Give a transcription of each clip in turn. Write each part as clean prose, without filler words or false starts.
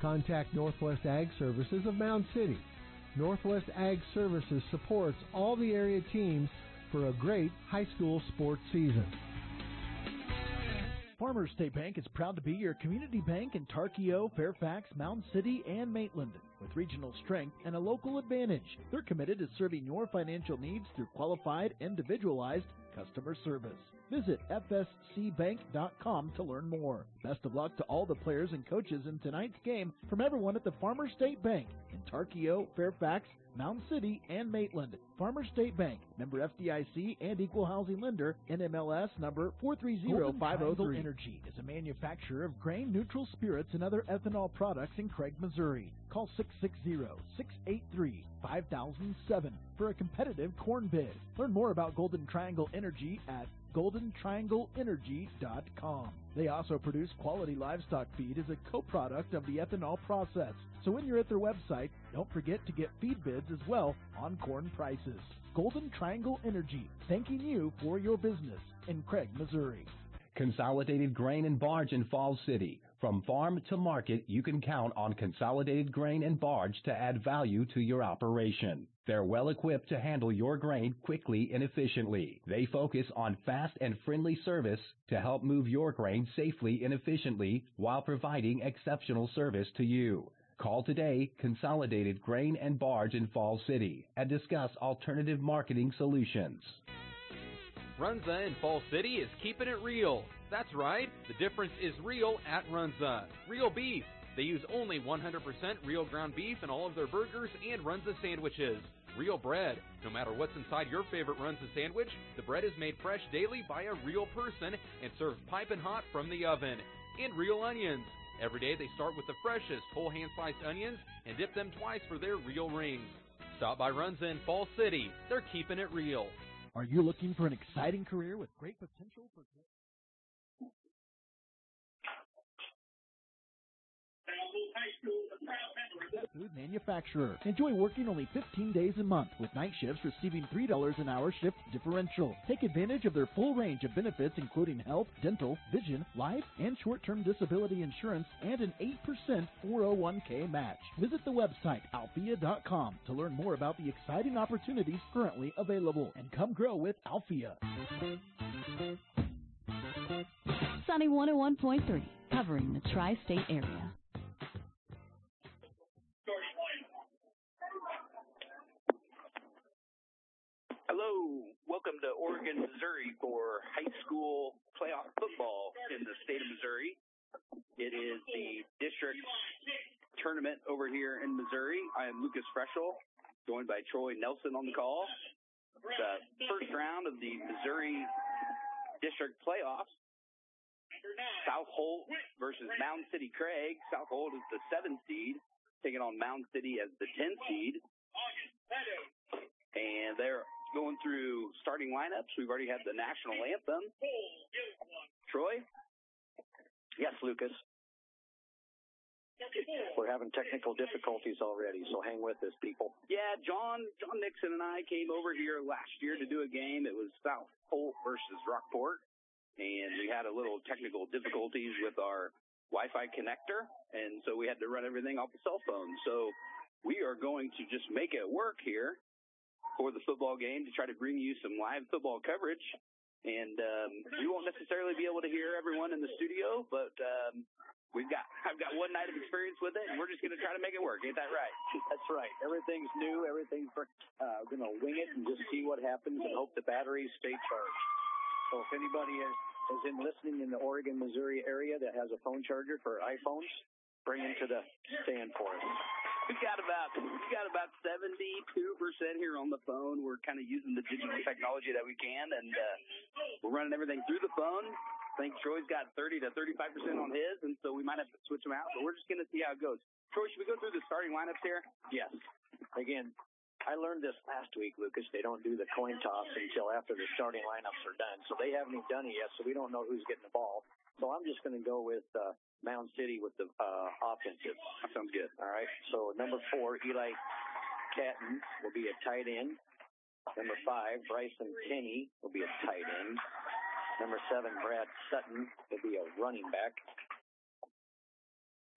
Contact Northwest Ag Services of Mound City. Northwest Ag Services supports all the area teams for a great high school sports season. Farmers State Bank is proud to be your community bank in Tarkio, Fairfax, Mound City, and Maitland. With regional strength and a local advantage, they're committed to serving your financial needs through qualified, individualized customer service. Visit fscbank.com to learn more. Best of luck to all the players and coaches in tonight's game from everyone at the Farmers State Bank in Tarkio, Fairfax, Mound City, and Maitland. Farmers State Bank, member FDIC and equal housing lender, NMLS number 430503. Energy is a manufacturer of grain-neutral spirits and other ethanol products in Craig, Missouri. Call 660-683-5007 for a competitive corn bid. Learn more about Golden Triangle Energy at goldentriangleenergy.com. They also produce quality livestock feed as a co-product of the ethanol process. So when you're at their website, don't forget to get feed bids as well on corn prices. Golden Triangle Energy, thanking you for your business in Craig, Missouri. Consolidated Grain and Barge in Falls City. From farm to market, you can count on Consolidated Grain and Barge to add value to your operation. They're well equipped to handle your grain quickly and efficiently. They focus on fast and friendly service to help move your grain safely and efficiently while providing exceptional service to you. Call today, Consolidated Grain and Barge in Falls City, and discuss alternative marketing solutions. Runza in Falls City is keeping it real. That's right, the difference is real at Runza. Real beef. They use only 100% real ground beef in all of their burgers and Runza sandwiches. Real bread. No matter what's inside your favorite Runza sandwich, the bread is made fresh daily by a real person and served piping hot from the oven. And real onions. Every day they start with the freshest whole hand-sliced onions and dip them twice for their real rings. Stop by Runza in Falls City. They're keeping it real. Are you looking for an exciting career with great potential for food manufacturer? Enjoy working only 15 days a month with night shifts receiving $3 an hour shift differential. Take advantage of their full range of benefits including health, dental, vision, life, and short-term disability insurance and an 8% 401k match. Visit the website alfea.com to learn more about the exciting opportunities currently available and come grow with Alfea. Sunny 101.3, covering the tri-state area. Hello, welcome to Oregon, Missouri for high school playoff football in the state of Missouri. It is the district tournament over here in Missouri. I am Lucas Freschel, joined by Troy Nelson on the call. The first round of the Missouri district playoffs. South Holt versus Mound City Craig. South Holt is the 7th seed, taking on Mound City as the 10th seed. And they're going through starting lineups. We've already had the national anthem. Troy? Yes, Lucas. We're having technical difficulties already, so hang with us, people. Yeah, John Nixon and I came over here last year to do a game. It was South Holt versus Rockport, and we had a little technical difficulties with our Wi-Fi connector, and so we had to run everything off the cell phone. So we are going to just make it work here for the football game to try to bring you some live football coverage. And we won't necessarily be able to hear everyone in the studio, but I've got one night of experience with it, and we're just going to try to make it work. Ain't that right? That's right. Everything's new. Everything's going to wing it and just see what happens and hope the batteries stay charged. So if anybody is listening in the Oregon, Missouri area that has a phone charger for iPhones, bring them to the stand for us. We got about 72% here on the phone. We're kind of using the digital technology that we can, and we're running everything through the phone. I think Troy's got 30 to 35% on his, and so we might have to switch them out, but we're just going to see how it goes. Troy, should we go through the starting lineups here? Yes. Again, I learned this last week, Lucas. They don't do the coin toss until after the starting lineups are done, so they haven't even done it yet, so we don't know who's getting the ball. So I'm just going to go with Mound City with the offensive. That sounds good. All right. So number 4, Eli Catton will be a tight end. Number 5, Bryson Kinney will be a tight end. Number 7, Brad Sutton will be a running back.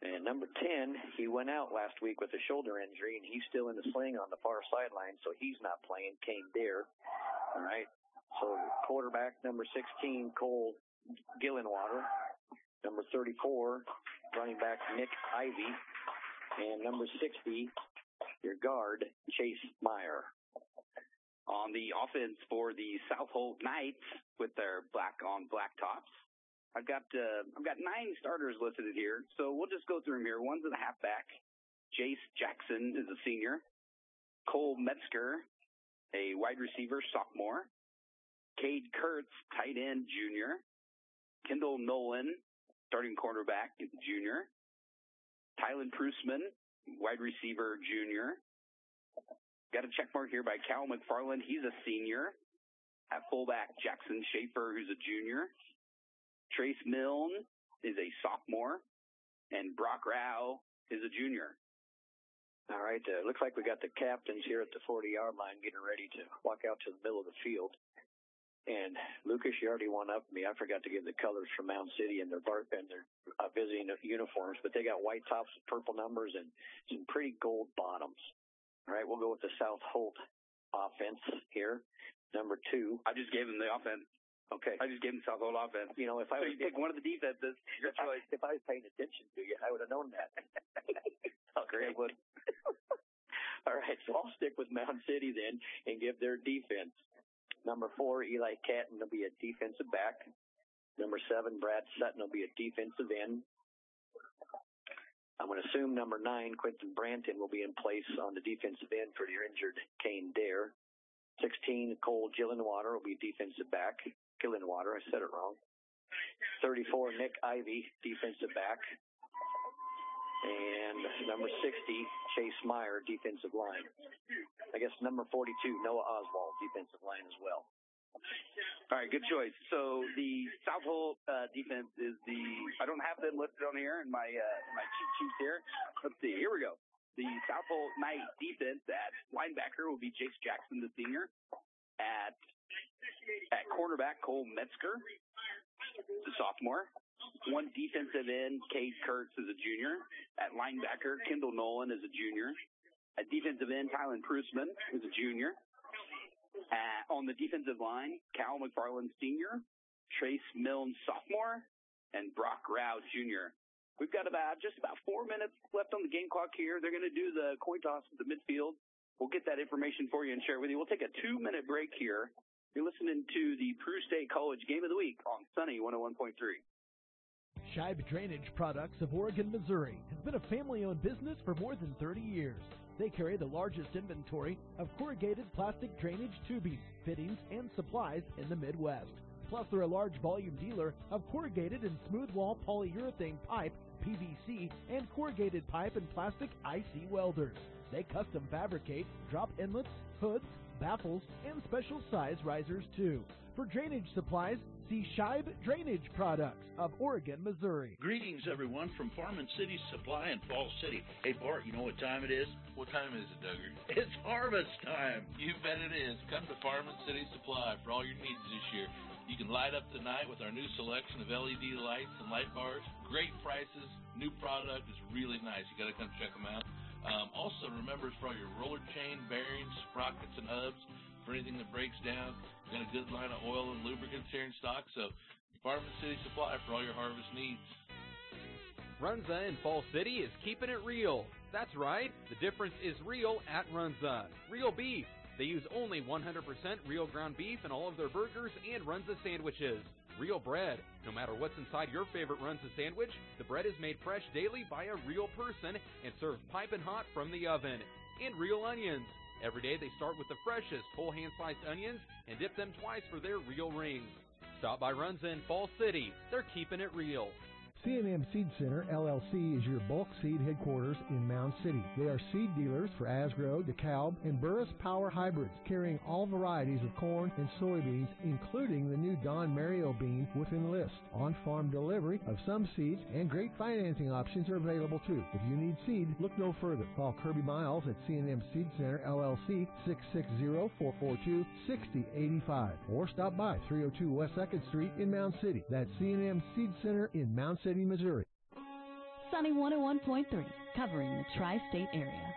And number 10, he went out last week with a shoulder injury, and he's still in the sling on the far sideline, so he's not playing. Kane Dare. All right. So quarterback number 16, Cole Gillenwater. Number 34, running back Nick Ivy. And number 60, your guard, Chase Meyer. On the offense for the South Holt Knights with their black on black tops, I've got 9 starters listed here, so we'll just go through them here. One's a halfback. Jace Jackson is a senior. Cole Metzger, a wide receiver, sophomore. Cade Kurtz, tight end, junior. Kendall Nolan, starting cornerback, is a junior. Tylen Prusman, wide receiver, junior. Got a check mark here by Cal McFarland. He's a senior. At fullback, Jackson Schaefer, who's a junior. Trace Milne is a sophomore. And Brock Rao is a junior. All right. Looks like we got the captains here at the 40-yard line getting ready to walk out to the middle of the field. And Lucas, you already won up me. I forgot to give the colors from Mound City and their visiting uniforms, but they got white tops with purple numbers and some pretty gold bottoms. All right, we'll go with the South Holt offense here. Number 2. I just gave him the offense. Okay. I just gave him South Holt offense. You know, if I you pick one of the defenses, your choice. If I was paying attention to you, I would have known that. Okay, I would. All right, so I'll stick with Mound City then and give their defense. Number 4, Eli Catton will be a defensive back. Number 7, Brad Sutton will be a defensive end. I'm going to assume number 9, Quentin Branton, will be in place on the defensive end for your injured Kane Dare. 16, Cole Gillenwater will be defensive back. Gillenwater, I said it wrong. 34, Nick Ivy, defensive back. And number 60, Chase Meyer, defensive line. I guess number 42, Noah Oswald, defensive line as well. All right, good choice. So the South Holt defense is I don't have them listed on here in my cheat sheets here. Let's see. Here we go. The South Holt Knight defense at linebacker will be Jace Jackson, the senior. At cornerback, Cole Metzger, the sophomore. 1 defensive end, Cade Kurtz, is a junior. At linebacker, Kendall Nolan is a junior. At defensive end, Tylen Prusman is a junior. On the defensive line, Cal McFarland, senior. Trace Milne, sophomore. And Brock Rao, junior. We've got just about 4 minutes left on the game clock here. They're going to do the coin toss at the midfield. We'll get that information for you and share it with you. We'll take a 2-minute break here. You're listening to the Peru State College Game of the Week on Sunny 101.3. Scheib Drainage Products of Oregon, Missouri has been a family-owned business for more than 30 years. They carry the largest inventory of corrugated plastic drainage tubing, fittings, and supplies in the Midwest. Plus, they're a large volume dealer of corrugated and smooth wall polyurethane pipe, PVC, and corrugated pipe and plastic IC welders. They custom fabricate drop inlets, hoods, baffles, and special size risers too. For drainage supplies, see Scheib Drainage Products of Oregon, Missouri. Greetings, everyone, from Farm and City Supply in Falls City. Hey, Bart, you know what time it is? What time is it, Duggar? It's harvest time. You bet it is. Come to Farm and City Supply for all your needs this year. You can light up the night with our new selection of LED lights and light bars. Great prices. New product is really nice. You got to come check them out. Also, remember, for all your roller chain, bearings, sprockets, and hubs, for anything that breaks down, we've got a good line of oil and lubricants here in stock. So, Farm and City Supply for all your harvest needs. Runza in Fall City is keeping it real. That's right. The difference is real at Runza. Real beef. They use only 100% real ground beef in all of their burgers and Runza sandwiches. Real bread. No matter what's inside your favorite Runza sandwich, the bread is made fresh daily by a real person and served piping hot from the oven. And real onions. Every day they start with the freshest whole hand-sliced onions and dip them twice for their real rings. Stop by Runza in Fall City. They're keeping it real. C&M Seed Center, LLC, is your bulk seed headquarters in Mound City. They are seed dealers for Asgrow, DeKalb, and Burris Power hybrids, carrying all varieties of corn and soybeans, including the new Don Mario bean with Enlist. On-farm delivery of some seeds and great financing options are available too. If you need seed, look no further. Call Kirby Miles at C&M Seed Center, LLC, 660-442-6085, or stop by 302 West 2nd Street in Mound City. That's C&M Seed Center in Mound City, Missouri. Sunny 101.3, covering the tri-state area.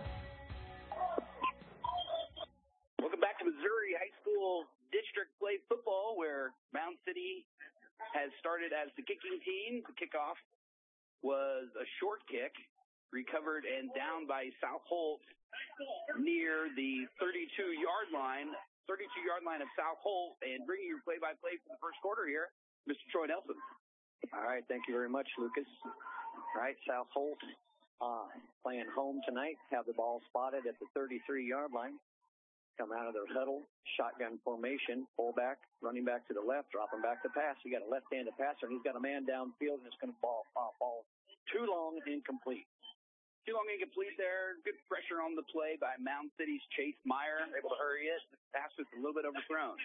Welcome back to Missouri High School District Play Football, where Mound City has started as the kicking team. The kickoff was a short kick, recovered and down by South Holt near the 32-yard line of South Holt. And bringing you play-by-play for the first quarter here, Mr. Troy Nelson. All right, thank you very much, Lucas. All right, South Holt playing home tonight, have the ball spotted at the 33-yard line. Come out of their huddle, shotgun formation, fullback, running back to the left, dropping back to pass. You got a left-handed passer, and he's got a man downfield, and it's going to fall too long and incomplete. Too long incomplete there. Good pressure on the play by Mound City's Chase Meyer, able to hurry it. The pass was a little bit overthrown.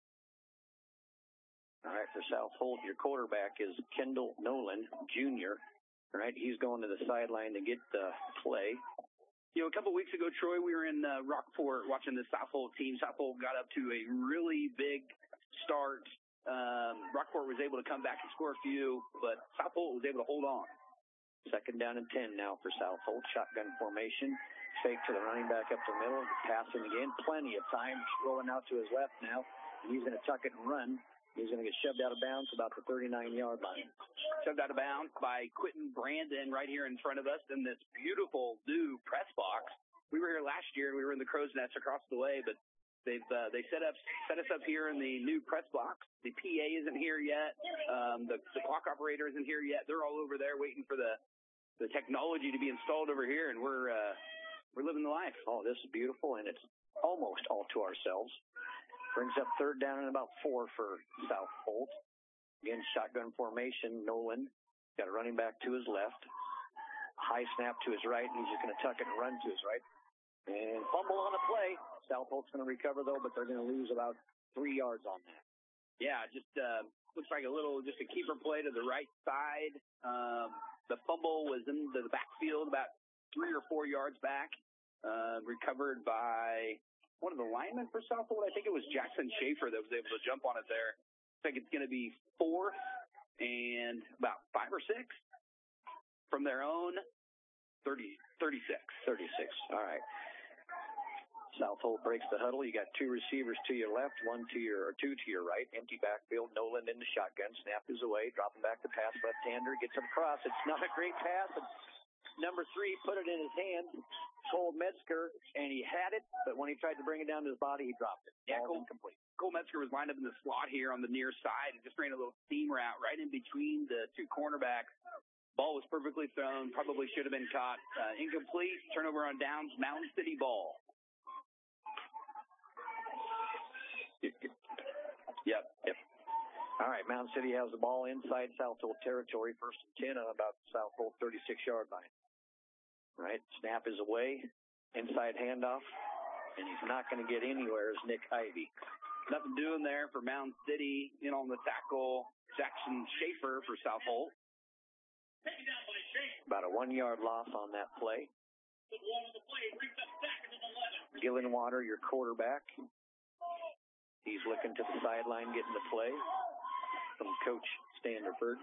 All right, for South Holt, your quarterback is Kendall Nolan, Jr. All right, he's going to the sideline to get the play. You know, a couple weeks ago, Troy, we were in Rockport watching the South Holt team. South Holt got up to a really big start. Rockport was able to come back and score a few, but South Holt was able to hold on. Second down and 10 now for South Holt. Shotgun formation. Fake to the running back up the middle. Passing again. Plenty of time. Rolling out to his left now. And he's going to tuck it and run. He's going to get shoved out of bounds about the 39-yard line. Shoved out of bounds by Quentin Brandon right here in front of us in this beautiful new press box. We were here last year. We were in the Crow's Nest across the way, but they set us up here in the new press box. The PA isn't here yet. The clock operator isn't here yet. They're all over there waiting for the technology to be installed over here, and we're living the life. Oh, this is beautiful, and it's almost all to ourselves. Brings up third down and about 4 for South Holt. Again, shotgun formation. Nolan got a running back to his left. High snap to his right, and he's just going to tuck it and run to his right. And fumble on the play. South Holt's going to recover, though, but they're going to lose about 3 yards on that. Yeah, just looks like just a keeper play to the right side. The fumble was in the backfield about 3 or 4 yards back. Recovered by one of the linemen for South Holt. I think it was Jackson Schaefer that was able to jump on it there. I think it's going to be 4th and about 5 or 6 from their own 36. All right. South Holt breaks the huddle. You got 2 receivers to your left, 2 to your right. Empty backfield. Nolan in the shotgun. Snap is away. Dropping back to pass. Left-hander gets him across. It's not a great pass. And number 3 put it in his hand. Cole Metzger, and he had it, but when he tried to bring it down to his body, he dropped it. Yeah, Cole Metzger was lined up in the slot here on the near side and just ran a little seam route right in between the 2 cornerbacks. Ball was perfectly thrown. Probably should have been caught. Incomplete. Turnover on downs. Mound City ball. Yep. All right, Mound City has the ball inside South Holt territory. 1st and 10 on about South Holt 36-yard line. All right, snap is away. Inside handoff. And he's not going to get anywhere is Nick Ivy. Nothing doing there for Mound City. In on the tackle, Jackson Schaefer for South Holt. About a 1-yard loss on that play. Gillenwater, your quarterback. He's looking to the sideline, getting the play from Coach Standerford.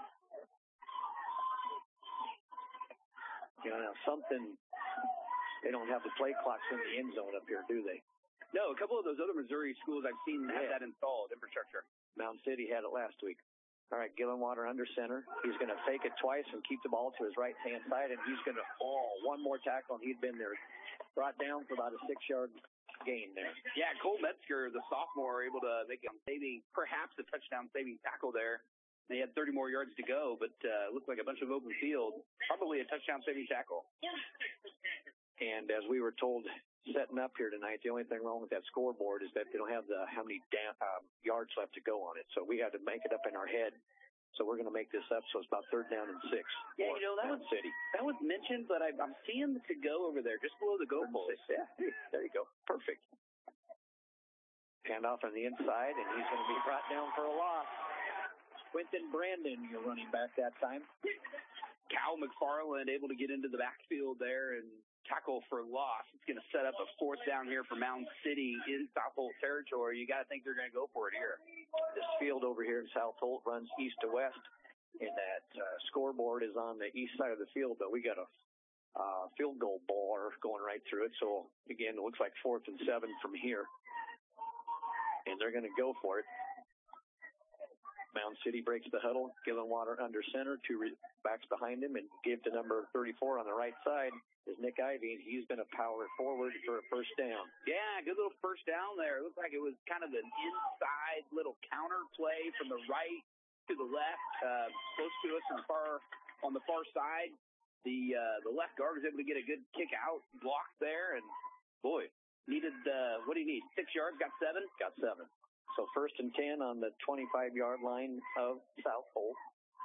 You know, now they don't have the play clocks in the end zone up here, do they? No, a couple of those other Missouri schools I've seen have that installed, infrastructure. Mound City had it last week. All right, Gillenwater under center. He's going to fake it twice and keep the ball to his right-hand side, and he's going to fall. One more tackle, and he'd been there. Brought down for about a 6-yard gain there. Yeah, Cole Metzger, the sophomore, able to make perhaps a touchdown-saving tackle there. They had 30 more yards to go, but looked like a bunch of open field. Probably a touchdown-saving tackle. And as we were told setting up here tonight, the only thing wrong with that scoreboard is that they don't have how many yards left to go on it. So we had to make it up in our head. So we're going to make this up. So it's about 3rd down and 6. Yeah, that was mentioned, but I'm seeing the to-go over there just below the goalpost. Yeah, there you go. Perfect. Handoff on the inside, and he's going to be brought down for a loss. Quentin Brandon, your running back that time. Cal McFarland able to get into the backfield there and tackle for loss. It's going to set up a 4th down here for Mound City in South Holt territory. You got to think they're going to go for it here. This field over here in South Holt runs east to west. And that scoreboard is on the east side of the field, but we got a field goal baller going right through it. So, again, it looks like 4th and 7 from here. And they're going to go for it. Mound City breaks the huddle. Gillenwater under center, 2 backs behind him, and give to number 34 on the right side is Nick Ivy, and he's going to power forward for a first down. Yeah, good little first down there. It looked like it was kind of an inside little counter play from the right to the left, close to us and on the far side. The left guard was able to get a good kick out block there, and boy, needed what do you need? 6 yards, got 7? Got 7. So 1st and 10 on the 25-yard line of South Holt.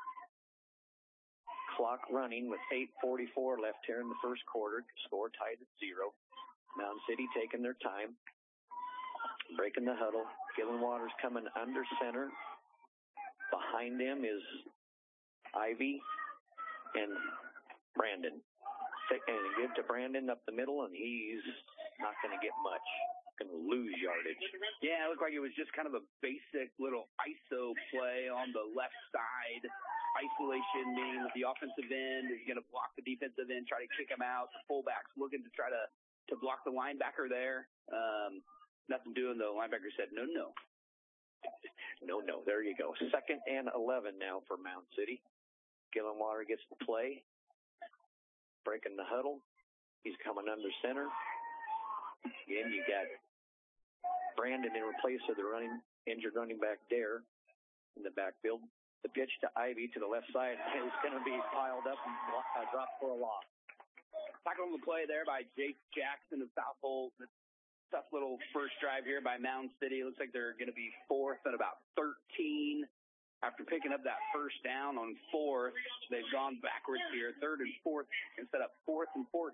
Clock running with 8:44 left here in the first quarter. Score tied at 0. Mound City taking their time, breaking the huddle. Gillenwater's coming under center. Behind him is Ivy and Brandon. And give to Brandon up the middle, and he's not going to get much. Going to lose yardage. Yeah, it looked like it was just kind of a basic little ISO play on the left side. Isolation, meaning that the offensive end is going to block the defensive end, try to kick him out. The fullback's looking to try to block the linebacker there. Nothing doing, though. Linebacker said, no. No. There you go. 2nd and 11 now for Mound City. Gillenwater gets the play. Breaking the huddle. He's coming under center. Again, you got Brandon in place of the injured running back Dare in the backfield. The pitch to Ivy to the left side is going to be piled up and dropped for a loss. Tackle on the play there by Jake Jackson of South Holt. Tough little first drive here by Mound City. It looks like they're going to be 4th and about 13. After picking up that first down on 4th, they've gone backwards here. 3rd and 4th instead of 4th and 14.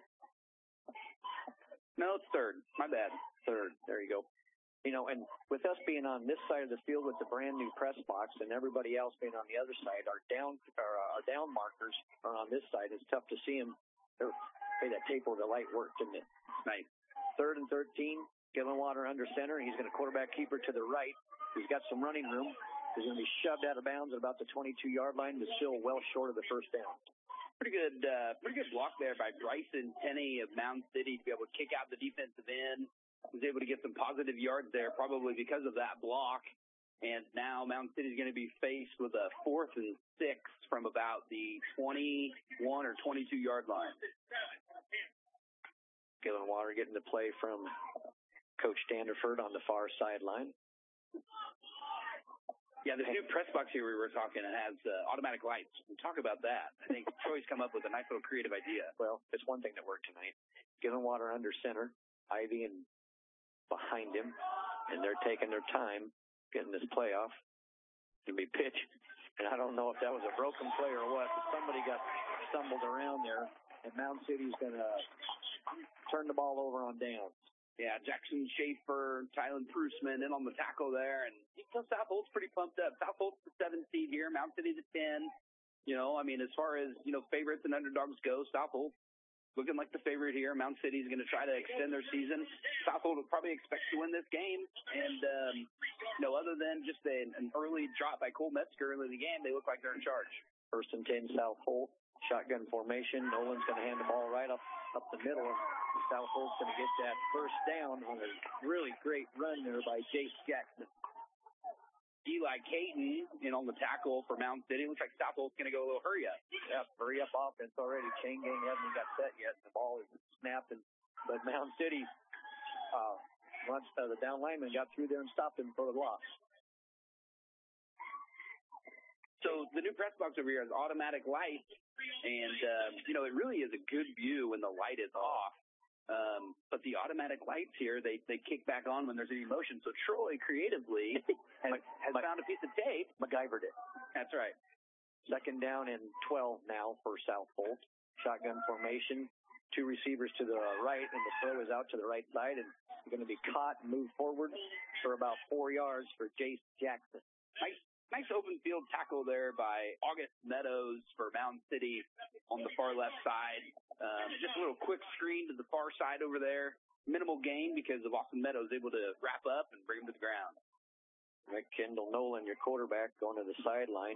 No, it's 3rd. My bad. 3rd. There you go. You know, and with us being on this side of the field with the brand new press box and everybody else being on the other side, our down markers are on this side. It's tough to see them. Hey, that tape over the light worked, didn't it? Nice. 3rd and 13. Gillenwater under center. He's going to quarterback keeper to the right. He's got some running room. He's going to be shoved out of bounds at about the 22-yard line, but still well short of the first down. Pretty good block there by Bryson Tenney of Mound City to be able to kick out the defensive end. Was able to get some positive yards there, probably because of that block. And now Mound City is going to be faced with a 4th and 6 from about the 21 or 22-yard line. Gillenwater getting the play from Coach Standerford on the far sideline. Yeah, the new press box here we were talking, it has automatic lights. We'll talk about that. I think Troy's come up with a nice little creative idea. Well, it's one thing that worked tonight. Gillenwater under center, Ivy and behind him, and they're taking their time getting this play off. It's going to be pitched, and I don't know if that was a broken play or what, but somebody got stumbled around there, and Mound City's going to turn the ball over on downs. Yeah, Jackson Schaefer, Tylen Prusman in on the tackle there, and South Holt's pretty pumped up. South Holt's the 7th seed here, Mound City's the 10. You know, I mean, as far as, favorites and underdogs go, South Holt looking like the favorite here. Mound City's going to try to extend their season. South Holt will probably expect to win this game, and, other than just an early drop by Cole Metzger early in the game, they look like they're in charge. 1st and 10, South Holt. Shotgun formation. Nolan's going to hand the ball right up the middle. South Holt's going to get that first down on a really great run there by Jace Jackson. Eli Caton in on the tackle for Mound City. Looks like South Holt's going to go a little hurry up. Yep, hurry up offense already. Chain gang hasn't got set yet. The ball is snapping. But Mound City, the down lineman got through there and stopped him for a loss. So the new press box over here has automatic light, and, it really is a good view when the light is off. But the automatic lights here, they kick back on when there's any motion. So Troy creatively has found a piece of tape. MacGyvered it. That's right. 2nd down and 12 now for South Holt. Shotgun formation. 2 receivers to the right, and the throw is out to the right side, and going to be caught and moved forward for about 4 yards for Jace Jackson. Nice open field tackle there by August Meadows for Mound City on the far left side. Just a little quick screen to the far side over there. Minimal gain because of Austin Meadows able to wrap up and bring him to the ground. Kendall Nolan, your quarterback, going to the sideline.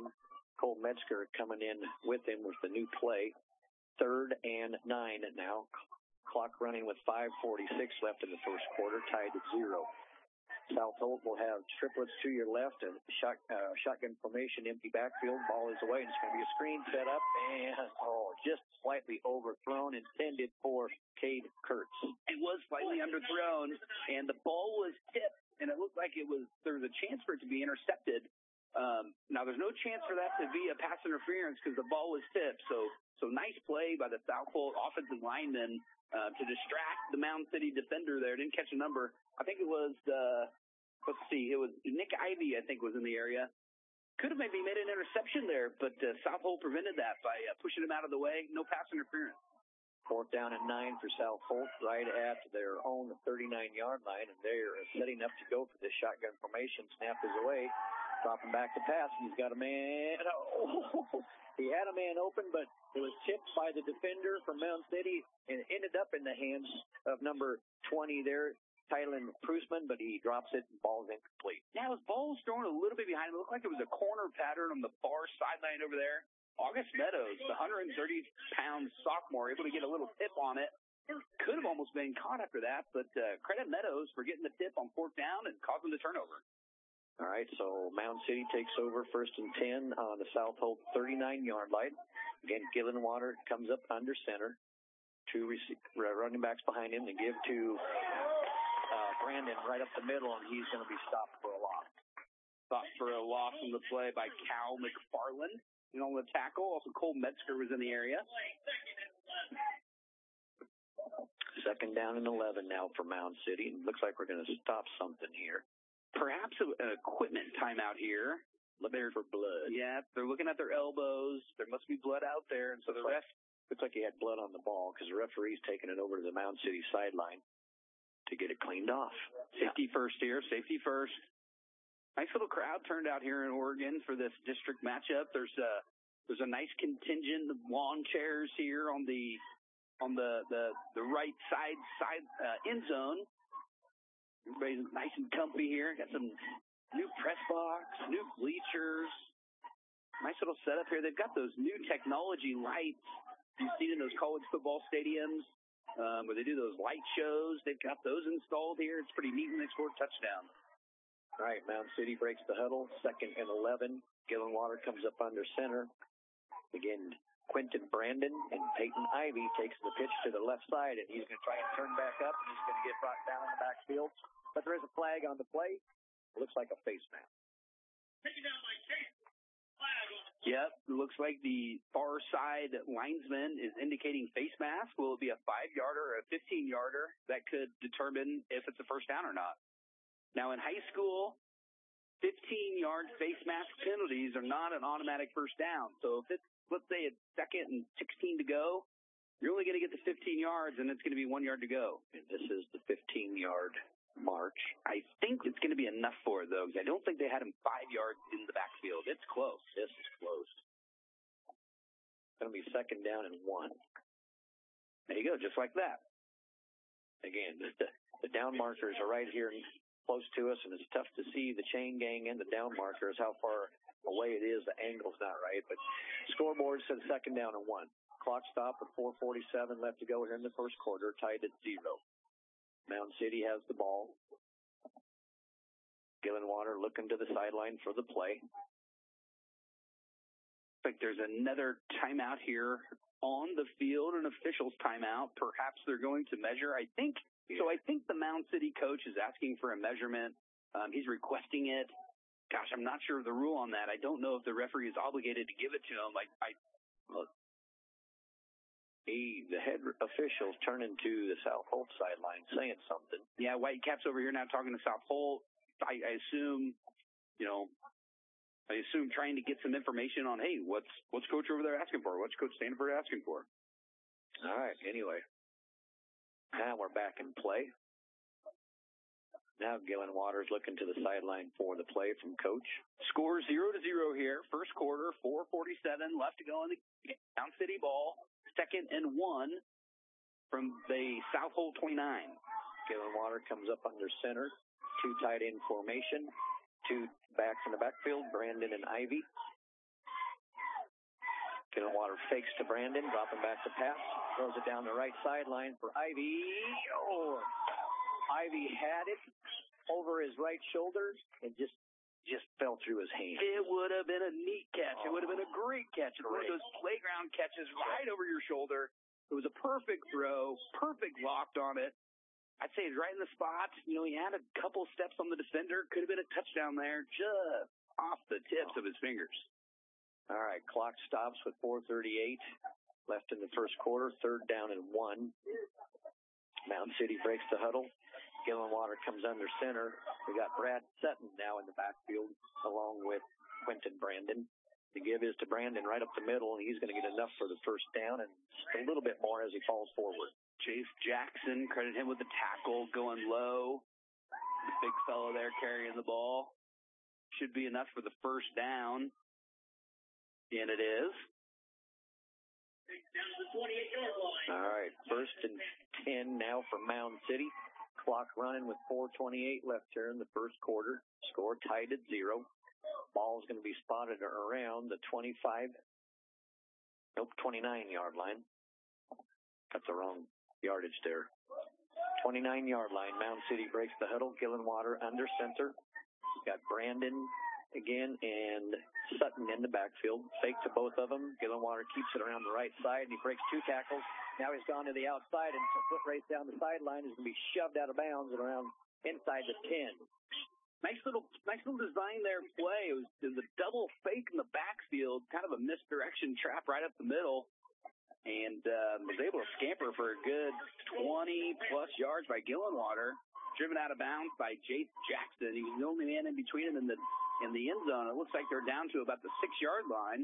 Cole Metzger coming in with him with the new play. 3rd and 9 now. Clock running with 5:46 left in the first quarter, tied at 0. South Holt will have triplets to your left and shotgun formation, empty backfield. Ball is away, and it's going to be a screen set up, and just slightly overthrown, intended for Cade Kurtz. It was slightly underthrown, and the ball was tipped, and it looked like there was a chance for it to be intercepted. Now there's no chance for that to be a pass interference because the ball was tipped. So nice play by the South Holt offensive lineman to distract the Mound City defender there. Didn't catch a number. I think it was it was Nick Ivy, I think, was in the area. Could have maybe made an interception there, but South Holt prevented that by pushing him out of the way. No pass interference. 4th down and 9 for South Holt, right at their own 39-yard line, and they're setting up to go for this shotgun formation. Snap is away, dropping back to pass, and he's got a man. He had a man open, but it was tipped by the defender from Mound City and ended up in the hands of number 20 there, Tylen Prusman, but he drops it and ball's incomplete. Yeah, his ball was thrown a little bit behind him. It looked like it was a corner pattern on the far sideline over there. August Meadows, the 130-pound sophomore, able to get a little tip on it. Could have almost been caught after that, but credit Meadows for getting the tip on 4th down and causing the turnover. All right, so Mound City takes over 1st and 10 on the South Holt 39-yard line. Again, Gillenwater comes up under center. 2 running backs behind him. They give to Brandon right up the middle, and he's going to be stopped for a loss. Stopped for a loss in the play by Cal McFarland. And on the tackle, also Cole Metzger was in the area. 2nd down and 11 now for Mound City. It looks like we're going to stop something here. Perhaps an equipment timeout here. Looking for blood. Yeah, they're looking at their elbows. There must be blood out there. And so the ref... Looks like he had blood on the ball because the referee's taking it over to the Mound City sideline to get it cleaned off. Safety first here. Safety first. Nice little crowd turned out here in Oregon for this district matchup. There's a nice contingent of lawn chairs here on the right side end zone. Everybody's nice and comfy here. Got some new press box, new bleachers. Nice little setup here. They've got those new technology lights you've seen in those college football stadiums where they do those light shows. They've got those installed here. It's pretty neat when they score a touchdown. All right, Mound City breaks the huddle. 2nd and 11. Gillenwater comes up under center. Again, Quentin Brandon and Peyton Ivy takes the pitch to the left side, and he's going to try and turn back up, and he's going to get brought down in the backfield. But there is a flag on the play. It looks like a face mask. Yep, it looks like the far side linesman is indicating face mask. Will it be a 5-yarder or a 15-yarder? That could determine if it's a first down or not. Now, in high school, 15-yard face mask penalties are not an automatic first down. So if it's, let's say it's 2nd and 16 to go, you're only going to get the 15 yards, and it's going to be 1 yard to go. And this is the 15-yard march. I think it's going to be enough for it, though, because I don't think they had him 5 yards in the backfield. It's close. This is close. It's going to be 2nd down and 1. There you go, just like that. Again, the down markers are right here close to us, and it's tough to see the chain gang and the down markers, how far away it is. The angle's not right, but scoreboard says 2nd down and 1. Clock stop with 4:47 left to go here in the first quarter, tied at 0. Mound City has the ball. Gillenwater looking to the sideline for the play. Looks like there's another timeout here on the field, an official's timeout. Perhaps they're going to measure, I think. So I think the Mound City coach is asking for a measurement. He's requesting it. Gosh, I'm not sure of the rule on that. I don't know if the referee is obligated to give it to him. The head official's turning to the South Holt sideline saying something. Yeah, Whitecaps over here now talking to South Holt. I assume trying to get some information on, hey, what's coach over there asking for? What's Coach Stanford asking for? All right, anyway. Now we're back in play. Now Gillenwater's looking to the sideline for the play from Coach. Score 0-0 here. First quarter, 4:47 left to go in the Mound City ball. 2nd and 1 from the South Holt 29. Gillenwater comes up under center. 2 tight end formation. 2 backs in the backfield, Brandon and Ivy. Gillenwater fakes to Brandon, dropping back to pass, throws it down the right sideline for Ivy. Oh, Ivy had it over his right shoulder and just fell through his hand. It would have been a neat catch. It would have been a great catch. It's one of those playground catches right over your shoulder. It was a perfect throw, perfect locked on it. I'd say it's right in the spot. You know, he had a couple steps on the defender. Could have been a touchdown there, just off the tips of his fingers. All right, clock stops with 4:38 left in the first quarter. 3rd down and 1. Mound City breaks the huddle. Gillenwater comes under center. We got Brad Sutton now in the backfield along with Quentin Brandon. The give is to Brandon right up the middle, and he's going to get enough for the first down and a little bit more as he falls forward. Chase Jackson, credit him with the tackle, going low. The big fellow there carrying the ball. Should be enough for the first down. And it is. All right, 1st and 10 now for Mound City. Clock running with 4:28 left here in the first quarter. Score tied at 0. Ball's going to be spotted around the 29-yard line. That's the wrong yardage there. 29-yard line. Mound City breaks the huddle. Gillenwater under center. Got Brandon again and Sutton in the backfield. Fake to both of them. Gillenwater keeps it around the right side, and he breaks 2 tackles. Now he's gone to the outside, and a foot race down the sideline is going to be shoved out of bounds and around inside the 10. Nice little design there play. It was a double fake in the backfield, kind of a misdirection trap right up the middle, and was able to scamper for a good 20-plus yards by Gillenwater. Driven out of bounds by Jace Jackson. He was the only man in between him in the end zone. It looks like they're down to about the 6-yard line.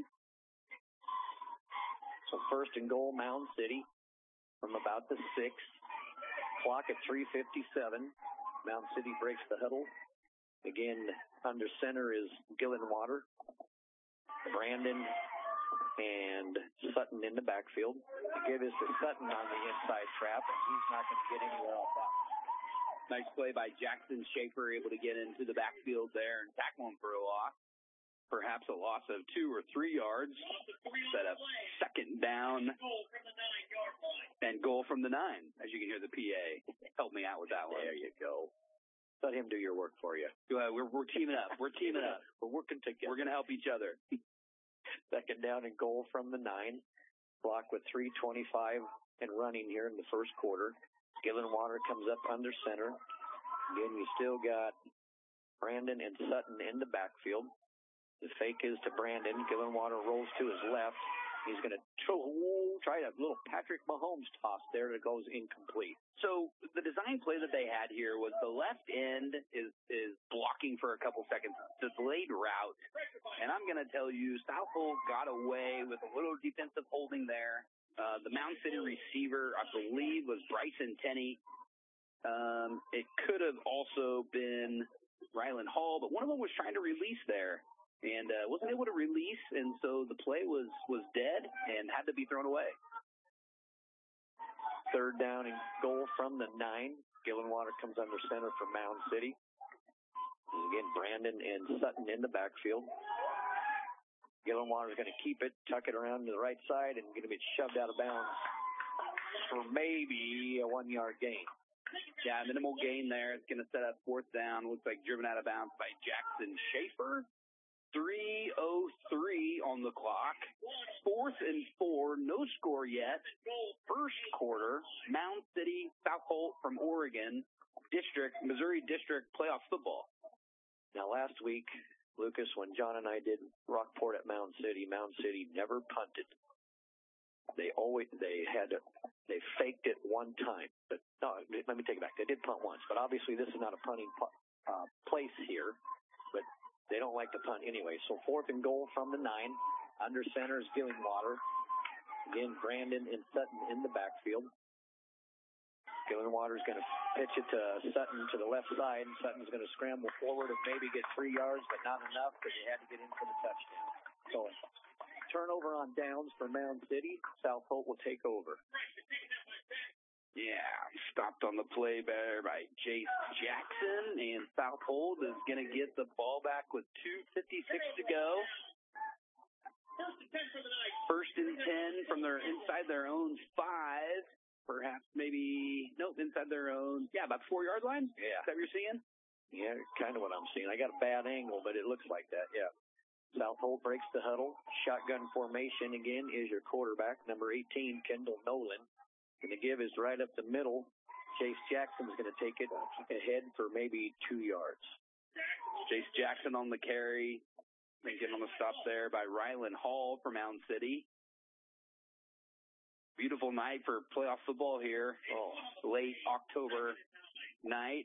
So 1st and goal, Mound City from about the 6. Clock at 3:57. Mound City breaks the huddle. Again, under center is Gillenwater, Brandon, and Sutton in the backfield. The give is to Sutton on the inside trap, and he's not going to get anywhere else out. Nice play by Jackson Schaefer, able to get into the backfield there and tackle him for a loss. Perhaps a loss of 2 or 3 yards. Set up 2nd down and goal from the 9, as you can hear the PA. Help me out with that one. There you go. Let him do your work for you. We're teaming up. We're teaming up. We're working together. We're going to help each other. 2nd down and goal from the 9. Clock with 3:25 and running here in the first quarter. Gillenwater comes up under center. Again, you still got Brandon and Sutton in the backfield. The fake is to Brandon. Gillenwater rolls to his left. He's going to try a little Patrick Mahomes toss there that goes incomplete. So the design play that they had here was the left end is blocking for a couple seconds. Delayed route. And I'm going to tell you, Southold got away with a little defensive holding there. The Mound City receiver, I believe, was Bryson Tenney. It could have also been Rylan Hall, but one of them was trying to release there and wasn't able to release, and so the play was dead and had to be thrown away. 3rd down and goal from the 9. Gillenwater comes under center for Mound City. Again, Brandon and Sutton in the backfield. Gillenwater is going to keep it, tuck it around to the right side, and going to be shoved out of bounds for maybe a 1-yard gain. Yeah, minimal gain there. It's going to set up 4th down. Looks like driven out of bounds by Jackson Schaefer. 3:03 on the clock. 4th and 4. No score yet. First quarter. Mound City, Southold from Oregon. Missouri District playoff football. Now, last week, Lucas, when John and I did Rockport at Mound City never punted. They faked it one time. But no, let me take it back. They did punt once, but obviously this is not a punting place here. But they don't like to punt anyway. So 4th and goal from the 9. Under center is Gillenwater. Again, Brandon and Sutton in the backfield. Gillenwater is going to pitch it to Sutton to the left side, and Sutton's going to scramble forward and maybe get 3 yards, but not enough because he had to get in for the touchdown. So turnover on downs for Mound City. Southold will take over. Yeah, stopped on the play there by Jace Jackson, and Southold is going to get the ball back with 2:56 to go. First and 10 from their inside their own 5. Perhaps maybe, nope, inside their own, about the 4-yard line? Yeah. Is that what you're seeing? Yeah, kind of what I'm seeing. I got a bad angle, but it looks like that, yeah. Southold breaks the huddle. Shotgun formation again is your quarterback, number 18, Kendall Nolan. And the give is right up the middle. Chase Jackson is going to take it ahead for maybe 2 yards. Chase Jackson on the carry. Getting on the stop there by Rylan Hall from Mound City. Beautiful night for playoff football here. Late October night.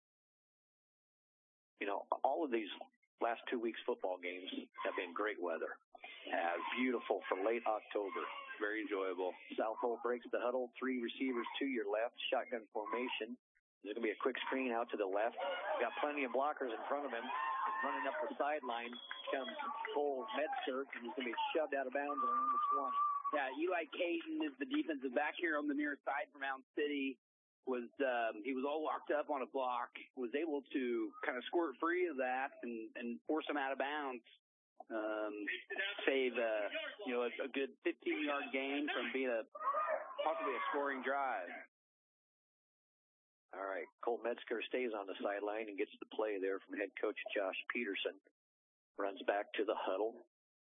You know, all of these last 2 weeks football games have been great weather. Beautiful for late October. Very enjoyable. Southold breaks the huddle. 3 receivers to your left. Shotgun formation. There's going to be a quick screen out to the left. Got plenty of blockers in front of him. Running up the sideline comes Cole Metzger, and he's going to be shoved out of bounds around the 20. Yeah, Eli Caton is the defensive back here on the near side for Mound City. He was all locked up on a block. Was able to kind of squirt free of that and force him out of bounds. Save a good 15-yard gain from being possibly a scoring drive. All right, Cole Metzger stays on the sideline and gets the play there from head coach Josh Peterson. Runs back to the huddle.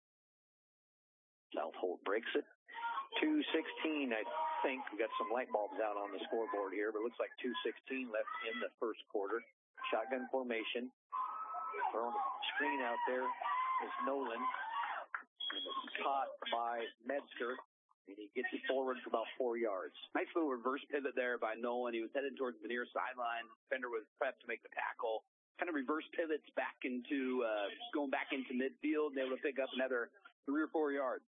Southold breaks it. 2:16, I think. We got some light bulbs out on the scoreboard here, but it looks like 2:16 left in the first quarter. Shotgun formation. Throwing a screen out there is Nolan. And it's caught by Metzger. And he gets forward for about 4 yards. Nice little reverse pivot there by Nolan. He was headed towards the near sideline. Defender was prepped to make the tackle. Kind of reverse pivots back into, going back into midfield. And able to pick up another 3 or 4 yards.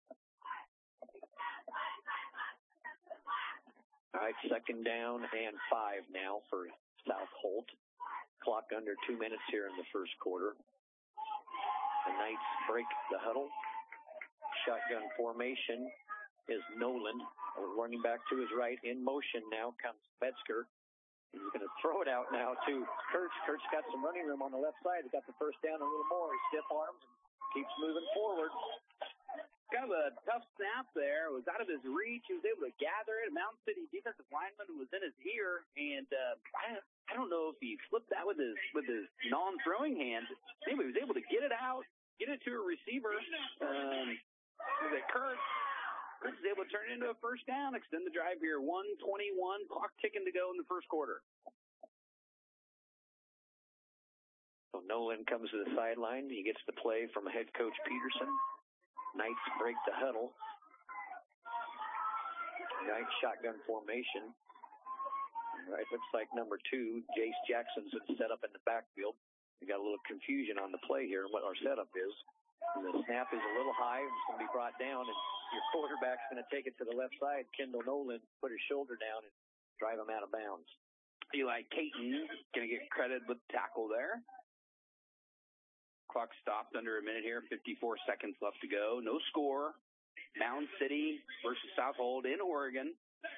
All right, 2nd down and 5 now for Southold. Clock under 2 minutes here in the first quarter. The Knights break the huddle. Shotgun formation is Nolan, running back to his right. In motion now comes Metzger. He's going to throw it out now to Kurtz. Kurtz got some running room on the left side. He got the first down a little more. He stiff arms and keeps moving forward. Kind of a tough snap there. It was out of his reach. He was able to gather it. Mountain City defensive lineman was in his ear, and I don't know if he flipped that with his non-throwing hand. Anyway, he was able to get it out, get it to a receiver. Kurtz is able to turn it into a first down, extend the drive here. 1:21, clock ticking to go in the first quarter. So Nolan comes to the sideline. He gets the play from head coach Peterson. Knights break the huddle. Knights shotgun formation. All right, looks like number 2, Jace Jackson's set up in the backfield. We got a little confusion on the play here and what our setup is. And the snap is a little high. It's going to be brought down, and your quarterback's going to take it to the left side. Kendall Nolan put his shoulder down and drive him out of bounds. Eli Caton going to get credit with the tackle there. Clock stopped under a minute here. 54 seconds left to go. No score. Mound City versus Southold in Oregon.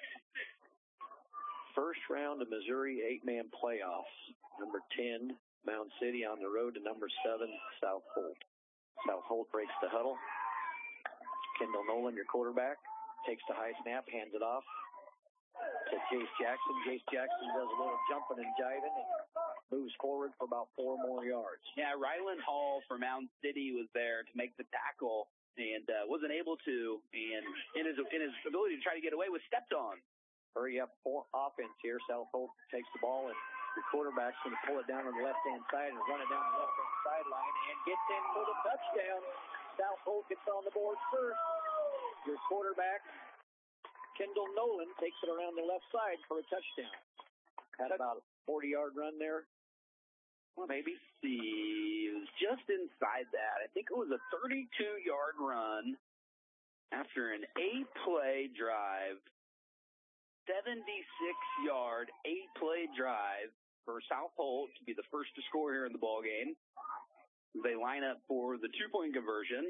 First round of Missouri 8-man playoffs. Number 10, Mound City on the road to number 7, Southold. Southold breaks the huddle. Kendall Nolan, your quarterback, takes the high snap, hands it off to Jace Jackson. Jace Jackson does a little jumping and jiving and moves forward for about 4 more yards. Yeah, Rylan Hall for Mound City was there to make the tackle and wasn't able to. And in his ability to try to get away, was stepped on. Hurry up for offense here. Southold takes the ball, and your quarterback's going to pull it down on the left-hand side and run it down the left-hand sideline and gets in for the touchdown. Southold gets on the board first. Your quarterback, Kendall Nolan, takes it around the left side for a touchdown. Had about a 40-yard run there. Well, maybe it was just inside that. I think it was a 32-yard run after an 8-play drive. 76-yard, 8-play drive for Southold to be the first to score here in the ball game. They line up for the 2-point conversion.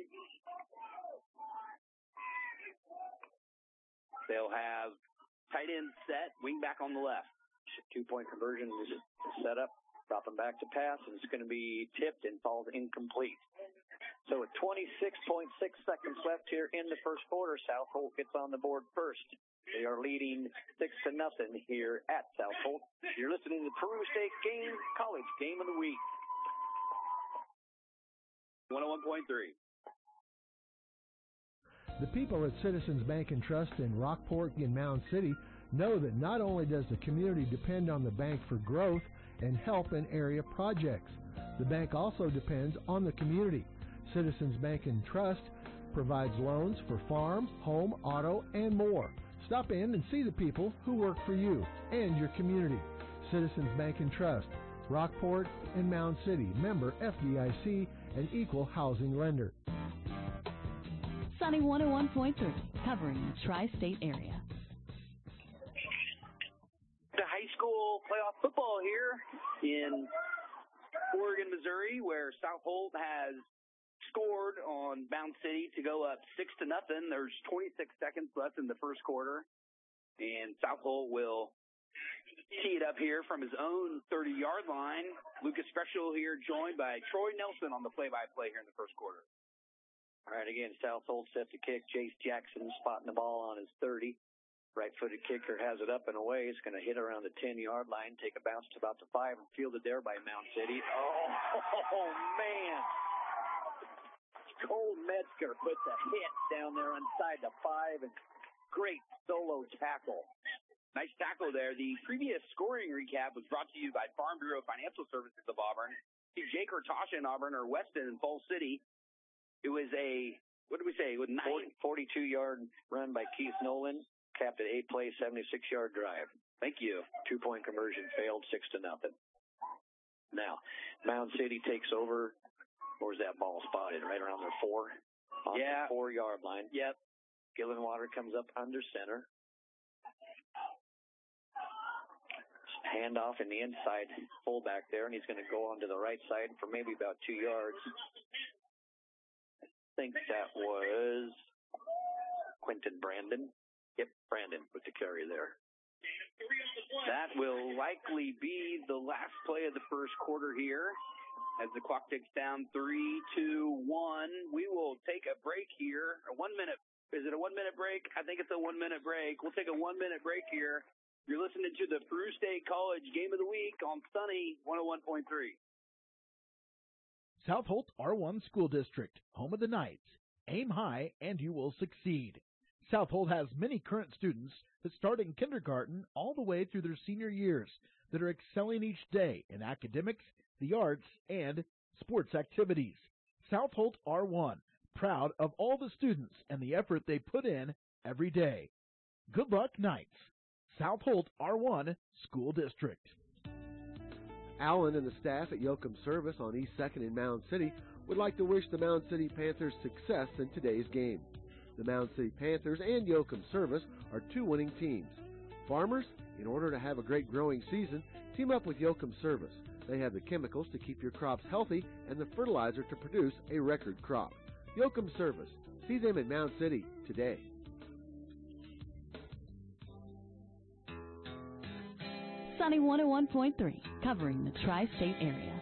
They'll have tight end set, wing back on the left. 2-point conversion is set up, dropping back to pass, and it's going to be tipped and falls incomplete. So with 26.6 seconds left here in the first quarter, South Holt gets on the board first. They are leading 6-0 here at South Holt. You're listening to the Peru State College Game of the Week. 101.3. The people at Citizens Bank and Trust in Rockport and Mound City know that not only does the community depend on the bank for growth and help in area projects, the bank also depends on the community. Citizens Bank and Trust provides loans for farm, home, auto, and more. Stop in and see the people who work for you and your community. Citizens Bank and Trust, Rockport and Mound City, member FDIC, and equal housing lender. Sunny 101.3, covering the tri-state area. The high school playoff football here in Oregon, Missouri, where South Holt has scored on Mound City to go up 6-0. There's 26 seconds left in the first quarter, and South Holt will tee it up here from his own 30-yard line. Lucas Special here, joined by Troy Nelson on the play-by-play here in the first quarter. All right, again, South Holt set to kick. Jace Jackson spotting the ball on his 30. Right-footed kicker has it up and away. It's going to hit around the 10-yard line, take a bounce to about the 5, and fielded there by Mound City. Oh man! Cole Metzger put the hit down there inside the 5, and great solo tackle. Nice tackle there. The previous scoring recap was brought to you by Farm Bureau Financial Services of Auburn. See Jake Tasha in Auburn or Weston in Falls City. It was a, what did we say? With 42-yard run by Keith Nolan, capped at 8-play, 76-yard drive. Thank you. 2-point conversion failed, 6-0. Now, Mound City takes over. Where's that ball spotted? Right around their 4? On the 4-yard line. Yep. Gillenwater comes up under center. Handoff in the inside fullback there, and he's going to go onto the right side for maybe about 2 yards. I think that was Quentin Brandon. Yep, Brandon with the carry there. That will likely be the last play of the first quarter here. As the clock ticks down, 3, 2, 1. We will take a break here. A 1 minute. Is it a 1 minute break? I think it's a 1 minute break. We'll take a 1 minute break here. You're listening to the Peru State College Game of the Week on Sunny 101.3. South Holt R1 School District, home of the Knights. Aim high and you will succeed. South Holt has many current students that start in kindergarten all the way through their senior years that are excelling each day in academics, the arts, and sports activities. South Holt R1, proud of all the students and the effort they put in every day. Good luck, Knights. South Holt R1 School District. Allen and the staff at Yoakum Service on East 2nd in Mound City would like to wish the Mound City Panthers success in today's game. The Mound City Panthers and Yoakum Service are 2 winning teams. Farmers, in order to have a great growing season, team up with Yoakum Service. They have the chemicals to keep your crops healthy and the fertilizer to produce a record crop. Yoakum Service. See them in Mound City today. Sunny 101.3, covering the tri-state area.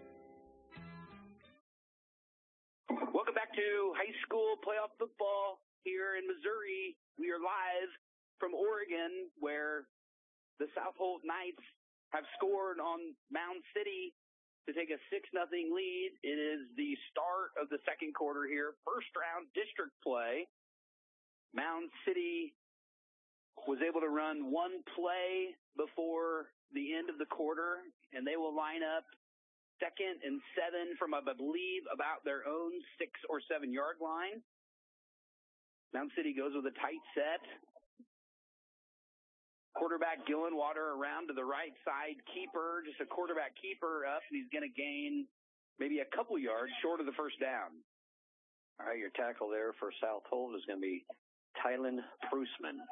Welcome back to high school playoff football here in Missouri. We are live from Oregon, where the South Holt Knights have scored on Mound City to take a 6-0 lead. It is the start of the second quarter here. First round district play. Mound City was able to run one play before the end of the quarter, and they will line up 2nd and 7 from, I believe, about their own 6 or 7 yard line. Mound City goes with a tight set. Quarterback Gillenwater around to the right side. Keeper, just a quarterback keeper up, and he's going to gain maybe a couple yards short of the first down. All right, your tackle there for South Holt is going to be Tylen Prusman.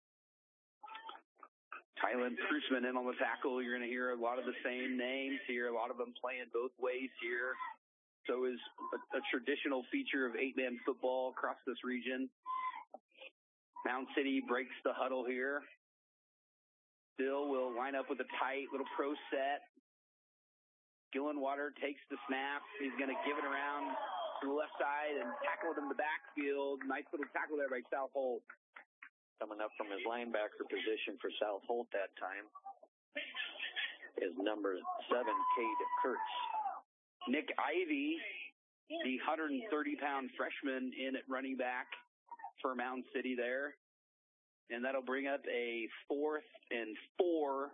Tylen Prusman in on the tackle. You're going to hear a lot of the same names here, a lot of them playing both ways here. So is a traditional feature of 8-man football across this region. Mound City breaks the huddle here. Bill will line up with a tight little pro set. Gillenwater takes the snap. He's going to give it around to the left side and tackled in the backfield. Nice little tackle there by South Holt. Coming up from his linebacker position for South Holt that time is number 7, Cade Kurtz. Nick Ivy, the 130-pound freshman, in at running back for Mountain City there. And that'll bring up a 4th and 4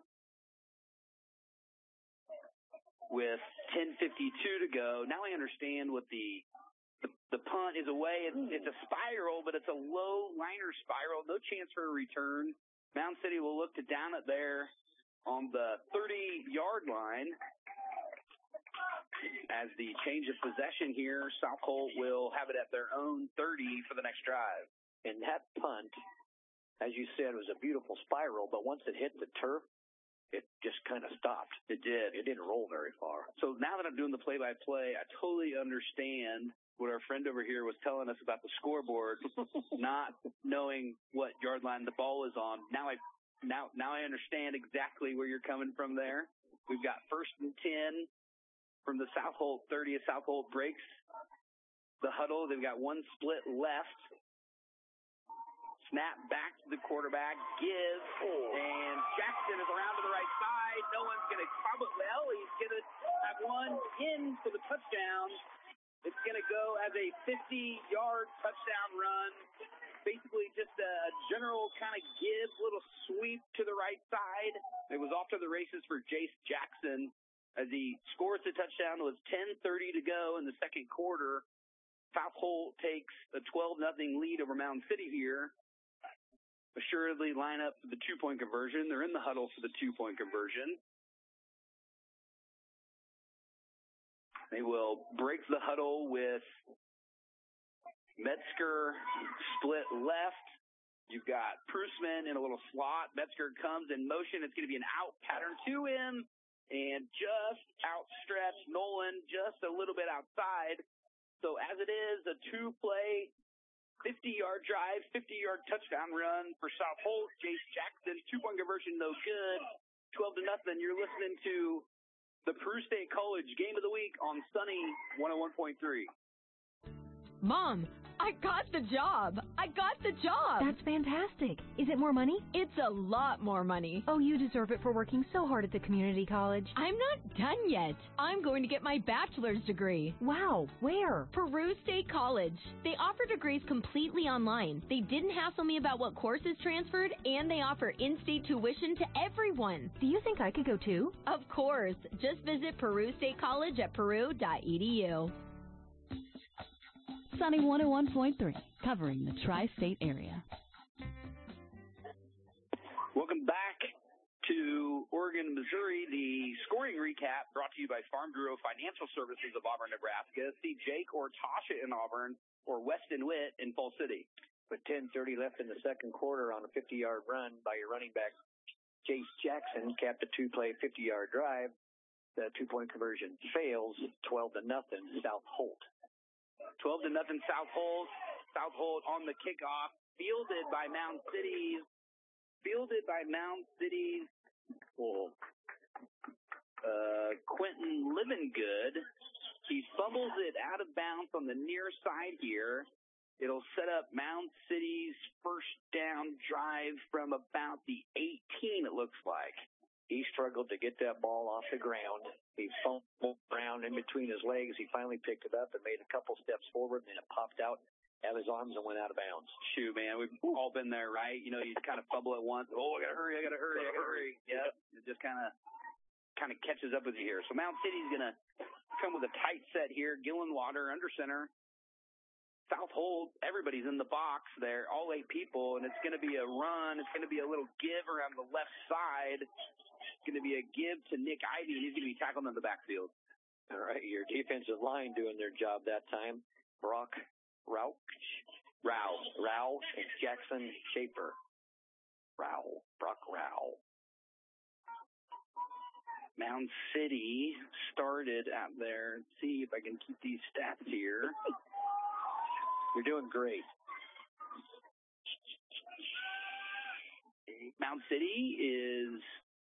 with 10:52 to go. Now I understand what the punt is away. It's a spiral, but it's a low liner spiral. No chance for a return. Mountain City will look to down it there on the 30-yard line. As the change of possession here, South Holt will have it at their own 30 for the next drive. And that punt, as you said, was a beautiful spiral, but once it hit the turf, it just kind of stopped. It did. It didn't roll very far. So now that I'm doing the play-by-play, I totally understand what our friend over here was telling us about the scoreboard, not knowing what yard line the ball is on. Now I understand exactly where you're coming from there. We've got 1st and 10 from the South Holt 30 as South Holt breaks the huddle. They've got one split left. Snap back to the quarterback. Give. And Jackson is around to the right side. No one's going to probably, he's going to have one in for the touchdown. It's going to go as a 50-yard touchdown run. Basically just a general kind of give, little sweep to the right side. It was off to the races for Jace Jackson as he scores the touchdown. It was 10:30 to go in the second quarter. South Holt takes a 12-0 lead over Mountain City here. Assuredly line up for the 2-point conversion. They're in the huddle for the 2-point conversion. They will break the huddle with Metzger split left. You've got Prusman in a little slot. Metzger comes in motion. It's going to be an out pattern to him. And just outstretched Nolan just a little bit outside. So as it is, a 2-play, 50-yard drive, 50-yard touchdown run for South Holt. Jace Jackson, 2-point conversion, no good. 12-0. You're listening to the Peru State College Game of the Week on Sunny 101.3. Mom, I got the job. That's fantastic. Is it more money? It's a lot more money. Oh, you deserve it for working so hard at the community college. I'm not done yet. I'm going to get my bachelor's degree. Wow, where? Peru State College. They offer degrees completely online. They didn't hassle me about what courses transferred, and they offer in-state tuition to everyone. Do you think I could go too? Of course. Just visit Peru State College at peru.edu. Sunny 101.3, covering the tri-state area. Welcome back to Oregon, Missouri. The scoring recap brought to you by Farm Bureau Financial Services of Auburn, Nebraska. See Jake or Tasha in Auburn or Weston Witt in Fall City. With 10:30 left in the second quarter on a 50-yard run by your running back, Jace Jackson, capped a 2-play 50-yard drive. The 2-point conversion fails, 12-0 South Holt. 12-0 South Holt. South Holt on the kickoff. Fielded by Mound City's. Quentin Livengood. He fumbles it out of bounds on the near side here. It'll set up Mound City's first down drive from about the 18, it looks like. He struggled to get that ball off the ground. He fumbled around in between his legs. He finally picked it up and made a couple steps forward, and then it popped out of his arms and went out of bounds. Shoot, man, we've all been there, right? You know, you kind of fumble at once. Oh, I gotta hurry. Yep. It just kind of catches up with you here. So Mount City's gonna come with a tight set here. Gillenwater under center. South Holt, everybody's in the box there, all 8 people, and it's going to be a run. It's going to be a little give around the left side. It's going to be a give to Nick Ivy, and he's going to be tackled in the backfield. All right, your defensive line doing their job that time. Brock Rao, and Jackson Schaefer. Brock Rao. Mound City started out there. Let's see if I can keep these stats here. You're doing great. Mound City is,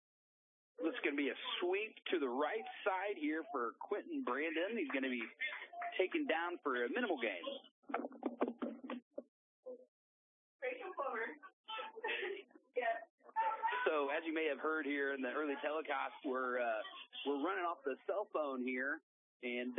it's going to be a sweep to the right side here for Quentin Brandon. He's going to be taken down for a minimal gain. So, as you may have heard here in the early telecast, we're running off the cell phone here, and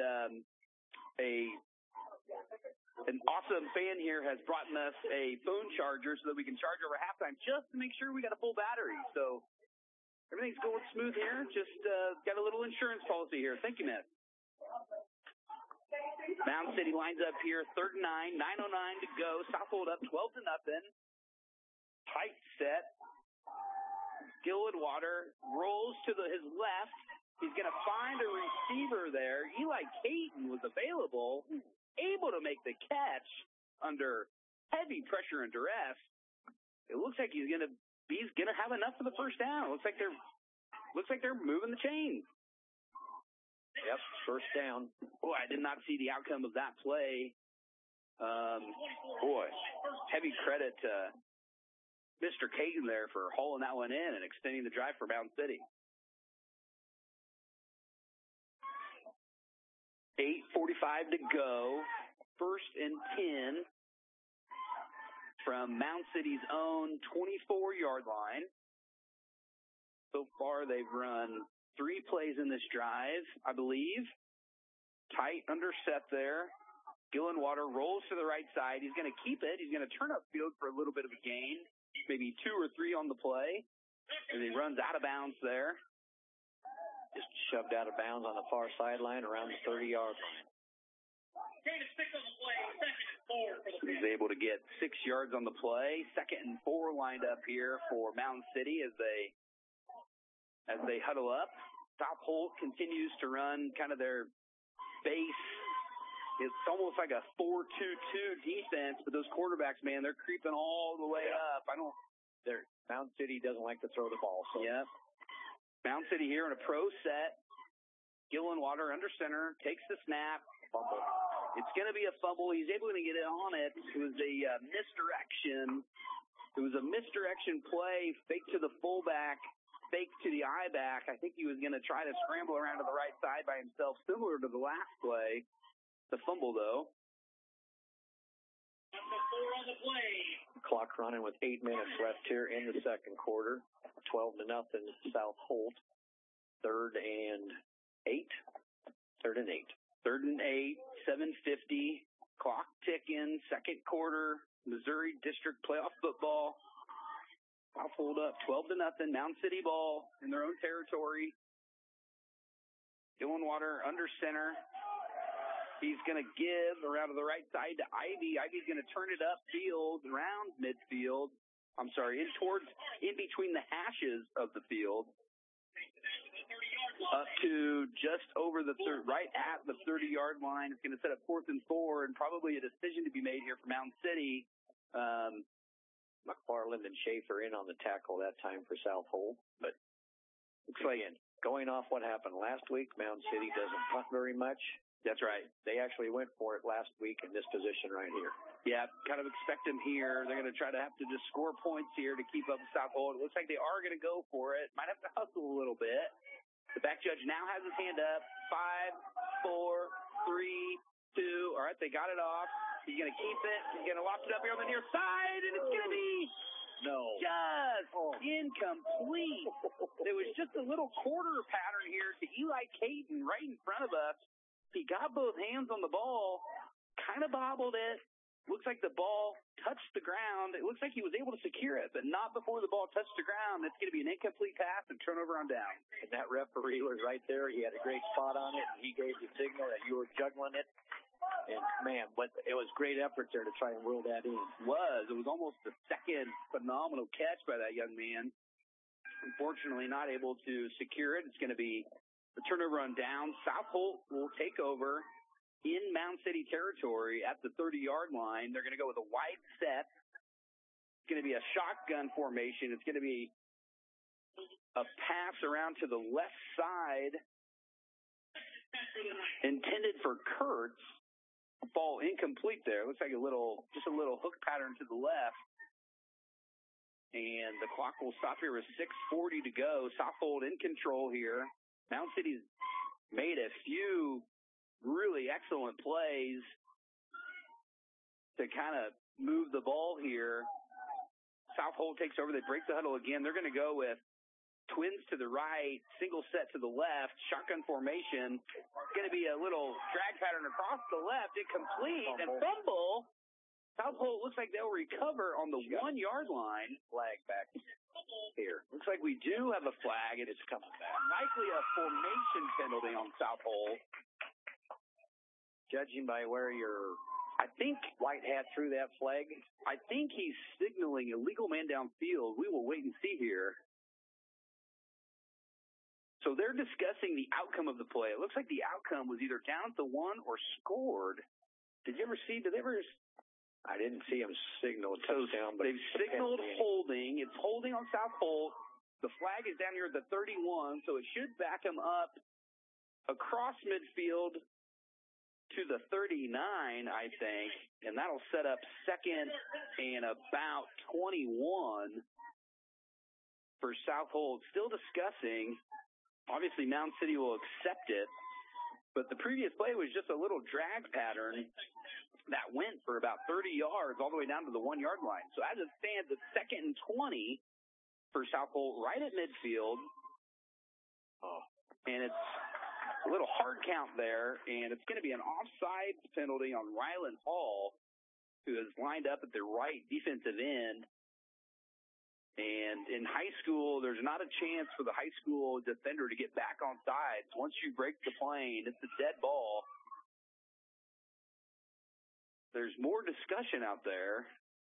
an awesome fan here has brought us a phone charger so that we can charge over halftime just to make sure we got a full battery. So everything's going smooth here. Just got a little insurance policy here. Thank you, Miss. Mound City lines up here, 3rd and 9, 9:09 to go. Southwold up 12-0. Tight set. Gillenwater rolls to his left. He's going to find a receiver there. Eli Caton was available, able to make the catch under heavy pressure and duress. It looks like he's going to have enough for the first down. Looks like they're moving the chains. Yep, first down. Boy, I did not see the outcome of that play. Heavy credit to Mr. Kagan there for hauling that one in and extending the drive for Mound City. 8:45 to go. 1st and 10 from Mound City's own 24-yard line. So far, they've run 3 plays in this drive, I believe. Tight under set there. Gillenwater rolls to the right side. He's going to keep it. He's going to turn upfield for a little bit of a gain, maybe 2 or 3 on the play. And he runs out of bounds there. Just shoved out of bounds on the far sideline around the 30-yard line. He's able to get 6 yards on the play. 2nd and 4 lined up here for Mound City as they huddle up. South Holt continues to run kind of their base. It's almost like a 4-2-2 defense, but those quarterbacks, man, they're creeping all the way up. Mound City doesn't like to throw the ball. So. Yep. Mound City here in a pro set. Gillenwater under center, takes the snap. Fumble. It's going to be a fumble. He's able to get it on it. It was a misdirection. It was a misdirection play, fake to the fullback, fake to the I-back. I think he was going to try to scramble around to the right side by himself, similar to the last play. The fumble, though. Number 4 on the play. Clock running with 8 minutes left here in the second quarter. 12-0 South Holt. 3rd and 8. 3rd and 8. 3rd and 8, 7:50. Clock ticking. Second quarter. Missouri District Playoff football. South Holt up 12-0. Mound City ball in their own territory. Gillenwater under center. He's going to give around to the right side to Ivy. Ivy's going to turn it upfield, around midfield. I'm sorry, in between the hashes of the field. Up to just over right at the 30-yard line. It's going to set up 4th and 4, and probably a decision to be made here for Mound City. McFarland and Schaefer in on the tackle that time for South Holt. But looks like going off what happened last week, Mound City doesn't punt very much. That's right. They actually went for it last week in this position right here. Yeah, kind of expect them here. They're going to try to have to just score points here to keep up with South Holt. It looks like they are going to go for it. Might have to hustle a little bit. The back judge now has his hand up. 5, 4, 3, 2. All right, they got it off. He's going to keep it. He's going to loft it up here on the near side, and it's going to be just incomplete. There was just a little quarter pattern here to Eli Caton right in front of us. He got both hands on the ball, kind of bobbled it. Looks like the ball touched the ground. It looks like he was able to secure it, but not before the ball touched the ground. It's going to be an incomplete pass and turnover on down. And that referee was right there. He had a great spot on it, and he gave the signal that you were juggling it. And, man, but it was great effort there to try and rule that in. It was almost the second phenomenal catch by that young man. Unfortunately, not able to secure it. It's going to be the turnover on down. South Holt will take over in Mound City territory at the 30-yard line. They're going to go with a wide set. It's going to be a shotgun formation. It's going to be a pass around to the left side intended for Kurtz. Ball incomplete there. Looks like just a little hook pattern to the left. And the clock will stop here with 6:40 to go. South Holt in control here. Mound City's made a few really excellent plays to kind of move the ball here. South Holt takes over. They break the huddle again. They're going to go with twins to the right, single set to the left, shotgun formation. It's going to be a little drag pattern across the left, incomplete, and fumble. South Holt looks like they'll recover on the 1 yard line. Flag back here. Looks like we do have a flag. It's coming back. Likely a formation penalty on South Holt. Judging by where your I think white hat threw that flag, I think he's signaling illegal man downfield. We will wait and see here. So they're discussing the outcome of the play. It looks like the outcome was either down at the 1 or scored. Did they ever? I didn't see him signal a touchdown, but they've signaled holding. It's holding on South Holt. The flag is down here at the 31, so it should back him up across midfield to the 39, I think, and that'll set up second and about 21 for South Holt. Still discussing. Obviously, Mound City will accept it, but the previous play was just a little drag pattern that went for about 30 yards all the way down to the 1 yard line. So as it stands, it's second and 20 for South Holt right at midfield. And it's a little hard count there, and it's going to be an offside penalty on Ryland Hall, who is lined up at the right defensive end. And in high school, there's not a chance for the high school defender to get back on sides. Once you break the plane, it's a dead ball. There's more discussion out there.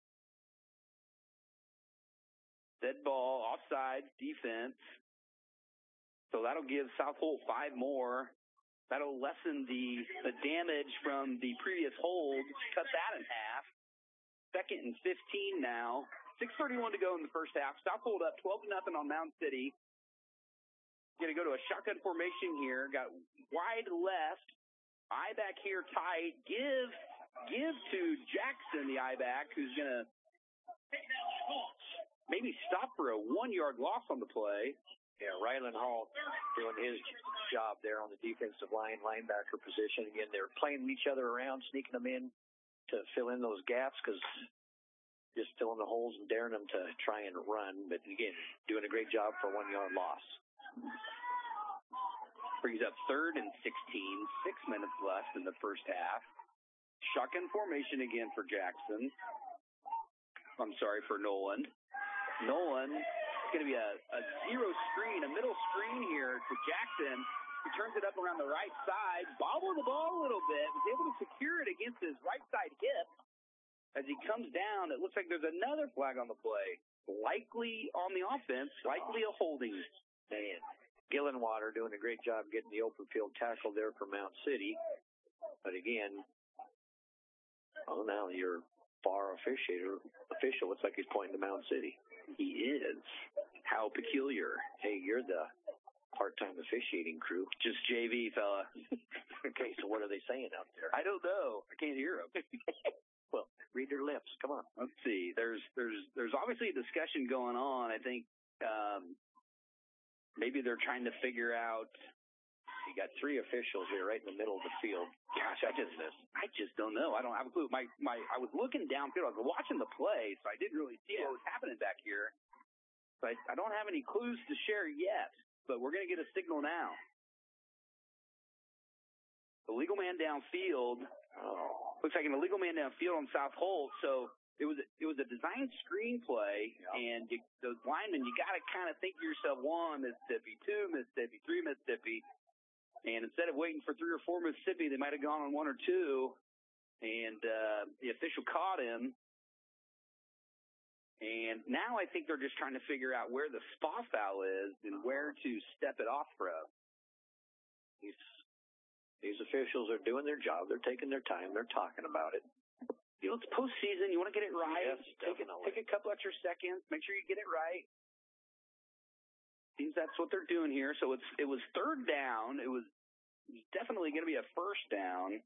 Dead ball, offside, defense. So that'll give South Holt 5 more. That'll lessen the damage from the previous hold. Cut that in half. Second and 15 now. 6:31 to go in the first half. South Holt up 12-0 on Mound City. Going to go to a shotgun formation here. Got wide left. Eye back here tight. Give to Jackson, the eye back, who's going to maybe stop for a 1 yard loss on the play. Yeah, Ryland Hall doing his job there on the defensive line, linebacker position. Again, they're playing each other around, sneaking them in to fill in those gaps because just filling the holes and daring them to try and run. But again, doing a great job for a 1 yard loss. Brings up 3rd and 16, 6 minutes left in the first half. Shotgun formation again for Jackson. For Nolan. Nolan, it's going to be a zero screen, a middle screen here to Jackson. He turns it up around the right side, bobbled the ball a little bit, was able to secure it against his right side hip. As he comes down, it looks like there's another flag on the play. Likely on the offense, likely a holding. Man, Gillenwater doing a great job getting the open field tackle there for Mount City. But again, now your VAR official looks like he's pointing to Mount City. He is. How peculiar. Hey, you're the part-time officiating crew. Just JV, fella. Okay, so what are they saying out there? I don't know. I can't hear them. Well, read their lips. Come on. Let's see. There's obviously a discussion going on. I think maybe they're trying to figure out. You got 3 officials here right in the middle of the field. Gosh, I just don't know. I don't have a clue. I was looking downfield. I was watching the play, so I didn't really see what was happening back here. So I don't have any clues to share yet, but we're going to get a signal now. Illegal man downfield. Looks like an illegal man downfield on South Holt. So it was a design screenplay, and those linemen, you got to kind of think to yourself, 1 Mississippi, 2 Mississippi, 3 Mississippi. And instead of waiting for 3 or 4 Mississippi, they might have gone on 1 or 2, and the official caught him. And now I think they're just trying to figure out where the spot foul is and where to step it off from. These officials are doing their job. They're taking their time. They're talking about it. You know, it's postseason. You want to get it right. Yes, take a couple extra seconds. Make sure you get it right. Seems that's what they're doing here. So it was 3rd down. It was definitely going to be a 1st down.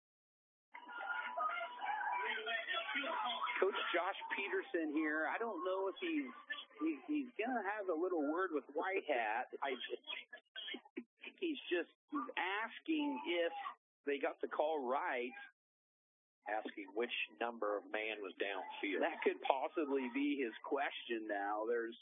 Coach Josh Peterson here. I don't know if he's going to have a little word with White Hat. He's asking if they got the call right. Asking which number of man was downfield. That could possibly be his question now. There's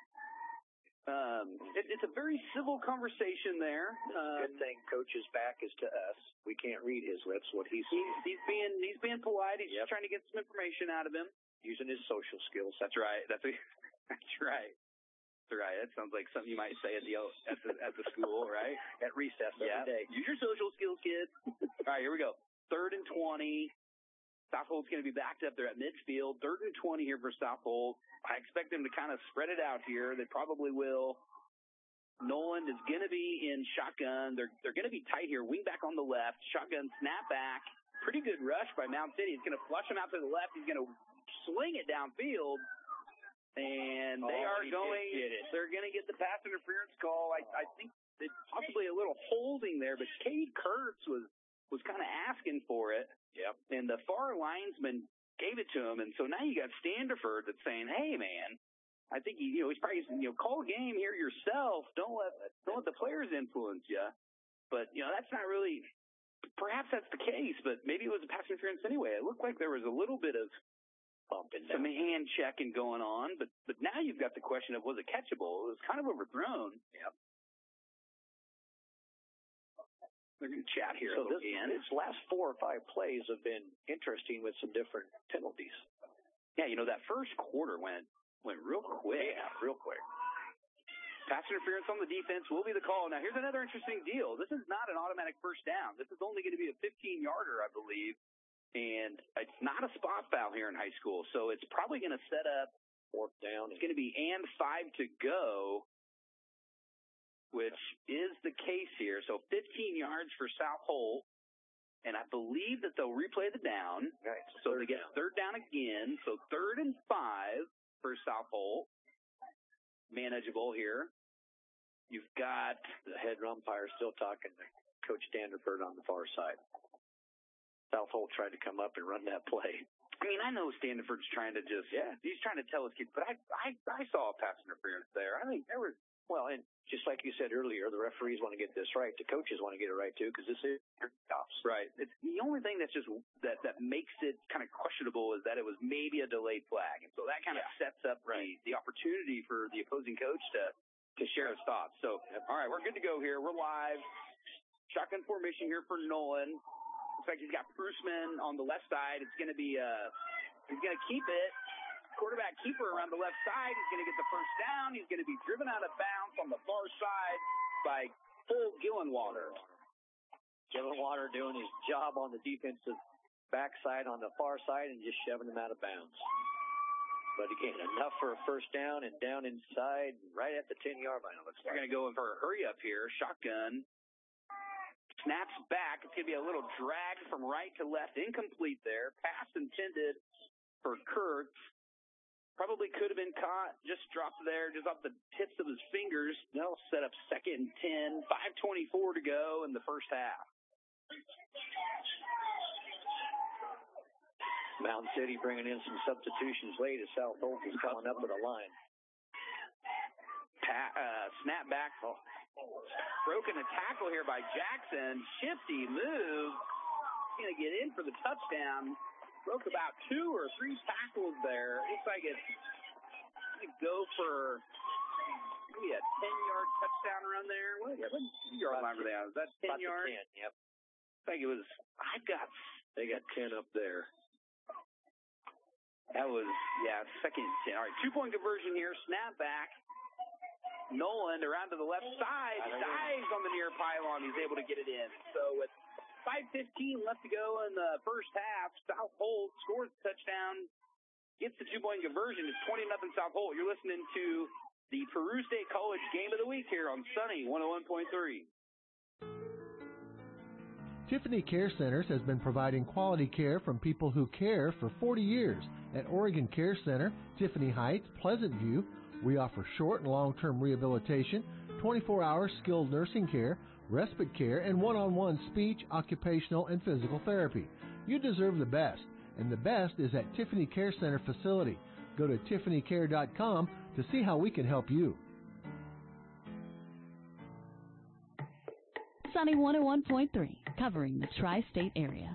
it's a very civil conversation there. Good thing Coach's back is to us. We can't read his lips, what he's being polite. He's just trying to get some information out of him. Using his social skills. That's right. That's right. That's right. That sounds like something you might say at the school, right? At recess every day. Use your social skills, kids. All right, here we go. 3rd and 20. South Holt's going to be backed up there at midfield. 3rd and 20 here for South Holt. I expect them to kind of spread it out here. They probably will. Nolan is going to be in shotgun. They're going to be tight here. Wing back on the left. Shotgun snap back. Pretty good rush by Mount City. He's going to flush him out to the left. He's going to sling it downfield. And they're going to get the pass interference call. I think it's possibly a little holding there, but Cade Kurtz was kind of asking for it. Yep. And the far linesman gave it to him. And so now you got Standiford that's saying, hey, man, I think, he's probably, call a game here yourself. Don't let the players influence you. But, that's not really, perhaps that's the case, but maybe it was a pass interference anyway. It looked like there was a little bit of some hand checking going on. But now you've got the question of, was it catchable? It was kind of overthrown. Yep. They're going to chat here. So this last 4 or 5 plays have been interesting with some different penalties. Yeah, that first quarter went real quick. Yeah, real quick. Pass interference on the defense will be the call. Now, here's another interesting deal. This is not an automatic first down. This is only going to be a 15-yarder, I believe. And it's not a spot foul here in high school. So it's probably going to set up 4th down. It's going to be 5 to go, which is the case here. So 15 yards for South Holt, and I believe that they'll replay the down. Right. So they get 3rd down again. So 3rd and 5 for South Holt. Manageable here. You've got the head umpire still talking to Coach Standiford on the far side. South Holt tried to come up and run that play. I mean, I know Standiford's trying to he's trying to tell his kids, but I saw a pass interference there. I think there was. Well, and just like you said earlier, the referees want to get this right. The coaches want to get it right, too, because this is tops. Right. It's the only thing that's just that makes it kind of questionable is that it was maybe a delayed flag. And so that kind of sets up the opportunity for the opposing coach to share his thoughts. So, all right, we're good to go here. We're live. Shotgun formation here for Nolan. Looks like he's got Prusman on the left side. It's going to be he's going to keep it. Quarterback keeper around the left side. He's going to get the first down. He's going to be driven out of bounds on the far side by Cole Gillenwater. Gillenwater doing his job on the defensive backside on the far side and just shoving him out of bounds. But again, enough for a first down and down inside right at the 10-yard line. They're going to go in for a hurry up here. Shotgun. Snaps back. It's going to be a little drag from right to left. Incomplete there. Pass intended for Kurtz. Probably could have been caught, just dropped there, just off the tips of his fingers. They'll set up 2nd and 10, 5:24 to go in the first half. Mountain City bringing in some substitutions late as South Holt is coming up with a line. Snap back. Broken a tackle here by Jackson. Shifty move. Going to get in for the touchdown. Broke about 2 or 3 tackles there. Looks like it's going to go for maybe a 10-yard touchdown run there. What yard line were they on? Is that 10 yards? 10, yep. I think it was. They got 10 up there. That was 2nd and 10. All right, 2-point conversion here. Snap back. Nolan around to the left side. Dives on the near pylon. He's able to get it in. So with 5:15 left to go in the first half. South Holt scores the touchdown, gets the 2-point conversion. It's 20-0 South Holt. You're listening to the Peru State College Game of the Week here on Sunny 101.3. Tiffany Care Centers has been providing quality care from people who care for 40 years. At Oregon Care Center, Tiffany Heights, Pleasant View, we offer short and long-term rehabilitation, 24-hour skilled nursing care, respite care, and one-on-one speech, occupational, and physical therapy. You deserve the best, and the best is at Tiffany Care Center facility. Go to tiffanycare.com to see how we can help you. Sunny 101.3, covering the tri-state area.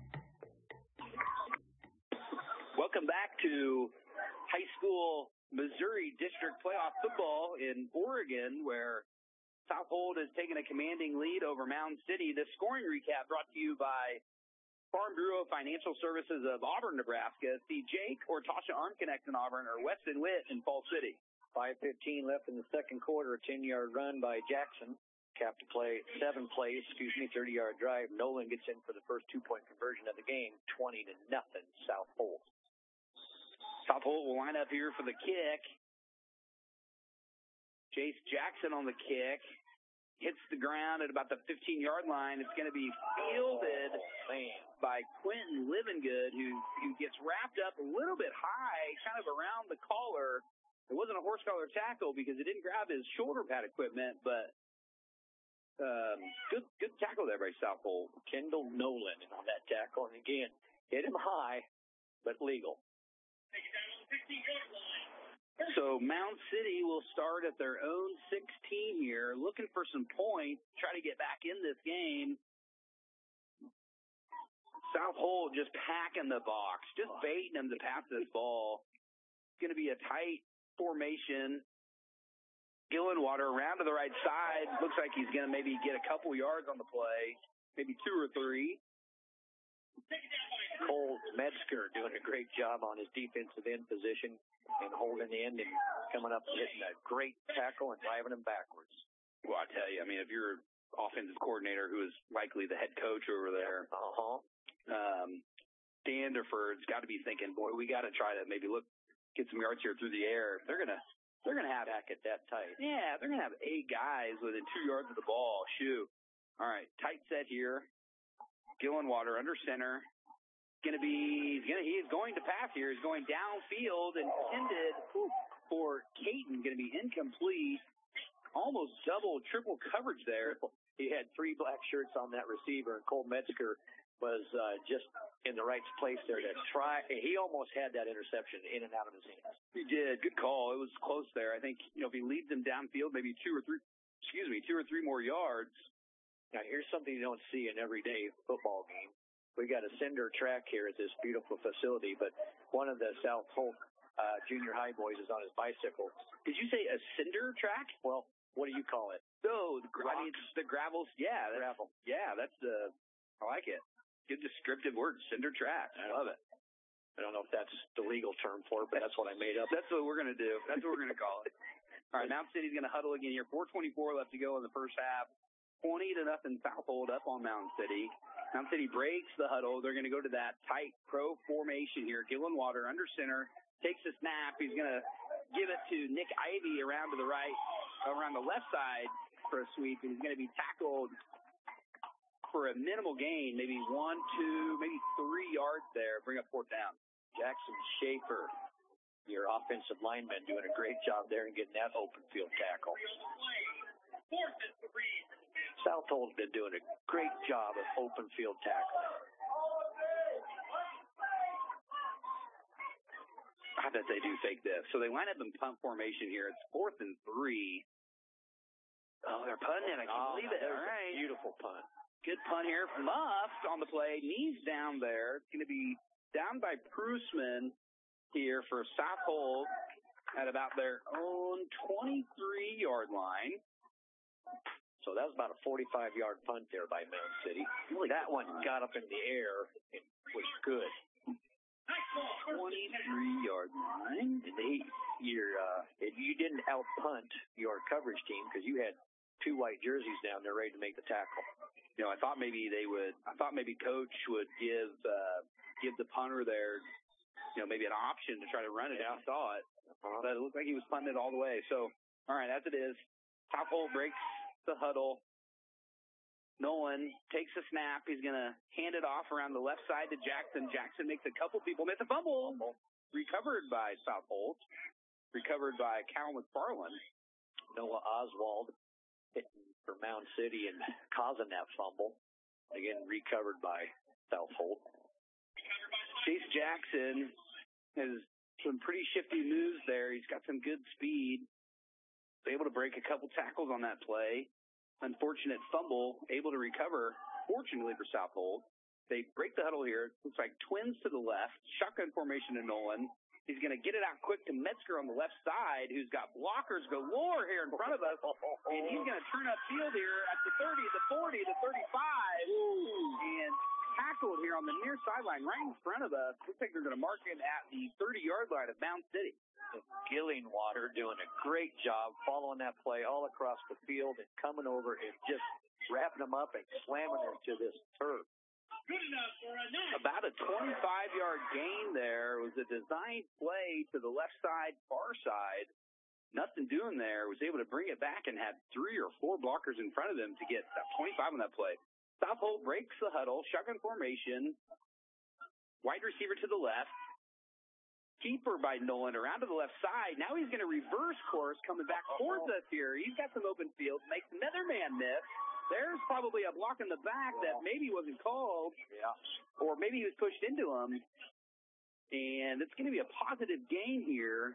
Welcome back to high school Missouri District Playoff football in Oregon, where Southold has taken a commanding lead over Mound City. This scoring recap brought to you by Farm Bureau Financial Services of Auburn, Nebraska. See Jake or Tasha Armconnect in Auburn, or Weston Witt in Falls City. 5:15 left in the second quarter. A 10-yard run by Jackson. Capped to play 7 plays, 30-yard drive. Nolan gets in for the first 2-point conversion of the game, 20-0, Southold. Southold will line up here for the kick. Chase Jackson on the kick. Hits the ground at about the 15-yard line. It's going to be fielded by Quentin Livengood, who gets wrapped up a little bit high, kind of around the collar. It wasn't a horse collar tackle because it didn't grab his shoulder pad equipment, but good tackle there by Southold. Kendall Nolan on that tackle, and again, hit him high, but legal. So Mound City will start at their own 16 here, looking for some points, try to get back in this game. Southold just packing the box, just baiting them to pass this ball. It's going to be a tight formation. Gillenwater around to the right side. Looks like he's going to maybe get a couple yards on the play, maybe 2 or 3. Cole Metzger doing a great job on his defensive end position and holding in and coming up and hitting a great tackle and driving him backwards. Well, I tell you, I mean, if you're offensive coordinator who is likely the head coach over there, Standerford's got to be thinking, boy, we got to try to maybe get some yards here through the air. They're gonna have back at that tight. Yeah, they're gonna have 8 guys within 2 yards of the ball. Shoot. All right, tight set here. Gillenwater under center. He is going to pass here. He's going downfield, intended for Caton. Going to be incomplete. Almost double, triple coverage there. He had 3 black shirts on that receiver, and Cole Metzger was just in the right place there to try. He almost had that interception in and out of his hands. He did. Good call. It was close there. I think, if he leads them downfield, maybe 2 or 3 more yards. Now, here's something you don't see in everyday football game. We got a cinder track here at this beautiful facility, but one of the Southold junior high boys is on his bicycle. Did you say a cinder track? Well, what do you call it? Oh, the gravel. Yeah, gravel. Yeah, I like it. Good descriptive word, cinder track. I love it. I don't know if that's the legal term for it, but that's what I made up. That's what we're going to do. That's what we're going to call it. All right, Mount City's going to huddle again here. 4:24 left to go in the first half. 20-0 Southold up on Mound City. Mound City breaks the huddle. They're going to go to that tight pro formation here. Gillenwater under center, takes a snap. He's going to give it to Nick Ivy around to the right, around the left side for a sweep, and he's going to be tackled for a minimal gain, maybe 1, 2, maybe 3 yards there. Bring up 4th down. Jackson Schaefer, your offensive lineman, doing a great job there and getting that open field tackle. Southold's been doing a great job of open field tackling. I bet they do fake this. So they line up in punt formation here. It's 4th and 3. Oh, they're punting it. I can't believe it. All right. Beautiful punt. Good punt here. Muff on the play. Knees down there. It's going to be down by Prusman here for Southold at about their own 23-yard line. So that was about a 45-yard punt there by Mound City. Really, that one got up in the air and was good. 23-yard line. You didn't out-punt your coverage team because you had 2 white jerseys down there ready to make the tackle. I thought maybe Coach would give the punter there, maybe an option to try to run it out. Saw it, but it looked like he was punting it all the way. So, all right, as it is, Southold breaks the huddle. Nolan takes a snap. He's going to hand it off around the left side to Jackson. Jackson makes a couple people miss a fumble. Recovered by Southold. Recovered by Cal McFarland. Noah Oswald hitting for Mound City and causing that fumble. Again, recovered by Southold. Chase Jackson has some pretty shifty moves there. He's got some good speed. Able to break a couple tackles on that play. unfortunate fumble, able to recover, fortunately for Southold. They break the huddle here. Looks like twins to the left, shotgun formation to Nolan. He's going to get it out quick to Metzger on the left side, who's got blockers galore here in front of us. And he's going to turn upfield here at the 30, the 40, the 35. And tackled here on the near sideline right in front of us. Looks like they're going to mark it at the 30-yard line of Mound City. Gillingwater doing a great job following that play all across the field and coming over and just wrapping them up and slamming them to this turf. About a 25-yard gain there. It was a designed play to the left side, far side. Nothing doing there. Was able to bring it back and had 3 or 4 blockers in front of them to get 25 on that play. Southold breaks the huddle, shotgun formation, wide receiver to the left, keeper by Nolan around to the left side. Now he's going to reverse course coming back towards us here. He's got some open field, makes another man miss. There's probably a block in the back that maybe wasn't called, or maybe he was pushed into him. And it's going to be a positive gain here.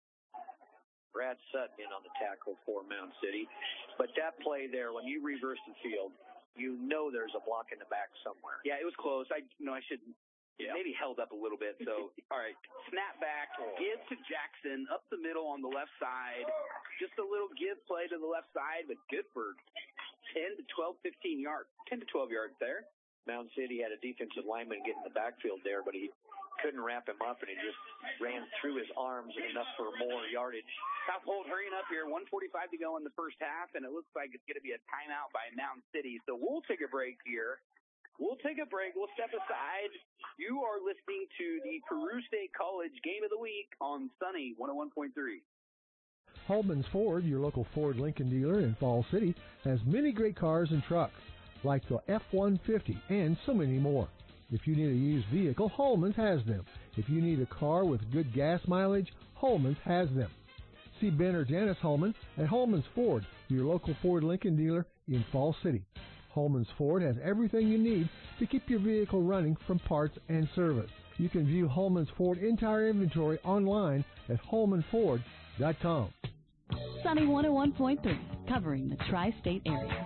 Brad Sutton in on the tackle for Mound City. But that play there, when you reverse the field, you know there's a block in the back somewhere. Yeah, it was close. I should maybe held up a little bit. So, all right, snap back, give to Jackson up the middle on the left side. Just a little give play to the left side, but good for 10 to 12, 15 yards, 10 to 12 yards there. Mound City had a defensive lineman get in the backfield there, but he couldn't wrap him up, and he just ran through his arms and enough for more yardage. Southold hurrying up here, 1:45 to go in the first half, and it looks like it's going to be a timeout by Mound City. So we'll take a break here. We'll take a break. We'll step aside. You are listening to the Peru State College Game of the Week on Sunny 101.3. Holman's Ford, your local Ford Lincoln dealer in Fall City, has many great cars and trucks, like the F-150 and so many more. If you need a used vehicle, Holman's has them. If you need a car with good gas mileage, Holman's has them. See Ben or Janice Holman at Holman's Ford, your local Ford Lincoln dealer in Fall City. Holman's Ford has everything you need to keep your vehicle running from parts and service. You can view Holman's Ford entire inventory online at holmanford.com. Sunny 101.3, covering the tri-state area.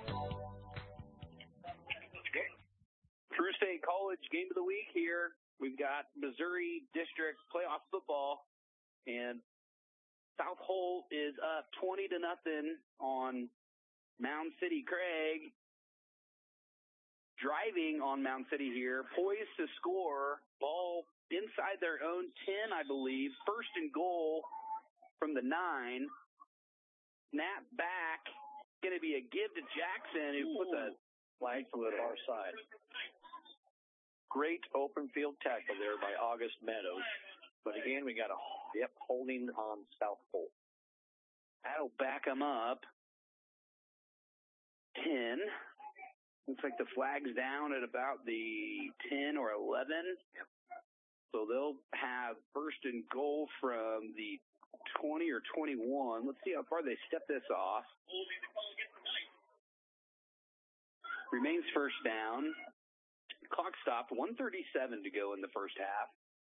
Peru State College Game of the Week here. We've got Missouri District playoff football, and Southold is up 20-0 on Mound City. Craig driving on Mound City here, poised to score. Ball inside their own 10, I believe. First and goal from the 9. Snap back. Going to be a give to Jackson, who puts a flag to the far side. Great open field tackle there by August Meadows. But again, we got a holding on Southold. That'll back them up. 10. Looks like the flag's down at about the 10 or 11. Yep. So they'll have first and goal from the 20 or 21. Let's see how far they step this off. Remains first down. Clock stopped. 1:37 to go in the first half.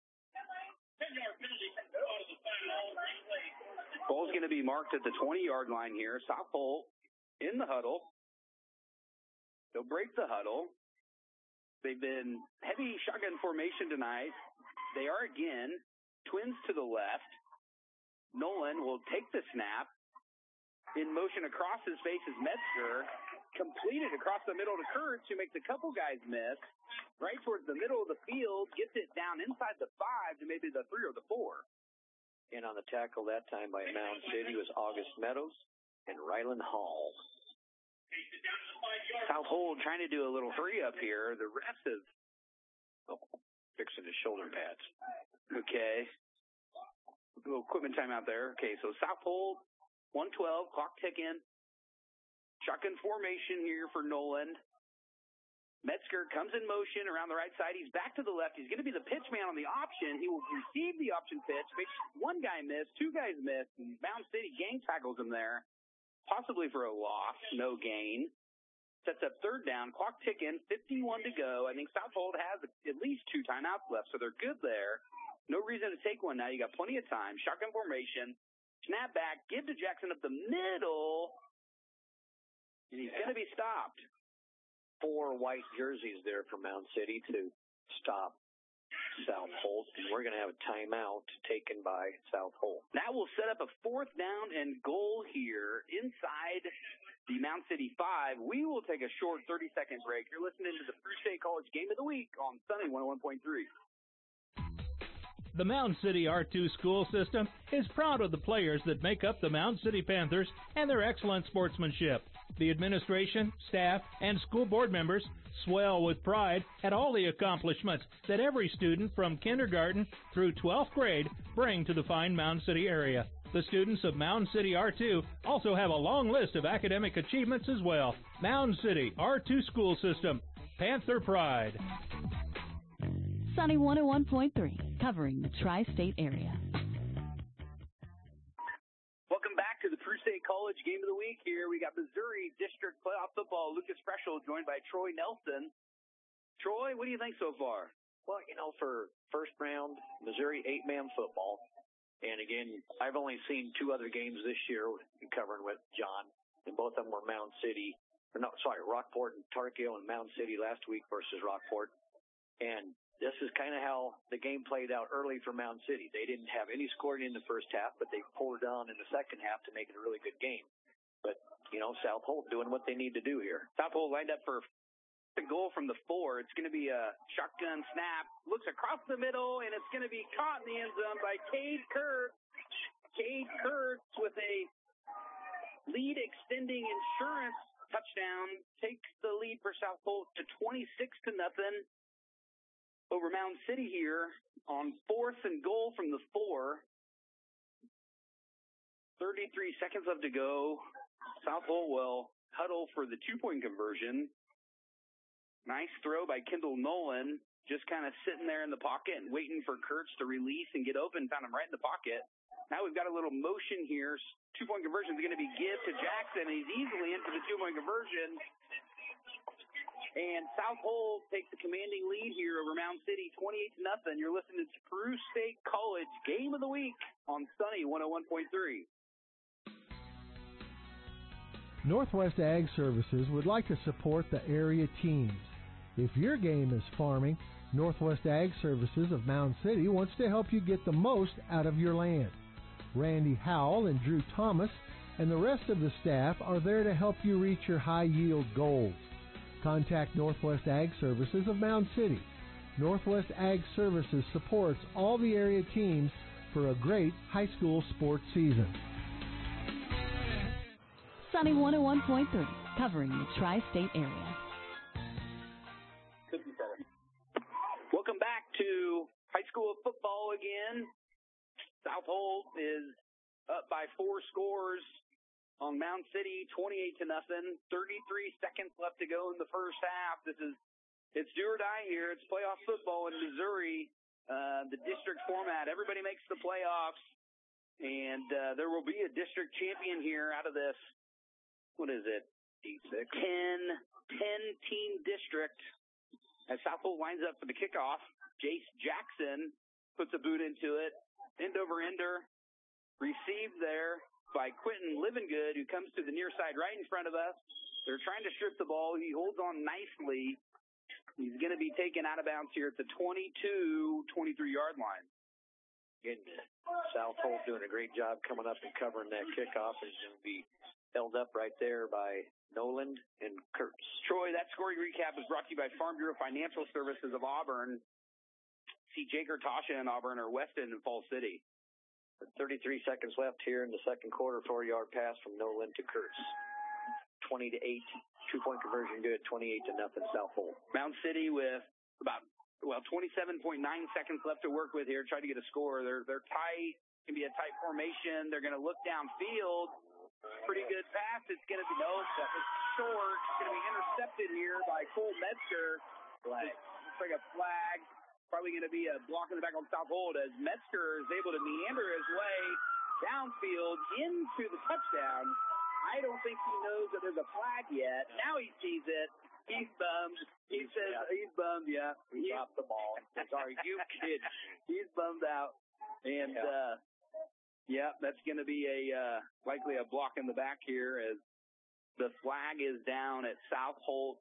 Ball's going to be marked at the 20-yard line here. Southold in the huddle. They'll break the huddle. They've been heavy shotgun formation tonight. They are again twins to the left. Nolan will take the snap. In motion across his face is Metzger. Completed across the middle to Kurtz, who makes a couple guys miss. Right towards the middle of the field. Gets it down inside the 5 to maybe the 3 or the 4. And on the tackle that time by Mound City was August Meadows and Ryland Hall. Southold trying to do a little hurry up here. The rest is fixing his shoulder pads. Okay. A little equipment time out there. Okay, so Southold, 1:12, clock ticking. Shotgun formation here for Nolan. Metzger comes in motion around the right side. He's back to the left. He's going to be the pitch man on the option. He will receive the option pitch. Makes one guy miss, 2 guys miss, and Mound City gang tackles him there, possibly for a loss, no gain. Sets up third down, clock ticking, 51 to go. I think Southold has at least 2 timeouts left, so they're good there. No reason to take one now. You got plenty of time. Shotgun formation, snap back, give to Jackson up the middle. And he's going to be stopped. 4 white jerseys there for Mound City to stop South Holt, and we're going to have a timeout taken by South Holt. That will set up a 4th down and goal here inside the Mound City 5. We will take a short 30-second break. You're listening to the Peru State College Game of the Week on Sunny 101.3. The Mound City R2 school system is proud of the players that make up the Mound City Panthers and their excellent sportsmanship. The administration, staff, and school board members swell with pride at all the accomplishments that every student from kindergarten through 12th grade bring to the fine Mound City area. The students of Mound City R2 also have a long list of academic achievements as well. Mound City R2 school system, Panther pride. Sunny 101.3, covering the tri-state area. Welcome back to the Peru State College Game of the Week here. We got Missouri District Playoff Football. Lucas Freschel joined by Troy Nelson. Troy, what do you think so far? Well, for first round, Missouri 8-man football. And again, I've only seen 2 other games this year covering with John, and both of them were Rockport and Tarkio, and Mound City last week versus Rockport. And this is kind of how the game played out early for Mound City. They didn't have any scoring in the first half, but they pulled it on in the second half to make it a really good game. But, South Holt doing what they need to do here. South Holt lined up for the goal from the 4. It's going to be a shotgun snap. Looks across the middle, and it's going to be caught in the end zone by Cade Kurtz. Cade Kurtz with a lead extending insurance touchdown takes the lead for South Holt to 26-0 over Mound City here on 4th and goal from the 4. 33 seconds left to go. South Holt will huddle for the 2-point conversion. Nice throw by Kendall Nolan. Just kind of sitting there in the pocket and waiting for Kurtz to release and get open. Found him right in the pocket. Now we've got a little motion here. 2-point conversion is going to be give to Jackson. He's easily into the 2-point conversion. And South Holt takes the commanding lead here over Mound City, 28-0. You're listening to Peru State College Game of the Week on Sunny 101.3. Northwest Ag Services would like to support the area teams. If your game is farming, Northwest Ag Services of Mound City wants to help you get the most out of your land. Randy Howell and Drew Thomas and the rest of the staff are there to help you reach your high-yield goals. Contact Northwest Ag Services of Mound City. Northwest Ag Services supports all the area teams for a great high school sports season. Sunny 101.3, covering the tri-state area. Welcome back to high school football again. South Holt is up by 4 scores on Mound City, 28-0. 33 seconds left to go in the first half. It's do or die here. It's playoff football in Missouri. The district format. Everybody makes the playoffs, and there will be a district champion here out of this. What is it? 10-team district. As South Holt lines up for the kickoff, Jace Jackson puts a boot into it. End over ender. Received there by Quentin Livingood, who comes to the near side right in front of us. They're trying to strip the ball. He holds on nicely. He's going to be taken out of bounds here at the 23-yard line. Again, South Holt doing a great job coming up and covering that kickoff. Is going to be held up right there by Noland and Kurtz. Troy, that scoring recap is brought to you by Farm Bureau Financial Services of Auburn. See Jake Tasha in Auburn or Weston in Falls City. 33 seconds left here in the second quarter. 4-yard pass from Nolan to Kurtz. 20-8. 2-point conversion good. 28-0 South Holt. Mound City with about 27.9 seconds left to work with here. Try to get a score. They're tight. It can be a tight formation. They're going to look downfield. Pretty good pass. It's going to be it's short. It's going to be intercepted here by Cole Metzger. Flag. Looks like a flag. Probably going to be a block in the back on South Holt as Metzger is able to meander his way downfield into the touchdown. I don't think he knows that there's a flag yet. Now he sees it. He's bummed. He says he's bummed, yeah. He dropped the ball. Sorry, you kid. He's bummed out. And, that's going to be likely a block in the back here as The flag is down at South Holt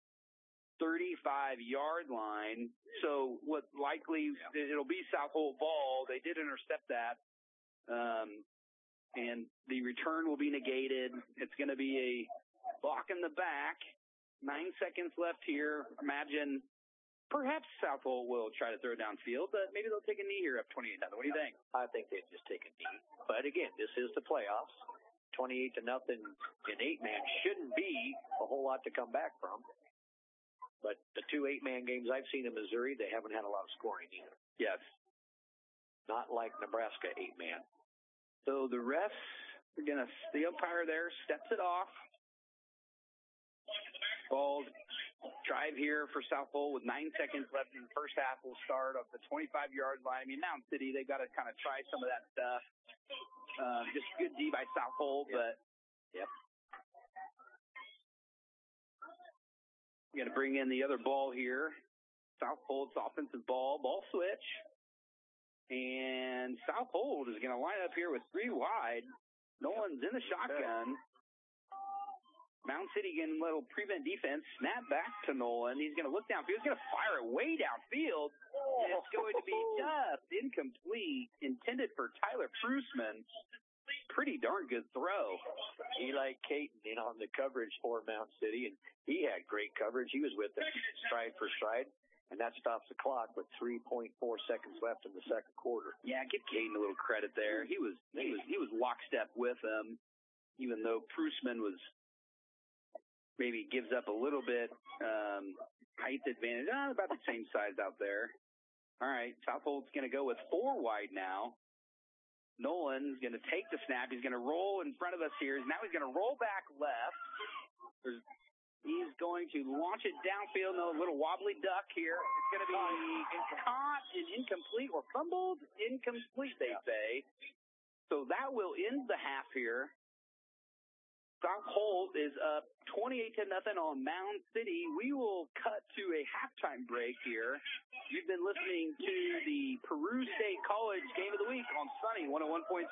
35-yard line. So what likely it'll be South Holt ball. They did intercept that. And the return will be negated. It's going to be a block in the back. 9 seconds left here. Imagine perhaps South Holt will try to throw it downfield, but maybe they'll take a knee here up 28-0. What do you think? I think they'd just take a knee. But again, this is the playoffs. 28-0 in 8-man shouldn't be a whole lot to come back from. But the 2 8-man games I've seen in Missouri, they haven't had a lot of scoring either. Yes. Not like Nebraska 8-man. So the refs are going to, the umpire there steps it off. Ball drive here for South Holt with 9 seconds left in the first half. Will start off the 25-yard line. I mean, Mound City, they've got to kind of try some of that stuff. Just good D by South Holt, but we got to bring in the other ball here. South Holt's offensive ball switch. And South Holt is going to line up here with 3 wide. Nolan's in the shotgun. Mound City getting a little prevent defense. Snap back to Nolan. He's going to look downfield. He's going to fire it way downfield. And it's going to be just incomplete. Intended for Tyler Prusman. Pretty darn good throw. Eli Caton in on the coverage for Mound City, and he had great coverage. He was with them stride for stride. And that stops the clock with 3.4 seconds left in the second quarter. Yeah, give Caden a little credit there. He was lockstep with him, even though Prusman was maybe gives up a little bit height advantage. About the same size out there. All right, South Holt's going to go with 4 wide now. Nolan's going to take the snap. He's going to roll in front of us here. Now he's going to roll back left. He's going to launch it downfield. No, a little wobbly duck here. It's going to be caught and incomplete or fumbled. Incomplete, they say. So that will end the half here. South Holt is up 28-0 on Mound City. We will cut to a halftime break here. You've been listening to the Peru State College Game of the Week on Sunny 101.3.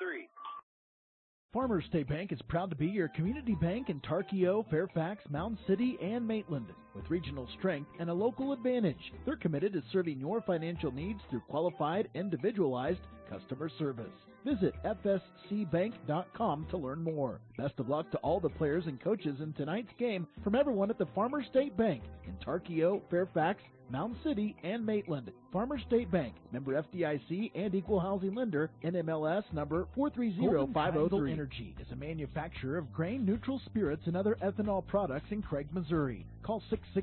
Farmers State Bank is proud to be your community bank in Tarkio, Fairfax, Mound City, and Maitland. With regional strength and a local advantage, they're committed to serving your financial needs through qualified, individualized customer service. Visit fscbank.com to learn more. Best of luck to all the players and coaches in tonight's game from everyone at the Farmers State Bank in Tarkio, Fairfax, Mound City, and Maitland. Farmers State Bank, member FDIC and equal housing lender, NMLS number 430503. Energy is a manufacturer of grain-neutral spirits and other ethanol products in Craig, Missouri. Call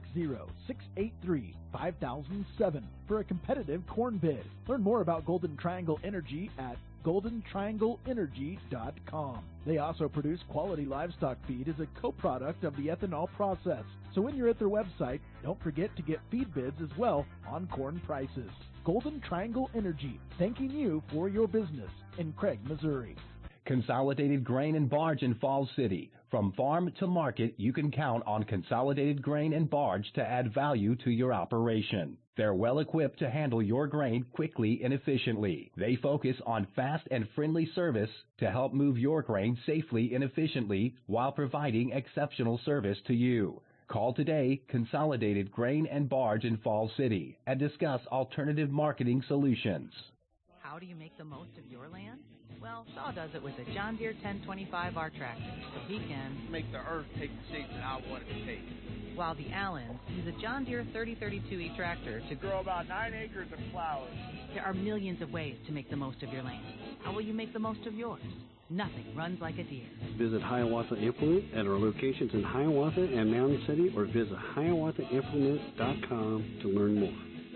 660-683-5007 for a competitive corn bid. Learn more about Golden Triangle Energy at goldentriangleenergy.com. They also produce quality livestock feed as a co-product of the ethanol process. So when you're at their website, don't forget to get feed bids as well on corn prices. Golden Triangle Energy, thanking you for your business in Craig, Missouri. Consolidated Grain and Barge in Falls City. From farm to market, you can count on Consolidated Grain and Barge to add value to your operation. They're well equipped to handle your grain quickly and efficiently. They focus on fast and friendly service to help move your grain safely and efficiently while providing exceptional service to you. Call today, Consolidated Grain and Barge in Falls City, and discuss alternative marketing solutions. How do you make the most of your land? Well, Shaw does it with a John Deere 1025R tractor, so he can make the earth take the shape that I want it to take. While the Allens use a John Deere 3032E tractor to grow about 9 acres of flowers. There are millions of ways to make the most of your land. How will you make the most of yours? Nothing runs like a Deere. Visit Hiawatha Implement at our locations in Hiawatha and Mountain City, or visit hiawathaImplement.com to learn more.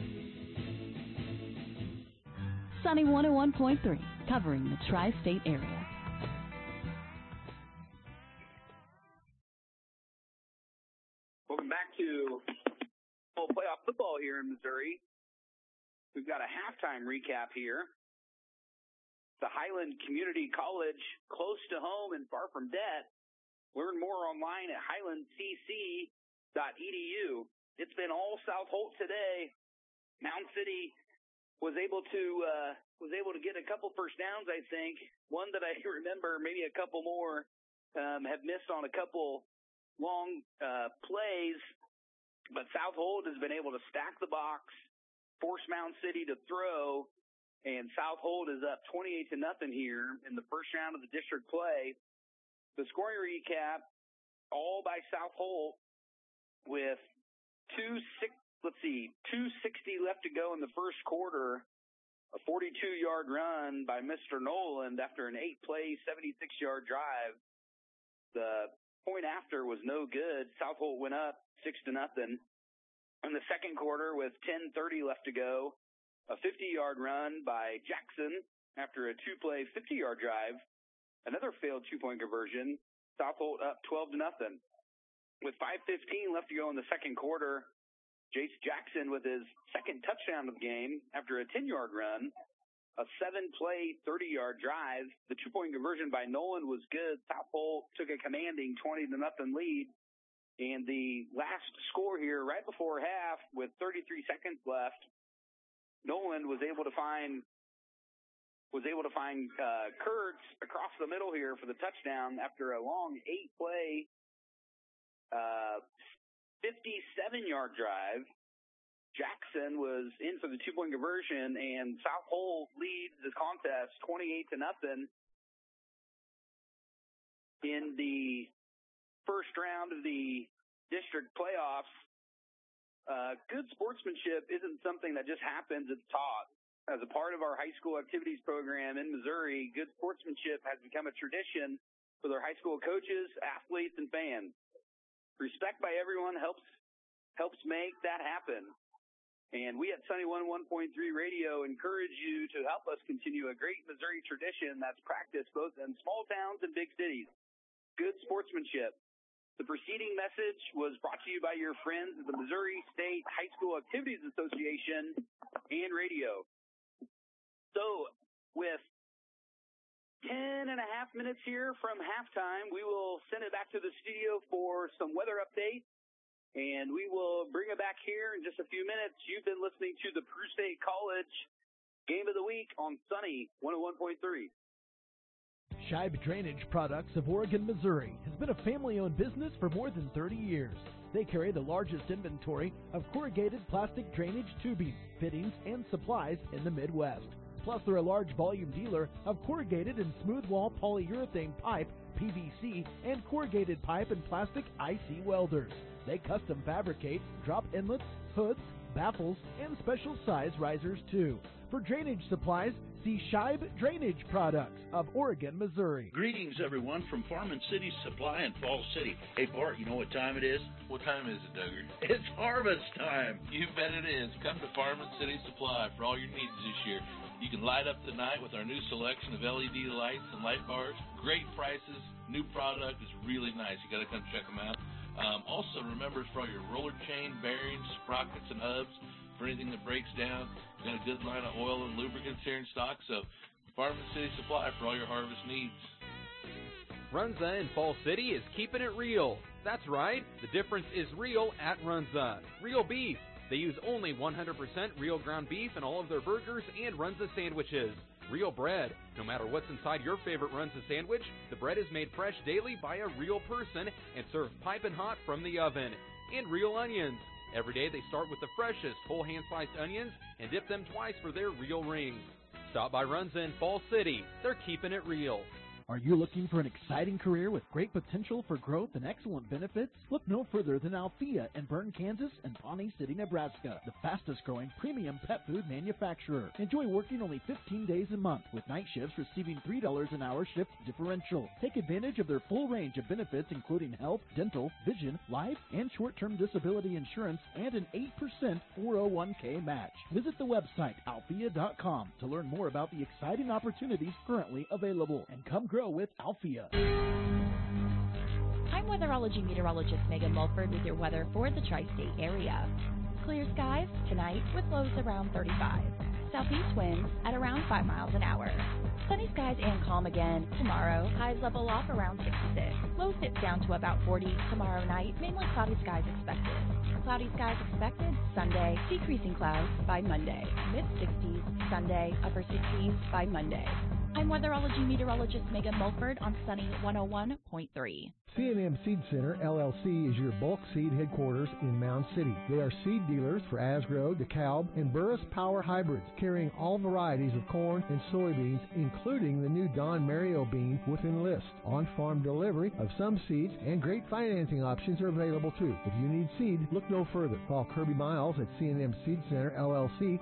Sunny 101.3, covering the tri-state area. Welcome back to playoff football here in Missouri. We've got a halftime recap here. The Highland Community College, close to home and far from debt. Learn more online at highlandcc.edu. It's been all South Holt today. Mound City was able to get a couple first downs, I think. One that I remember, maybe a couple more, have missed on a couple long plays, but South Holt has been able to stack the box, force Mound City to throw, and South Holt is up 28-0 here in the first round of the district play. The scoring recap, all by South Holt with 2:60 left to go in the first quarter. A 42-yard run by Mr. Noland after an 8-play, 76-yard drive. The point after was no good. South Holt went up 6-0. In the second quarter with 10:30 left to go, a 50-yard run by Jackson after a 2-play, 50-yard drive. Another failed 2-point conversion. South Holt up 12-0. With 5:15 left to go in the second quarter, Jace Jackson with his second touchdown of the game after a 10-yard run. A 7-play, 30-yard drive. The 2-point conversion by Noland was good. South Holt took a commanding 20-0 lead. And the last score here, right before half, with 33 seconds left, Noland was able to find Kurtz across the middle here for the touchdown after a long 8-play, 57-yard drive. Jackson was in for the 2-point conversion, and South Holt leads the contest 28-0 in the first round of the district playoffs. Good sportsmanship isn't something that just happens, it's taught. As a part of our high school activities program in Missouri, good sportsmanship has become a tradition for their high school coaches, athletes, and fans. Respect by everyone helps make that happen. And we at Sunny 101.3 Radio encourage you to help us continue a great Missouri tradition that's practiced both in small towns and big cities. Good sportsmanship. The preceding message was brought to you by your friends at the Missouri State High School Activities Association and radio. So, with 10 and a half minutes here from halftime, we will send it back to the studio for some weather updates. And we will bring it back here in just a few minutes. You've been listening to the Peru State College Game of the Week on Sunny 101.3. Scheib Drainage Products of Oregon, Missouri has been a family-owned business for more than 30 years. They carry the largest inventory of corrugated plastic drainage tubing, fittings, and supplies in the Midwest. Plus, they're a large volume dealer of corrugated and smooth wall polyurethane pipe, PVC, and corrugated pipe and plastic IC welders. They custom fabricate drop inlets, hoods, baffles, and special size risers too. For drainage supplies, see Scheib Drainage Products of Oregon, Missouri. Greetings, everyone, from Farm & City Supply in Falls City. Hey, Bart, you know what time it is? What time is it, Duggar? It's harvest time. You bet it is. Come to Farm & City Supply for all your needs this year. You can light up the night with our new selection of LED lights and light bars. Great prices. New product is really nice. You got to come check them out. Also, remember, for all your roller chain, bearings, sprockets, and hubs, for anything that breaks down, we've got a good line of oil and lubricants here in stock. So, Farm & City Supply for all your harvest needs. Runza in Falls City is keeping it real. That's right. The difference is real at Runza. Real beef. They use only 100% real ground beef in all of their burgers and Runza sandwiches. Real bread. No matter what's inside your favorite Runza sandwich, the bread is made fresh daily by a real person and served piping hot from the oven. And real onions. Every day they start with the freshest whole hand-sliced onions and dip them twice for their real rings. Stop by Runza in Falls City. They're keeping it real. Are you looking for an exciting career with great potential for growth and excellent benefits? Look no further than Althea in Bern, Kansas and Pawnee City, Nebraska, the fastest growing premium pet food manufacturer. Enjoy working only 15 days a month with night shifts receiving $3 an hour shift differential. Take advantage of their full range of benefits including health, dental, vision, life, and short-term disability insurance and an 8% 401k match. Visit the website althea.com to learn more about the exciting opportunities currently available and come grow with Althea. I'm weatherology meteorologist Megan Mulford with your weather for the tri-state area. Clear skies tonight with lows around 35. Southeast winds at around 5 miles an hour. Sunny skies and calm again tomorrow. Highs level off around 66. Lows dip down to about 40 tomorrow night. Mainly cloudy skies expected. Cloudy skies expected Sunday. Decreasing clouds by Monday. Mid-60s Sunday. Upper 60s by Monday. I'm weatherology meteorologist Megan Mulford on Sunny 101.3. C&M Seed Center, LLC is your bulk seed headquarters in Mound City. They are seed dealers for Asgrow, DeKalb, and Burris Power Hybrids, carrying all varieties of corn and soybeans, including the new Don Mario bean with Enlist. On-farm delivery of some seeds and great financing options are available too. If you need seed, look no further. Call Kirby Miles at C&M Seed Center, LLC,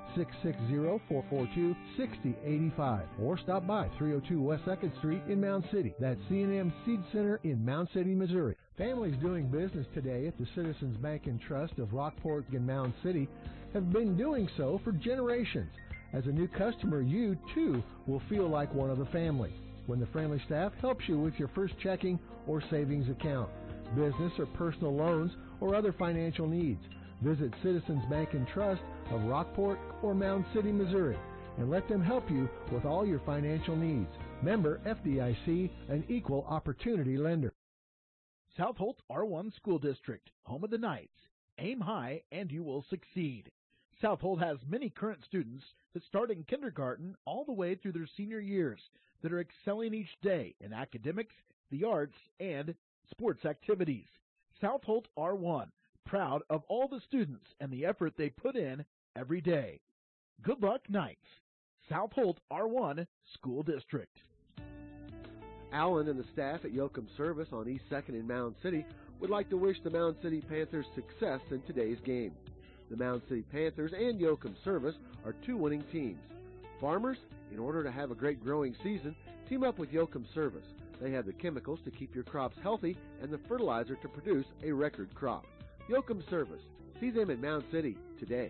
660-442-6085, or stop by 302 West 2nd Street in Mound City. That's C&M Seed Center in Mound City, Missouri. Families doing business today at the Citizens Bank and Trust of Rockport and Mound City have been doing so for generations. As a new customer, you too will feel like one of the family when the friendly staff helps you with your first checking or savings account, business or personal loans, or other financial needs. Visit Citizens Bank and Trust of Rockport or Mound City, Missouri, and let them help you with all your financial needs. Member FDIC, an equal opportunity lender. Southolt R1 School District, home of the Knights. Aim high and you will succeed. Southolt has many current students that start in kindergarten all the way through their senior years that are excelling each day in academics, the arts, and sports activities. Southolt R1, proud of all the students and the effort they put in every day. Good luck, Knights. Southolt R1 School District. Allen and the staff at Yoakum Service on East 2nd in Mound City would like to wish the Mound City Panthers success in today's game. The Mound City Panthers and Yoakum Service are two winning teams. Farmers, in order to have a great growing season, team up with Yoakum Service. They have the chemicals to keep your crops healthy and the fertilizer to produce a record crop. Yoakum Service. See them in Mound City today.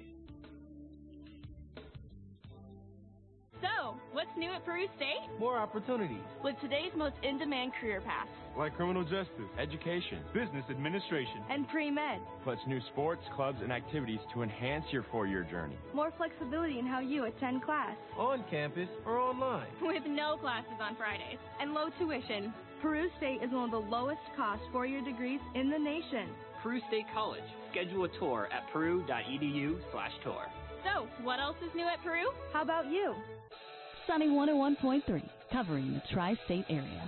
So, what's new at Peru State? More opportunities. With today's most in-demand career paths. Like criminal justice, education, business administration, and pre-med. Plus new sports, clubs, and activities to enhance your four-year journey. More flexibility in how you attend class. On campus or online. With no classes on Fridays. And low tuition. Peru State is one of the lowest cost four-year degrees in the nation. Peru State College. Schedule a tour at peru.edu/tour. So, what else is new at Peru? How about you? Sunny 101.3, covering the tri-state area.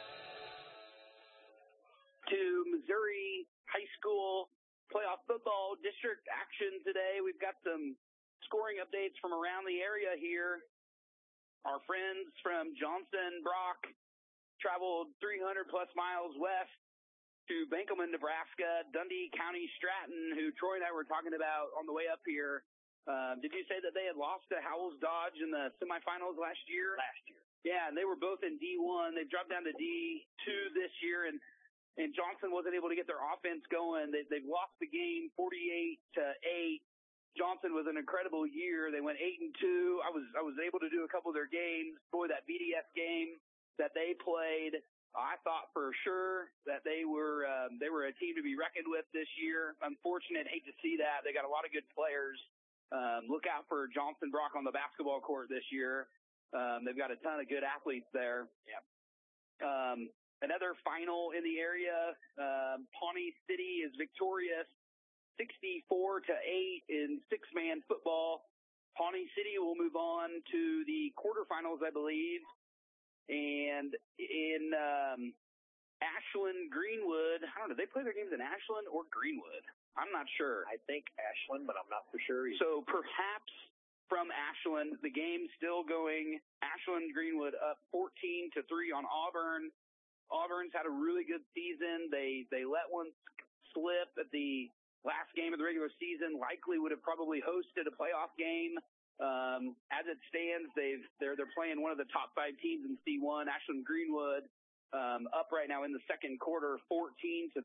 To Missouri High School playoff football district action today. We've got some scoring updates from around the area here. Our friends from Johnston Brock traveled 300 plus miles west to Benkelman, Nebraska, Dundee County Stratton, who Troy and I were talking about on the way up here. Did you say that they had lost to Howells Dodge in the semifinals last year? Last year. Yeah, and they were both in D1. They've dropped down to D2 this year, and Johnson wasn't able to get their offense going. They've lost the game 48-8. Johnson was an incredible year. They went 8-2. I was able to do a couple of their games. Boy, that BDS game that they played, I thought for sure that they were a team to be reckoned with this year. Unfortunate, hate to see that. They got a lot of good players. Look out for Johnston Brock on the basketball court this year. They've got a ton of good athletes there. Yeah. Another final in the area, Pawnee City is victorious 64-8 in six-man football. Pawnee City will move on to the quarterfinals, I believe. And in Ashland, Greenwood, I don't know, they play their games in Ashland or Greenwood? I'm not sure. I think Ashland, but I'm not for sure either. So perhaps from Ashland, the game's still going. Ashland, Greenwood up 14-3 on Auburn. Auburn's had a really good season. They let one slip at the last game of the regular season. Likely would have probably hosted a playoff game. As it stands, they're playing one of the top 5 teams in C1. Ashland, Greenwood up right now in the second quarter, 14-3.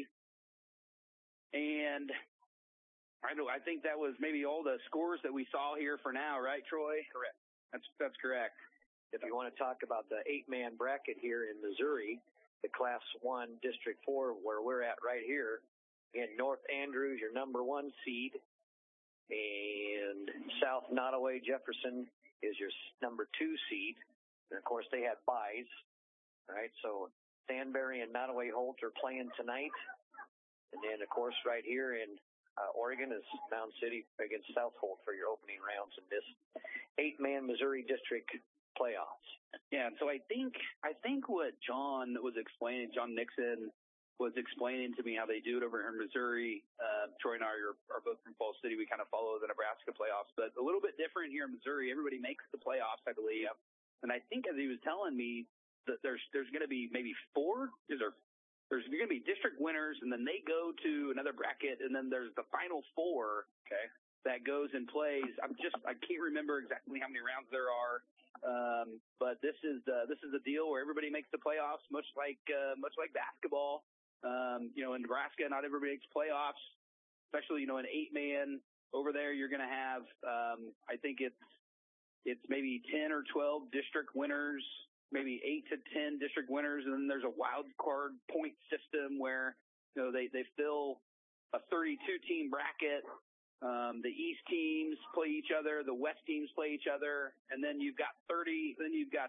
And I think that was maybe all the scores that we saw here for now, right, Troy? Correct. That's correct. If you want to talk about the 8-man bracket here in Missouri, the Class 1 District 4, where we're at right here, in North Andrews, your number 1 seed, and South Nottoway Jefferson is your number 2 seed. And, of course, they had byes, right? So Stanberry and Nottoway Holt are playing tonight. And then, of course, right here in Oregon is Mound City against South Holt for your opening rounds in this 8-man Missouri District playoffs. Yeah, so I think what John Nixon was explaining to me how they do it over here in Missouri. Troy and I are both from Falls City. We kind of follow the Nebraska playoffs, but a little bit different here in Missouri. Everybody makes the playoffs, I believe. And I think as he was telling me that there's going to be maybe four. There's going to be district winners, and then they go to another bracket, and then there's the final four. Okay. That goes and plays. I can't remember exactly how many rounds there are. But this is the deal where everybody makes the playoffs, much like basketball. In Nebraska, not everybody makes playoffs, especially, an 8-man over there. You're going to have, I think it's maybe 10 or 12 district winners, maybe 8 to 10 district winners. And then there's a wild card point system where, they fill a 32 team bracket. The East teams play each other, the West teams play each other, and then you've got 16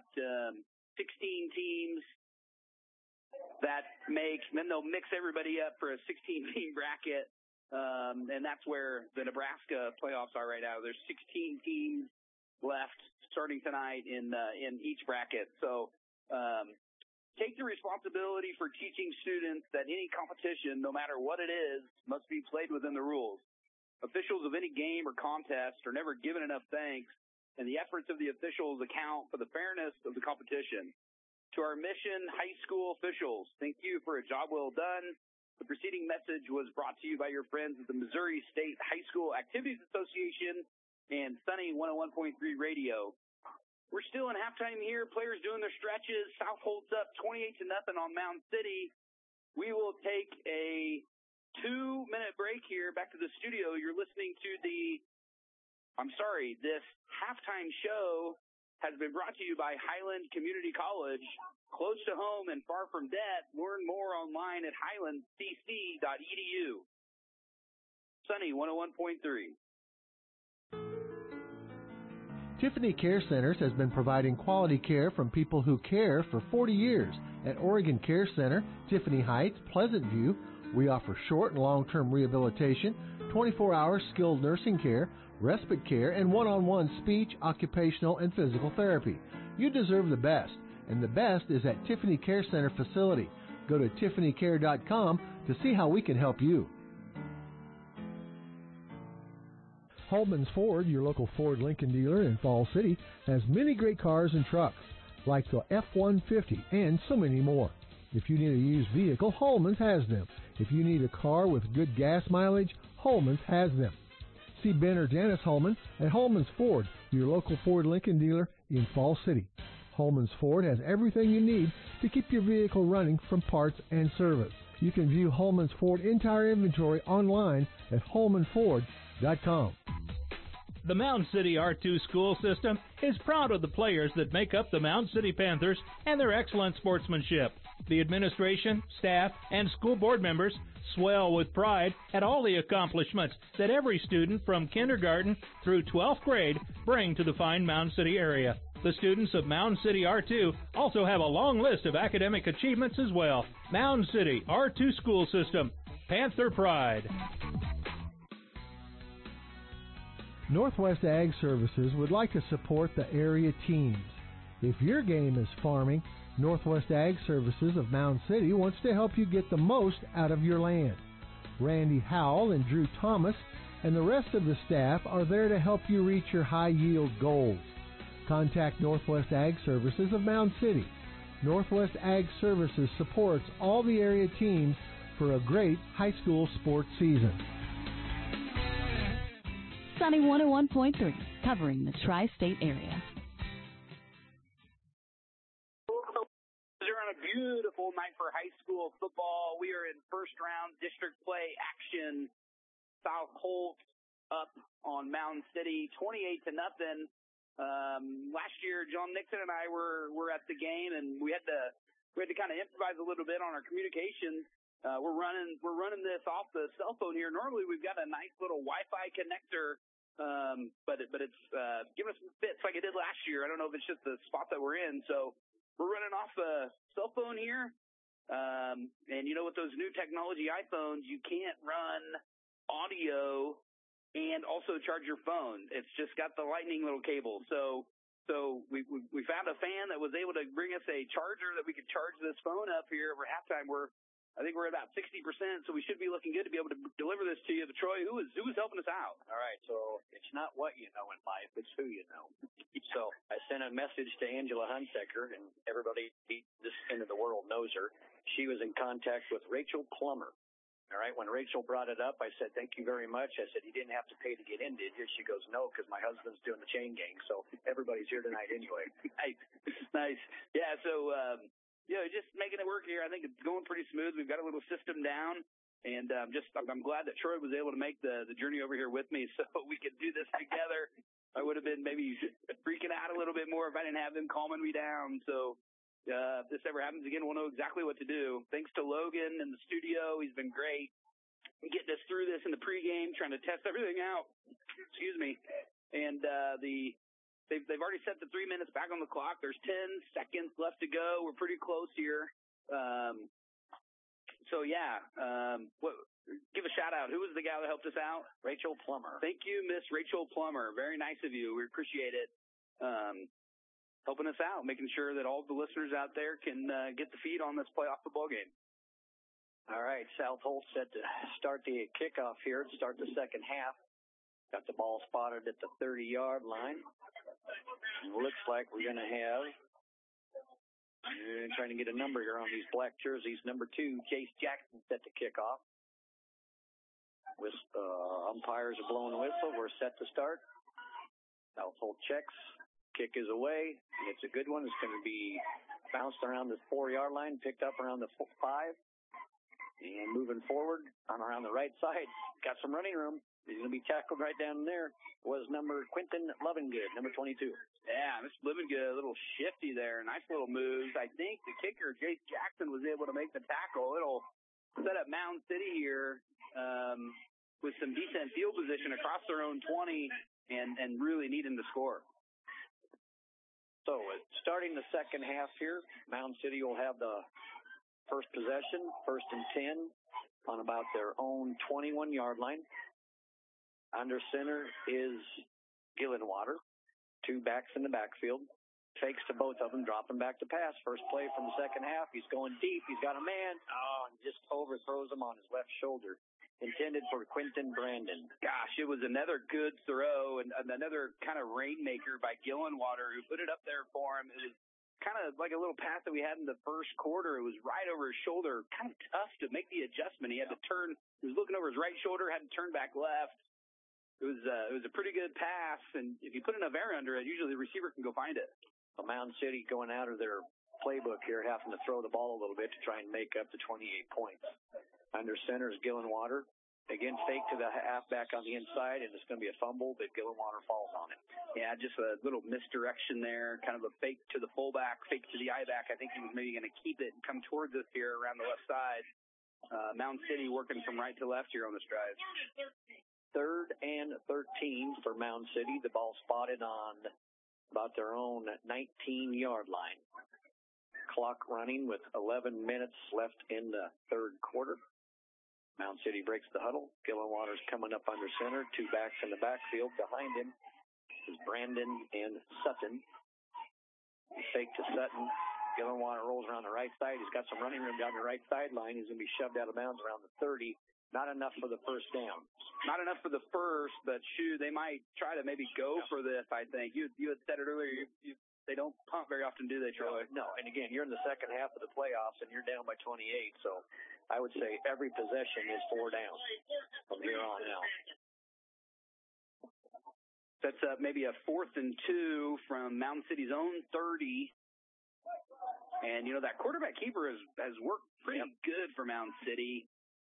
teams then they'll mix everybody up for a 16-team bracket, and that's where the Nebraska playoffs are right now. There's 16 teams left starting tonight in each bracket. So, take the responsibility for teaching students that any competition, no matter what it is, must be played within the rules. Officials of any game or contest are never given enough thanks, and the efforts of the officials account for the fairness of the competition. To our Mission High School officials, thank you for a job well done. The preceding message was brought to you by your friends at the Missouri State High School Activities Association and Sunny 101.3 Radio. We're still in halftime here. Players doing their stretches. South Holt's up 28-0 on Mound City. We will take a 2-minute break here. Back to the studio. You're listening to this halftime show has been brought to you by Highland Community College. Close to home and far from debt. Learn more online at highlandcc.edu. Sunny 101.3. Tiffany Care Centers has been providing quality care from people who care for 40 years. At Oregon Care Center, Tiffany Heights, Pleasant View, we offer short and long-term rehabilitation, 24-hour skilled nursing care, respite care, and one-on-one speech, occupational, and physical therapy. You deserve the best, and the best is at Tiffany Care Center facility. Go to tiffanycare.com to see how we can help you. Holman's Ford, your local Ford Lincoln dealer in Falls City, has many great cars and trucks, like the F-150 and so many more. If you need a used vehicle, Holman's has them. If you need a car with good gas mileage, Holman's has them. See Ben or Janice Holman at Holman's Ford, your local Ford Lincoln dealer in Falls City. Holman's Ford has everything you need to keep your vehicle running from parts and service. You can view Holman's Ford entire inventory online at holmanford.com. The Mound City R2 school system is proud of the players that make up the Mound City Panthers and their excellent sportsmanship. The administration, staff, and school board members swell with pride at all the accomplishments that every student from kindergarten through 12th grade bring to the fine Mound City area. The students of Mound City R2 also have a long list of academic achievements as well. Mound City R2 school system, Panther pride. Northwest Ag Services would like to support the area teams. If your game is farming, Northwest Ag Services of Mound City wants to help you get the most out of your land. Randy Howell and Drew Thomas and the rest of the staff are there to help you reach your high-yield goals. Contact Northwest Ag Services of Mound City. Northwest Ag Services supports all the area teams for a great high school sports season. Sunny 101.3, covering the tri-state area. We're on a beautiful night for high school football. We are in first-round district play action. South Holt up on Mound City, 28-0. Last year, John Nixon and I were at the game, and we had to kind of improvise a little bit on our communications. We're running this off the cell phone here. Normally, we've got a nice little Wi-Fi connector, but it's giving us some fits like it did last year. I don't know if it's just the spot that we're in. So we're running off a cell phone here, and with those new technology iPhones, you can't run audio and also charge your phone. It's just got the lightning little cable. So So we found a fan that was able to bring us a charger that we could charge this phone up here over halftime. I think we're about 60%, so we should be looking good to be able to deliver this to you. But Troy, who is helping us out? All right, so it's not what you know in life, it's who you know. So I sent a message to Angela Hunsaker, and everybody this end of the world knows her. She was in contact with Rachel Plummer. All right, when Rachel brought it up, I said, thank you very much. I said, you didn't have to pay to get in, did you? She goes, no, because my husband's doing the chain gang, so everybody's here tonight anyway. Nice. Yeah, so, just making it work here. I think it's going pretty smooth. We've got a little system down, and I'm glad that Troy was able to make the journey over here with me so we could do this together. I would have been maybe freaking out a little bit more if I didn't have them calming me down, so... if this ever happens again, we'll know exactly what to do. Thanks to Logan in the studio. He's been great getting us through this in the pregame, trying to test everything out. Excuse me. And they've already set the 3 minutes back on the clock. There's 10 seconds left to go. We're pretty close here. Give a shout out. Who was the gal that helped us out? Rachel Plummer. Thank you, Miss Rachel Plummer. Very nice of you. We appreciate it. Helping us out, making sure that all the listeners out there can get the feed on this playoff football game. All right, South Holt set to start the kickoff here to start the second half. Got the ball spotted at the 30-yard line. Looks like we're going to have, trying to get a number here on these black jerseys, number 2, Chase Jackson set to kick off. With umpires are blowing the whistle. We're set to start. South Holt checks. Kick is away. It's a good one. It's going to be bounced around the 4-yard line, picked up around the 5, and moving forward on around the right side. Got some running room. He's going to be tackled right down there. Was number Quentin Lovingood, number 22. Yeah, Mr. Lovingood, a little shifty there. Nice little moves. I think the kicker, Jace Jackson, was able to make the tackle. It'll set up Mound City here with some decent field position across their own 20 and really needing to score. So, starting the second half here, Mound City will have the first possession, 1st and 10, on about their own 21-yard line. Under center is Gillenwater. 2 backs in the backfield. Fakes to both of them, dropping back to pass. First play from the second half. He's going deep. He's got a man. And just overthrows him on his left shoulder. Intended for Quentin Brandon. Gosh, it was another good throw and another kind of rainmaker by Gillenwater who put it up there for him. It was kind of like a little pass that we had in the first quarter. It was right over his shoulder. Kind of tough to make the adjustment. He had to turn. He was looking over his right shoulder, had to turn back left. It was a pretty good pass, and if you put enough air under it, usually the receiver can go find it. So Mound City going out of their playbook here, having to throw the ball a little bit to try and make up the 28 points. Under center is Gillenwater. Again, fake to the halfback on the inside, and it's going to be a fumble, but Gillenwater falls on it. Yeah, just a little misdirection there, kind of a fake to the fullback, fake to the I-back. I think he was maybe going to keep it and come towards us here around the left side. Mound City working from right to left here on this drive. 3rd and 13 for Mound City. The ball spotted on about their own 19-yard line. Clock running with 11 minutes left in the third quarter. Mound City breaks the huddle. Gillenwater's coming up under center. 2 backs in the backfield. Behind him is Brandon and Sutton. Fake to Sutton. Gillenwater rolls around the right side. He's got some running room down the right sideline. He's going to be shoved out of bounds around the 30. Not enough for the first down. Not enough for the first, but they might try to maybe go for this, I think. You had said it earlier, they don't punt very often, do they, Troy? No, and again, you're in the second half of the playoffs, and you're down by 28, so I would say every possession is 4 downs from here on out. Sets up maybe a 4th and 2 from Mound City's own 30. And, that quarterback keeper has worked pretty good for Mound City.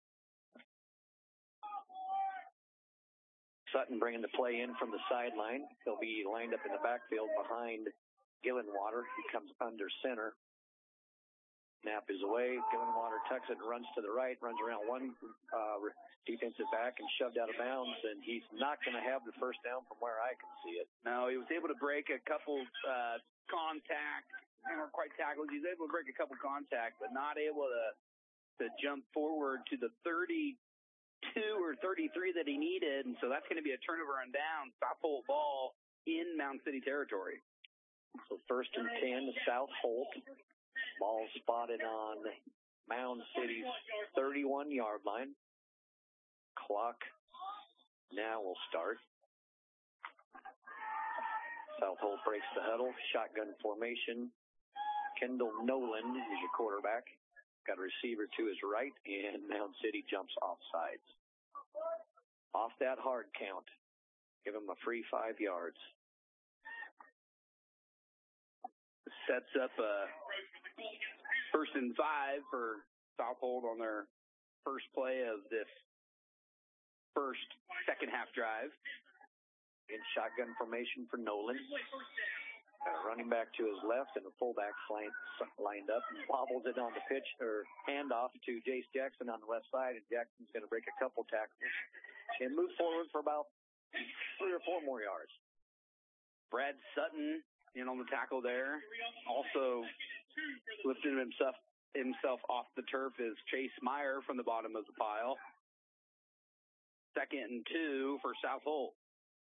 Sutton bringing the play in from the sideline. He'll be lined up in the backfield behind Gillenwater. He comes under center. Snap is away. Gillenwater tucks it and runs to the right, runs around one defensive back and shoved out of bounds, and he's not going to have the first down from where I can see it. No, he was able to break a couple contact. They weren't quite tackles. He was able to break a couple contact, but not able to jump forward to the 32 or 33 that he needed, and so that's going to be a turnover on down, stop hold ball in Mound City territory. So 1st and 10 to South Holt. Ball spotted on Mound City's 31-yard line. Clock now will start. South Holt breaks the huddle. Shotgun formation. Kendall Nolan is your quarterback. Got a receiver to his right, and Mound City jumps off sides. Off that hard count. Give him a free 5 yards. Sets up a 1st and 5 for South Holt on their first play of this second half drive. In shotgun formation for Nolan. Got a running back to his left and the fullback lined up and bobbles it on the pitch or handoff to Jace Jackson on the left side, and Jackson's going to break a couple tackles and move forward for about 3 or 4 more yards. Brad Sutton in on the tackle there. Also lifting himself off the turf is Chase Meyer from the bottom of the pile. 2nd and 2 for South Holt.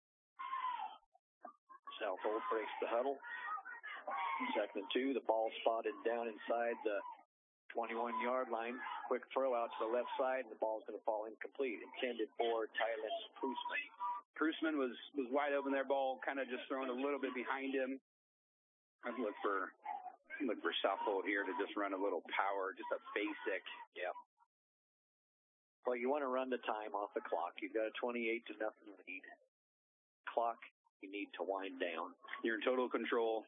South Holt breaks the huddle. 2nd and 2. The ball spotted down inside the 21-yard line. Quick throw out to the left side, and the ball's going to fall incomplete. Intended for Tylen Prusman. Prusman was wide open there. Ball kind of just thrown a little bit behind him. I'd look for South Holt here to just run a little power, just a basic. Yep. Well, you want to run the time off the clock. You've got a 28-0 lead. Clock, you need to wind down. You're in total control.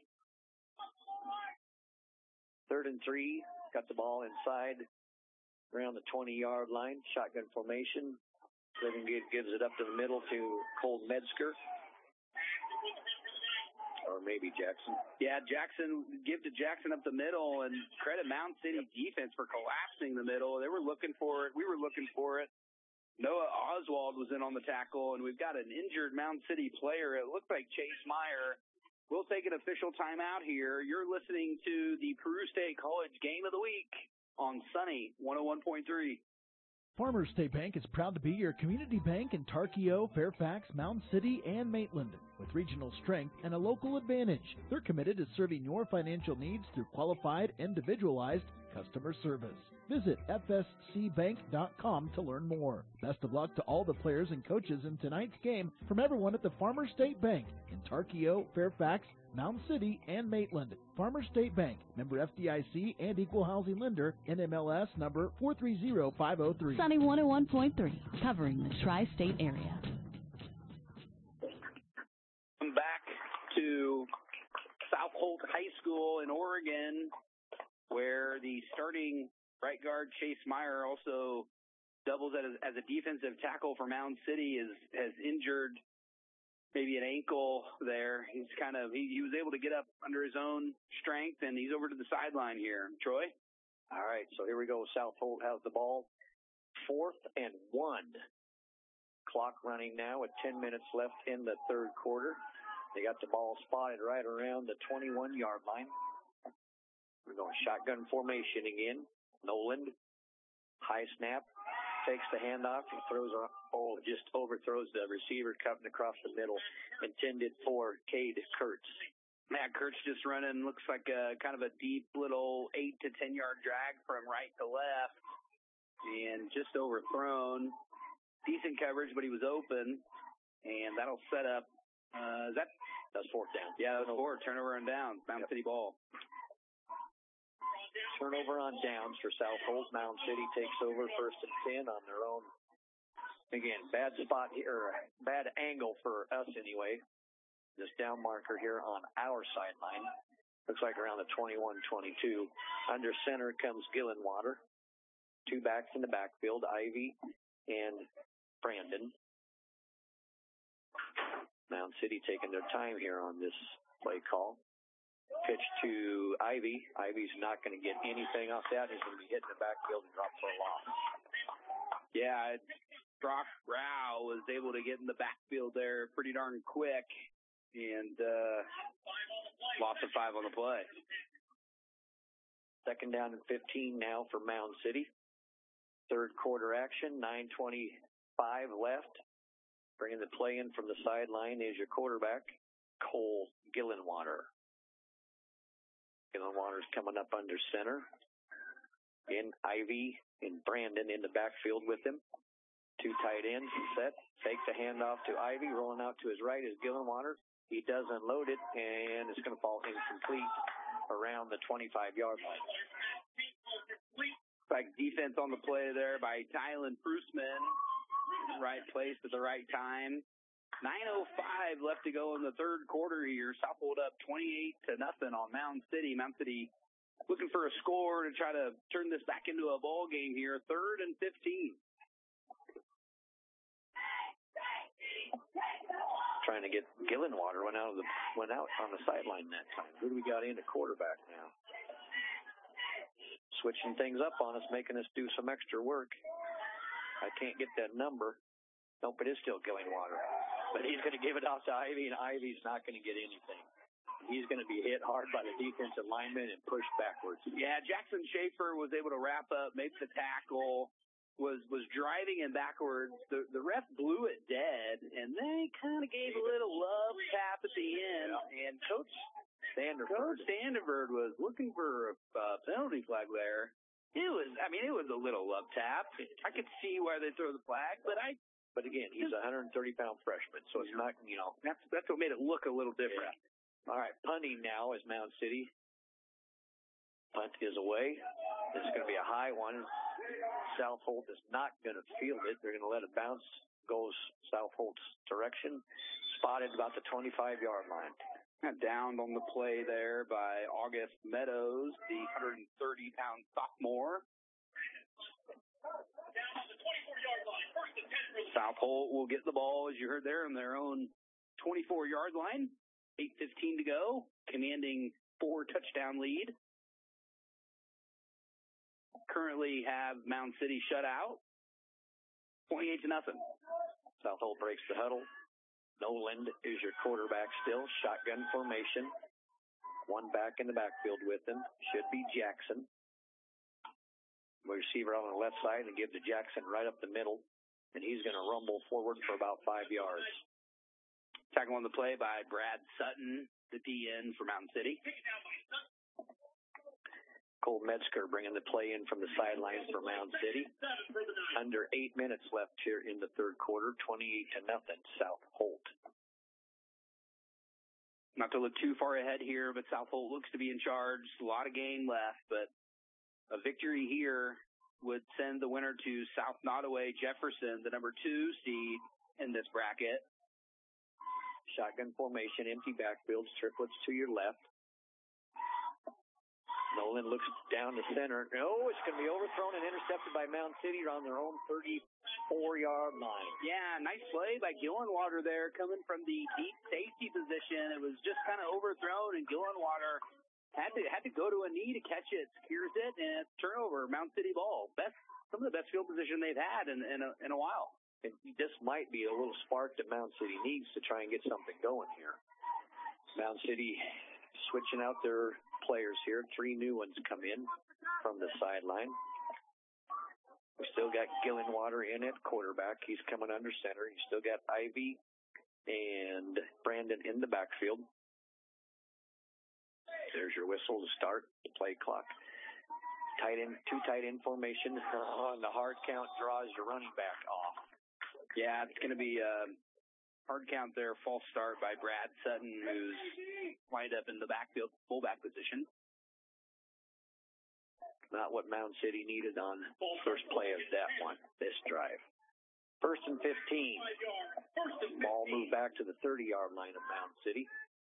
3rd and 3. Got the ball inside around the 20-yard line. Shotgun formation. Living Good gives it up to the middle to Cole Metzger. Or maybe Jackson. Yeah, give to Jackson up the middle, and credit Mound City defense for collapsing the middle. They were looking for it. We were looking for it. Noah Oswald was in on the tackle, and we've got an injured Mound City player. It looked like Chase Meyer. We'll take an official timeout here. You're listening to the Peru State College Game of the Week on Sunny 101.3. Farmers State Bank is proud to be your community bank in Tarkio, Fairfax, Mound City, and Maitland. With regional strength and a local advantage, they're committed to serving your financial needs through qualified, individualized customer service. Visit fscbank.com to learn more. Best of luck to all the players and coaches in tonight's game from everyone at the Farmers State Bank in Tarkio, Fairfax, Mound City, and Maitland. Farmers State Bank, member FDIC and equal housing lender, NMLS number 430503. Sunny 101.3, covering the tri-state area. Come back to South Holt High School in Oregon, where the starting right guard Chase Meyer also doubles as a defensive tackle for Mound City. Has injured maybe an ankle there. He's he was able to get up under his own strength, and he's over to the sideline here. Troy? All right, so here we go. South Holt has the ball. 4th and 1. Clock running now with 10 minutes left in the 3rd quarter. They got the ball spotted right around the 21-yard line. We're going shotgun formation again. Nolan, high snap, takes the handoff and just overthrows the receiver coming across the middle, intended for Cade Kurtz. Matt Kurtz just running, looks like kind of a deep little 8 to 10 yard drag from right to left, and just overthrown. Decent coverage, but he was open, and that'll set up. That's 4th down. Yeah, that's 4. Turnover and down. Mound City ball. Turnover on downs for South Holt. Mound City takes over 1st and 10 on their own. Again, bad spot here, bad angle for us anyway. This down marker here on our sideline. Looks like around the 21-22. Under center comes Gillenwater. 2 backs in the backfield, Ivy and Brandon. Mound City taking their time here on this play call. Pitch to Ivy. Ivy's not going to get anything off that. He's going to be hitting the backfield and drop for a loss. Yeah, Brock Rao was able to get in the backfield there pretty darn quick, and loss of 5 on the play. 2nd down and 15 now for Mound City. 3rd quarter action, 9:25 left. Bringing the play in from the sideline is your quarterback, Cole Gillenwater. Gillenwater's coming up under center. In Ivy and Brandon in the backfield with him. 2 tight ends set. Fake the handoff to Ivy. Rolling out to his right is Gillenwater. He does unload it, and it's going to fall incomplete around the 25-yard line. Like defense on the play there by Tylen Prusman. Right place at the right time. 9:05 left to go in the third quarter here. Southwold up 28-0 on Mound City. Mound City looking for a score to try to turn this back into a ball game here. 3rd and 15. Trying to get Gillenwater went out on the sideline that time. Who do we got in at quarterback now? Switching things up on us, making us do some extra work. I can't get that number. Nope, it is still Gillenwater. But he's going to give it out to Ivy, and Ivy's not going to get anything. He's going to be hit hard by the defensive lineman and pushed backwards. Yeah, Jackson Schaefer was able to wrap up, make the tackle, was driving him backwards. The ref blew it dead, and they kind of gave a little love tap at the end. Yeah. And Coach Standerberg was looking for a penalty flag there. It was a little love tap. I could see why they throw the flag, but again, he's a 130-pound freshman, so it's not, That's what made it look a little different. Yeah. All right, punting now is Mound City. Punt is away. It's going to be a high one. Southold is not going to field it. They're going to let it bounce. Goes Southold's direction. Spotted about the 25-yard line. Downed on the play there by August Meadows, the 130-pound sophomore. Southold will get the ball, as you heard there, on their own 24-yard line. 8:15 to go, commanding 4-touchdown lead. Currently have Mound City shut out, 28-0. Southold breaks the huddle. Noland is your quarterback still. Shotgun formation. 1 back in the backfield with him. Should be Jackson. Receiver on the left side and give to Jackson right up the middle. And he's going to rumble forward for about 5 yards. Tackle on the play by Brad Sutton, the DN for Mountain City. Cole Metzger bringing the play in from the sidelines for Mound City. Under 8 minutes left here in the third quarter, 28-0, Southold. Not to look too far ahead here, but Southold looks to be in charge. A lot of game left, but a victory here would send the winner to South Nottoway Jefferson, the number 2 seed in this bracket. Shotgun formation, empty backfields, triplets to your left. Nolan looks down to center. No, it's going to be overthrown and intercepted by Mound City on their own 34-yard line. Yeah, nice play by Gillenwater there, coming from the deep safety position. It was just kind of overthrown, and Gillenwater had to go to a knee to catch it, secures it, and it's turnover. Mound City ball. Some of the best field position they've had in a while. And this might be a little spark that Mound City needs to try and get something going here. Mound City switching out their players here. 3 new ones come in from the sideline. We still got Gillenwater in at quarterback. He's coming under center. You still got Ivy and Brandon in the backfield. There's your whistle to start the play clock. Tight end, 2 tight end formation on the hard count draws your running back off. Yeah, it's going to be a hard count there. False start by Brad Sutton, who's lined up in the backfield, fullback position. Not what Mound City needed on first play of that one, this drive. 1st and 15. Ball moved back to the 30-yard line of Mound City.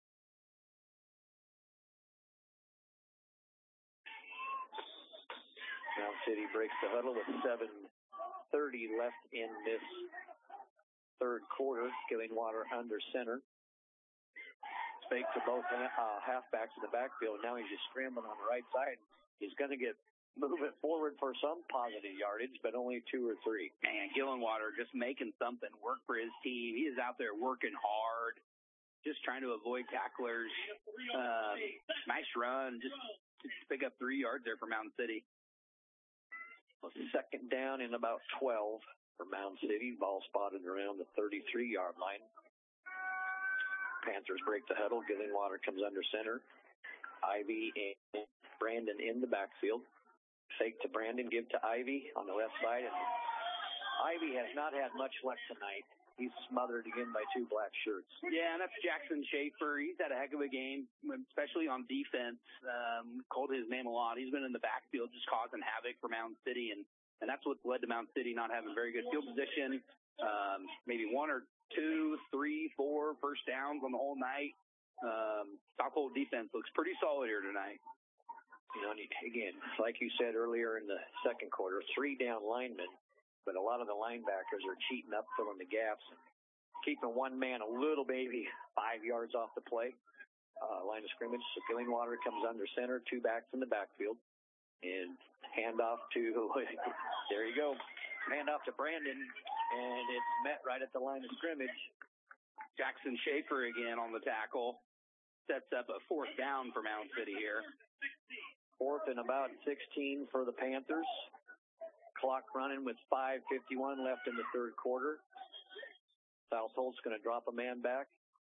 Mound City breaks the huddle with 7:30 left in this third quarter. Gillenwater under center. Fake to both halfbacks in the backfield. Now he's just scrambling on the right side. He's going to get moving forward for some positive yardage, but only 2 or 3. Man, Gillenwater just making something work for his team. He is out there working hard, just trying to avoid tacklers. Nice run. Just pick up 3 yards there for Mound City. Well, 2nd down and about 12 for Mound City. Ball spotted around the 33-yard line. Panthers break the huddle. Gillenwater comes under center. Ivy and Brandon in the backfield. Fake to Brandon, give to Ivy on the left side. And Ivy has not had much luck tonight. He's smothered again by two black shirts. Yeah, and that's Jackson Schaefer. He's had a heck of a game, especially on defense. Called his name a lot. He's been in the backfield just causing havoc for Mountain City, and that's what's led to Mountain City not having very good field position. Maybe 1 or 2, 3, 4 first downs on the whole night. Southhold defense looks pretty solid here tonight. You know, again, like you said earlier in the second quarter, 3 down linemen, but a lot of the linebackers are cheating up, filling the gaps, keeping one man a little baby 5 yards off the play. Line of scrimmage. So Gillingwater comes under center, 2 backs in the backfield, and handoff to, there you go, handoff to Brandon, and it's met right at the line of scrimmage. Jackson Schaefer again on the tackle. Sets up a 4th down for Mountain City here. 4th and about 16 for the Panthers. Clock running with 5:51 left in the third quarter. Southold's going to drop a man back.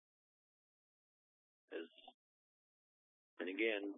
And again,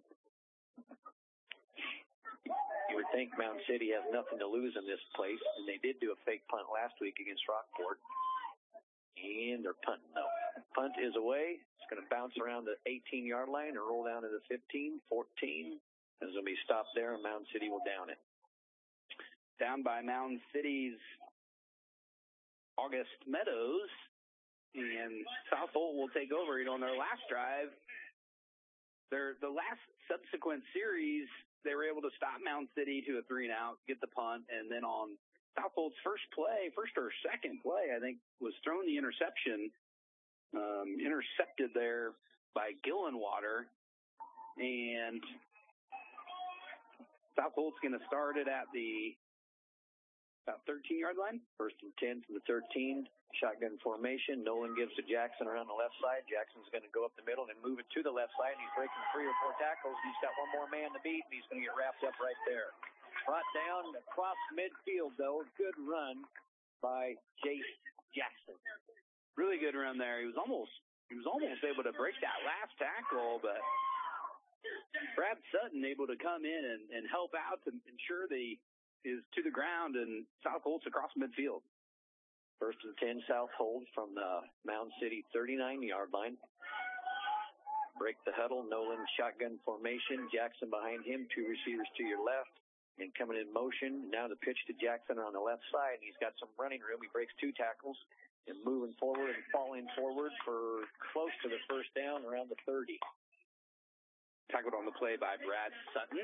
you would think Mountain City has nothing to lose in this place, and they did do a fake punt last week against Rockport. And they're punting. No. Punt is away. It's going to bounce around the 18-yard line and roll down to the 15, 14. There's going to be stopped there, and Mountain City will down it. Down by Mountain City's August Meadows, and Southold will take over. You know, on their last drive, the last subsequent series, they were able to stop Mountain City to a 3-and-out, get the punt, and then on Southold's first or second play, I think, was thrown the interception, intercepted there by Gillenwater, and Southold's going to start it at the about 13-yard line. 1st and 10 from the 13. Shotgun formation. Nolan gives to Jackson around the left side. Jackson's going to go up the middle and move it to the left side. He's breaking 3 or 4 tackles. He's got one more man to beat, and he's going to get wrapped up right there. Brought down across midfield, though. Good run by Jace Jackson. Really good run there. He was almost able to break that last tackle, but Brad Sutton able to come in and help out to ensure that he is to the ground, and Southold's across midfield. 1st and 10, Southold from the Mound City 39-yard line. Break the huddle. Nolan shotgun formation. Jackson behind him. 2 receivers to your left. And coming in motion, now the pitch to Jackson on the left side. He's got some running room. He breaks 2 tackles and moving forward and falling forward for close to the first down around the 30. Tackled on the play by Brad Sutton.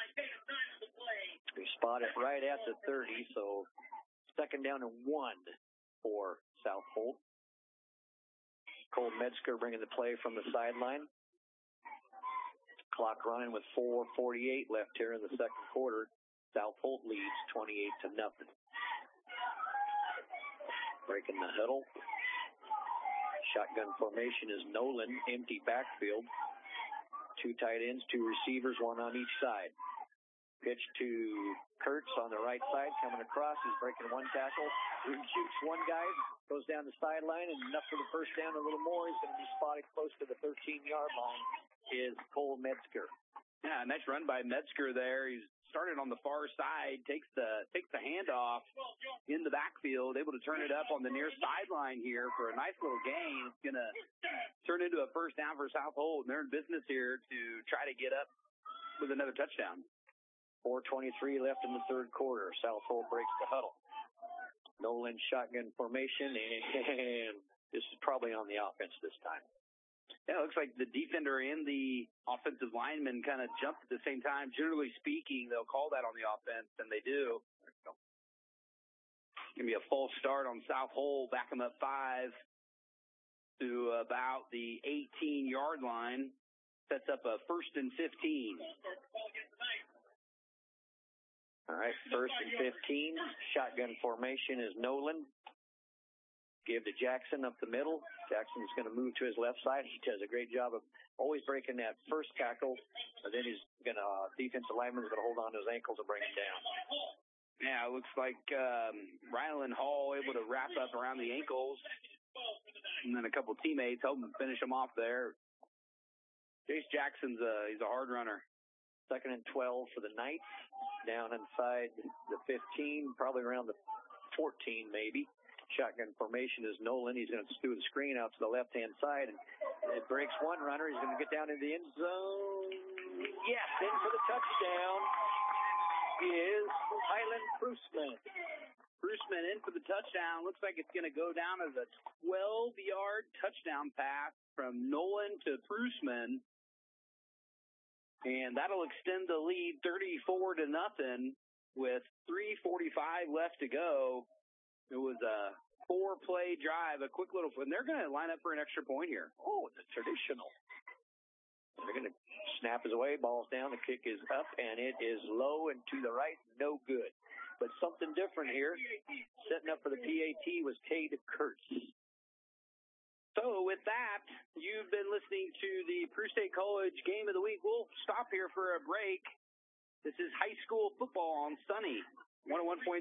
We spot it right at the 30, so 2nd down and 1 for Southold. Cole Metzger bringing the play from the sideline. Clock running with 4:48 left here in the second quarter. Southold leads 28-0. Breaking the huddle. Shotgun formation is Nolan, empty backfield. 2 tight ends, 2 receivers, 1 on each side. Pitch to Kurtz on the right side, coming across. He's breaking 1 tackle. He shoots 1 guy, goes down the sideline, and enough for the first down, a little more. He's going to be spotted close to the 13-yard line, is Cole Metzger. Yeah, nice run by Metzger there. He's started on the far side, takes the handoff in the backfield, able to turn it up on the near sideline here for a nice little gain. It's going to turn into a first down for Southold, and they're in business here to try to get up with another touchdown. 4:23 left in the third quarter. Southold breaks the huddle. Nolan shotgun formation, and this is probably on the offense this time. Yeah, it looks like the defender and the offensive lineman kind of jumped at the same time. Generally speaking, they'll call that on the offense, and they do. Going to be a false start on Southold, back them up 5 to about the 18-yard line. Sets up a 1st and 15. All right, 1st and 15. Shotgun formation is Nolan. Give to Jackson up the middle. Jackson's going to move to his left side. He does a great job of always breaking that first tackle, and then he's going to, defensive lineman's going to hold on to his ankles and bring him down. Yeah, it looks like Ryland Hall able to wrap up around the ankles, and then a couple teammates help him finish him off there. Jace Jackson's he's a hard runner. 2nd and 12 for the Knights. Down inside the 15, probably around the 14 maybe. Shotgun formation is Nolan. He's going to do the screen out to the left-hand side, and it breaks one runner. He's going to get down into the end zone. Yes, in for the touchdown is Highland Prusman. Prusman in for the touchdown. Looks like it's going to go down as a 12-yard touchdown pass from Nolan to Prusman. And that'll extend the lead 34-0 with 3:45 left to go. It was a 4-play drive, a quick little, and they're going to line up for an extra point here. Oh, the traditional. They're going to snap his away, ball's down, the kick is up, and it is low and to the right, no good. But something different here. Setting up for the PAT was Cade Kurtz. So with that, you've been listening to the Peru State College Game of the Week. We'll stop here for a break. This is high school football on Sunny 101.3.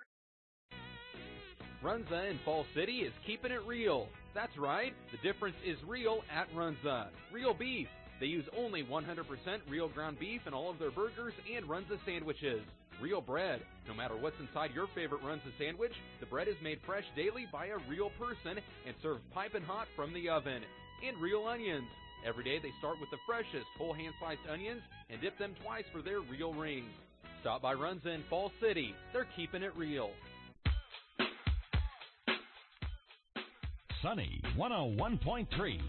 Runza in Fall City is keeping it real. That's right, the difference is real at Runza. Real beef. They use only 100% real ground beef in all of their burgers and Runza sandwiches. Real bread. No matter what's inside your favorite Runza sandwich, the bread is made fresh daily by a real person and served piping hot from the oven. And real onions. Every day they start with the freshest whole hand-sliced onions and dip them twice for their real rings. Stop by Runza in Fall City. They're keeping it real. Sunny 101.3.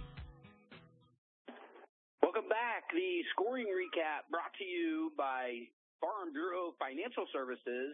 Welcome back. The scoring recap brought to you by Farm Bureau Financial Services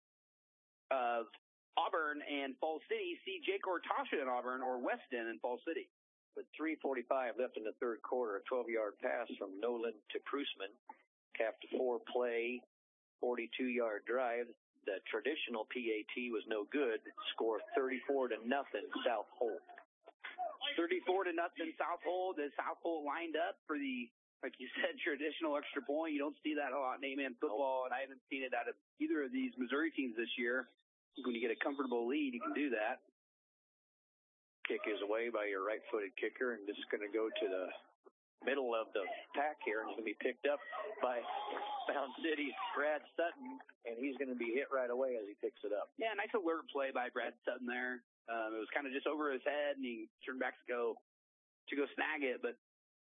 of Auburn and Fall City. See Jake Ortasha in Auburn or Weston in Fall City. With 3:45 left in the third quarter, a 12-yard pass from Nolan to Prusman. Capped a 4-play, 42-yard drive. The traditional PAT was no good. Score 34-0 South Holt. 34-0 South Holt. As South Holt lined up for the, like you said, traditional extra point. You don't see that a lot in A-man football, and I haven't seen it out of either of these Missouri teams this year. When you get a comfortable lead, you can do that. Kick is away by your right-footed kicker, and this is going to go to the middle of the pack here, and it's going to be picked up by Mound City's Brad Sutton, and he's going to be hit right away as he picks it up. Yeah, nice alert play by Brad Sutton there. It was kind of just over his head, and he turned back to go snag it. But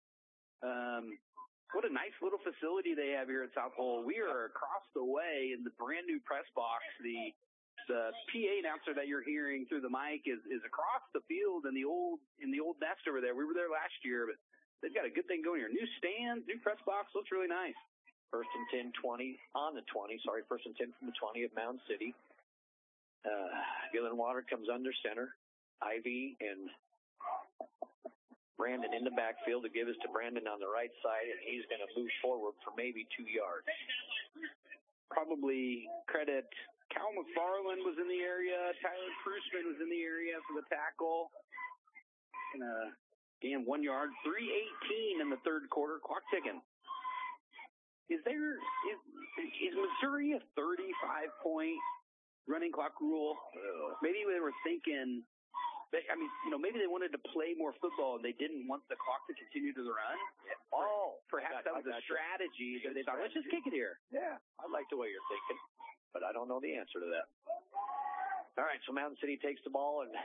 what a nice little facility they have here at South Holt. We are across the way in the brand new press box. The PA announcer that you're hearing through the mic is across the field in the old nest over there. We were there last year, but they've got a good thing going here. New stands, new press box, looks really nice. First and 10, 20 on the 20. Sorry, first and 10 from the 20 of Mound City. Gillenwater comes under center. Ivy and Brandon in the backfield to give us to Brandon on the right side, and he's going to move forward for maybe 2 yards. Probably credit Cal McFarland was in the area. Tyler Prusman was in the area for the tackle. And gain 1 yard. 3:18 in the third quarter. Clock ticking. Is Missouri a 35-point running clock rule? Maybe they were thinking. Maybe they wanted to play more football and they didn't want the clock to continue to the run. Perhaps that was a strategy that they thought, let's just kick it here. Yeah, I like the way you're thinking, but I don't know the answer to that. All right, so Mountain City takes the ball, and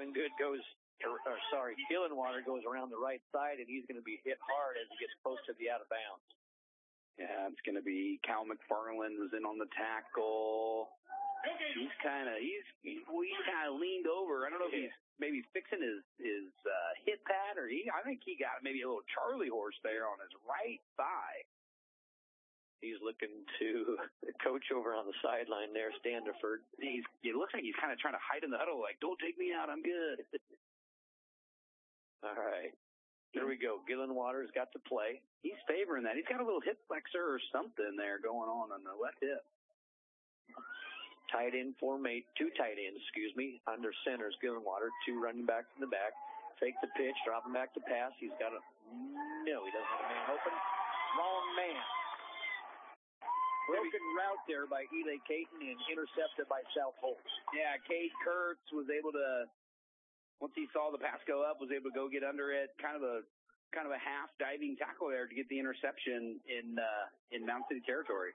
Gillenwater goes around the right side, and he's going to be hit hard as he gets close to the out of bounds. Yeah, it's going to be Cal McFarland was in on the tackle. He's kind of leaned over. I don't know if he's maybe fixing his hip pad, or I think he got maybe a little Charlie horse there on his right thigh. He's looking to the coach over on the sideline there, Standiford. It looks like he's kind of trying to hide in the huddle, like, don't take me out, I'm good. All right. Here we go. Gillenwater's got to play. He's favoring that. He's got a little hip flexor or something there going on the left hip. Two tight ends, under centers Gillenwater, 2 running back from the back. Fake the pitch, drop him back to pass. He doesn't have a man open. Wrong man. Broken route there by Eli Caton and intercepted by South Holt. Yeah, Cade Kurtz was able to, once he saw the pass go up, was able to go get under it. Kind of a kind of a half diving tackle there to get the interception in Mound City territory.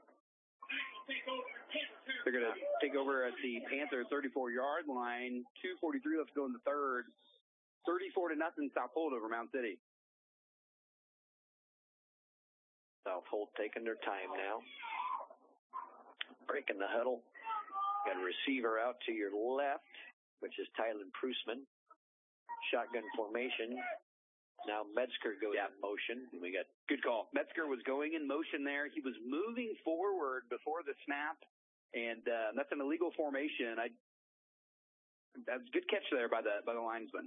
They're going to take over at the Panther 34-yard line. 2:43 left to go in the third. 34-0 South Holt over Mound City. South Holt taking their time now. Breaking the huddle. Got a receiver out to your left, which is Tylen Prusman. Shotgun formation. Now Metzger goes in motion. We got good call. Metzger was going in motion there. He was moving forward before the snap, and that's an illegal formation. That's a good catch there by the linesman.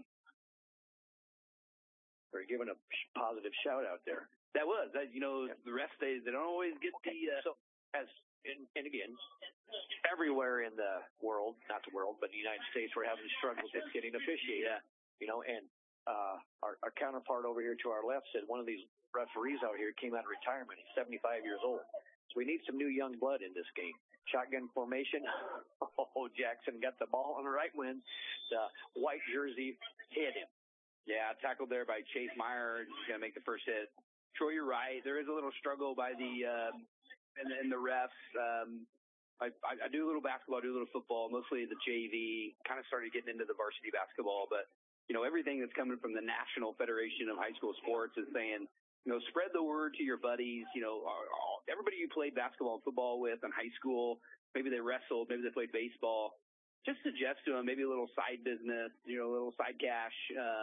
They're giving a positive shout out there. That was, the refs, they don't always get the. And again, everywhere in the world, not the world, but the United States, we're having struggles with getting officiated. Yeah. And our counterpart over here to our left said one of these referees out here came out of retirement. He's 75 years old. So we need some new young blood in this game. Shotgun formation. Oh, Jackson got the ball on the right wing. The white jersey hit him. Yeah, tackled there by Chase Meyer. He's going to make the first hit. Troy, you're right. There is a little struggle by the in the refs. I do a little basketball, I do a little football, mostly the JV. Kind of started getting into the varsity basketball, but everything that's coming from the National Federation of High School Sports is saying, spread the word to your buddies. Everybody you played basketball and football with in high school, maybe they wrestled, maybe they played baseball. Just suggest to them maybe a little side business, a little side cash.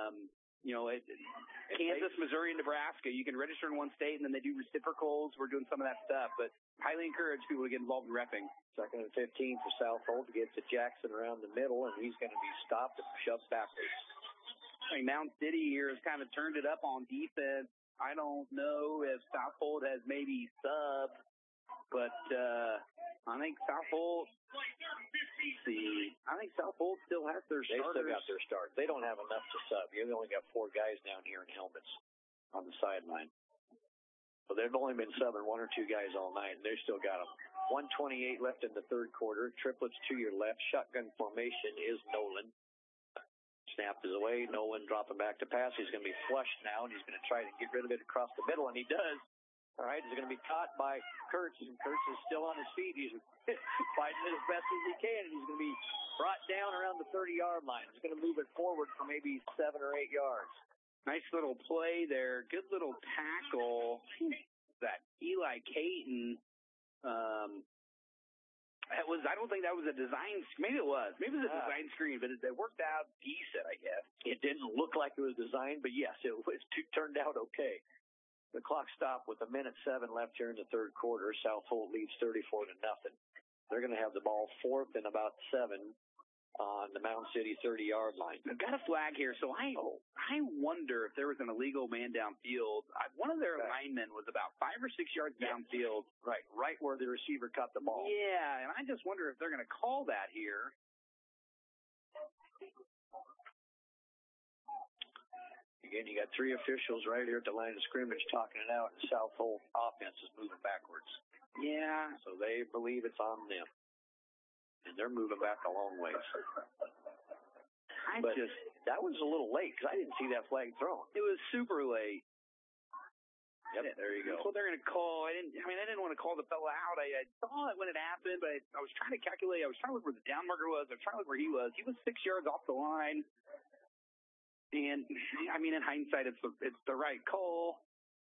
Kansas, Missouri, and Nebraska, you can register in one state, and then they do reciprocals. We're doing some of that stuff, but highly encourage people to get involved in reffing. 2nd and 15 for South Holt to get to Jackson around the middle, and he's going to be stopped and shoved backwards. Mound City here has kind of turned it up on defense. I don't know if South Holt has maybe subbed, but I think South Holt. I think South Holt still has their starters. They still got their start. They don't have enough to sub. You've only got 4 guys down here in helmets on the sideline. So they've only been subbing 1 or 2 guys all night, and they still got them. 1:28 left in the third quarter. Triplets to your left. Shotgun formation is Nolan. Snap is away. Nolan dropping back to pass. He's going to be flushed now, and he's going to try to get rid of it across the middle, and he does. All right, he's going to be caught by Kurtz, and Kurtz is still on his feet. He's fighting as best as he can, and he's going to be brought down around the 30-yard line. He's going to move it forward for maybe 7 or 8 yards. Nice little play there. Good little tackle. That Eli Caton. I don't think that was a design. Maybe it was. Maybe it was a design screen, but it worked out decent, I guess. It didn't look like it was designed, but yes, it turned out okay. The clock stopped with 1:07 left here in the third quarter. South Holt leads 34-0. They're going to have the ball 4th and about 7 on the Mound City 30-yard line. I've got a flag here, so I wonder if there was an illegal man downfield. One of their linemen was about 5 or 6 yards downfield. Right where the receiver caught the ball. Yeah, and I just wonder if they're going to call that here. Again, you got 3 officials right here at the line of scrimmage talking it out, and South Holt offense is moving backwards. Yeah. So they believe it's on them. And they're moving back a long ways. That was a little late because I didn't see that flag thrown. It was super late. Yep, there you go. That's what they're going to call. I didn't want to call the fella out. I saw it when it happened, but I was trying to calculate. I was trying to look where the down marker was. I was trying to look where he was. He was 6 yards off the line. And in hindsight, it's the right call.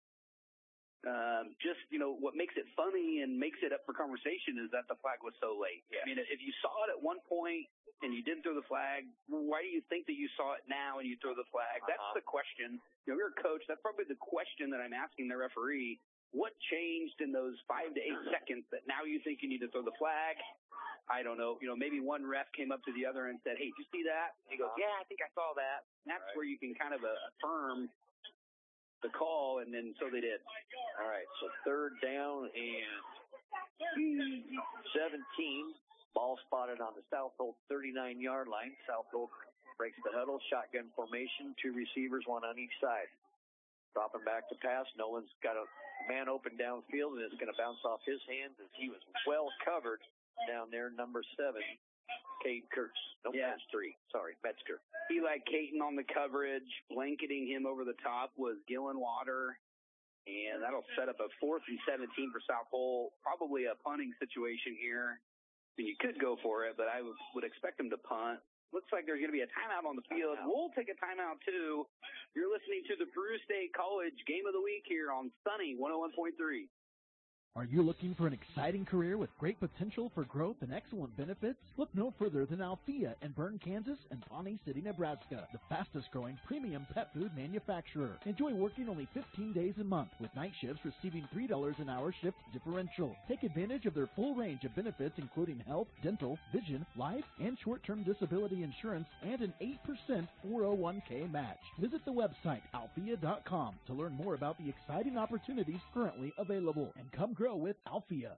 What makes it funny and makes it up for conversation is that the flag was so late. Yeah. If you saw it at one point and you didn't throw the flag, why do you think that you saw it now and you throw the flag? That's the question. You're a coach. That's probably the question that I'm asking the referee. What changed in those 5 to 8 seconds that now you think you need to throw the flag? I don't know. Maybe one ref came up to the other and said, "Hey, did you see that?" And he goes, "Yeah, I think I saw that." And that's where you can kind of affirm the call, and then so they did. All right, so 3rd down and 17. Ball spotted on the South Holt 39-yard line. South Holt breaks the huddle. Shotgun formation. 2 receivers, 1 on each side. Dropping back to pass. Nolan's got a man open downfield, and it's going to bounce off his hands as he was well covered down there, number 7, Cade Kurtz. No, Yeah. that's 3. Sorry, Metzger. Eli Caton on the coverage. Blanketing him over the top was Gillen Water. And that'll set up a 4th and 17 for South Hole. Probably a punting situation here. And you could go for it, but I would expect them to punt. Looks like there's going to be a timeout on the field. We'll take a timeout, too. You're listening to the Peru State College Game of the Week here on Sunny 101.3. Are you looking for an exciting career with great potential for growth and excellent benefits? Look no further than Althea in Bern, Kansas and Pawnee City, Nebraska, the fastest growing premium pet food manufacturer. Enjoy working only 15 days a month with night shifts receiving $3 an hour shift differential. Take advantage of their full range of benefits including health, dental, vision, life, and short-term disability insurance and an 8% 401k match. Visit the website althea.com to learn more about the exciting opportunities currently available and come grow with Althea.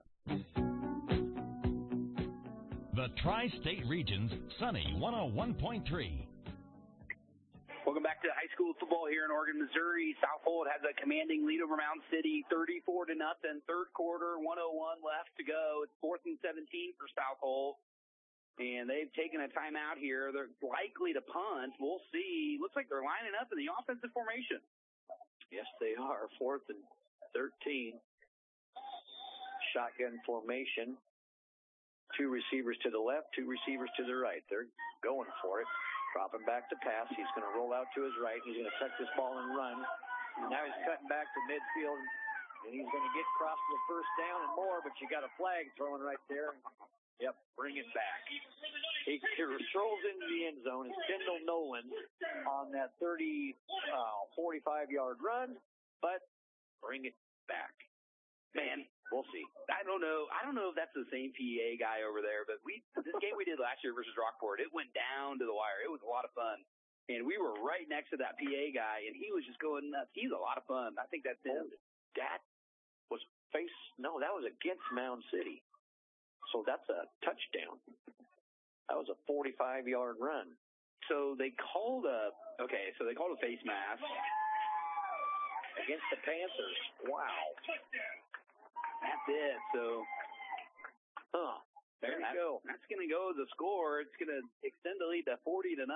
The Tri-State Region's Sunny 101.3. Welcome back to high school football here in Oregon, Missouri. South Hole has a commanding lead over Mound City, 34-0. Third quarter, 1:01 left to go. It's 4th and 17 for South Hole. And they've taken a timeout here. They're likely to punt. We'll see. Looks like they're lining up in the offensive formation. Yes, they are. 4th and 13. Shotgun formation. 2 receivers to the left, 2 receivers to the right. They're going for it. Dropping back to pass. He's going to roll out to his right. He's going to cut this ball and run. And now he's cutting back to midfield. And he's going to get across to the first down and more, but you got a flag thrown right there. Yep, bring it back. He strolls into the end zone. It's Kendall Nolan on that 45-yard run, but bring it back. Man, we'll see. I don't know if that's the same PA guy over there, but this game we did last year versus Rockport, it went down to the wire. It was a lot of fun. And we were right next to that PA guy, and he was just going nuts. He's a lot of fun. I think that's him. That was that was against Mound City. So that's a touchdown. That was a 45-yard run. So they called a face mask against the Panthers. Wow. That's it. So, there you go. That's going to go as a score. It's going to extend the lead to 40-0.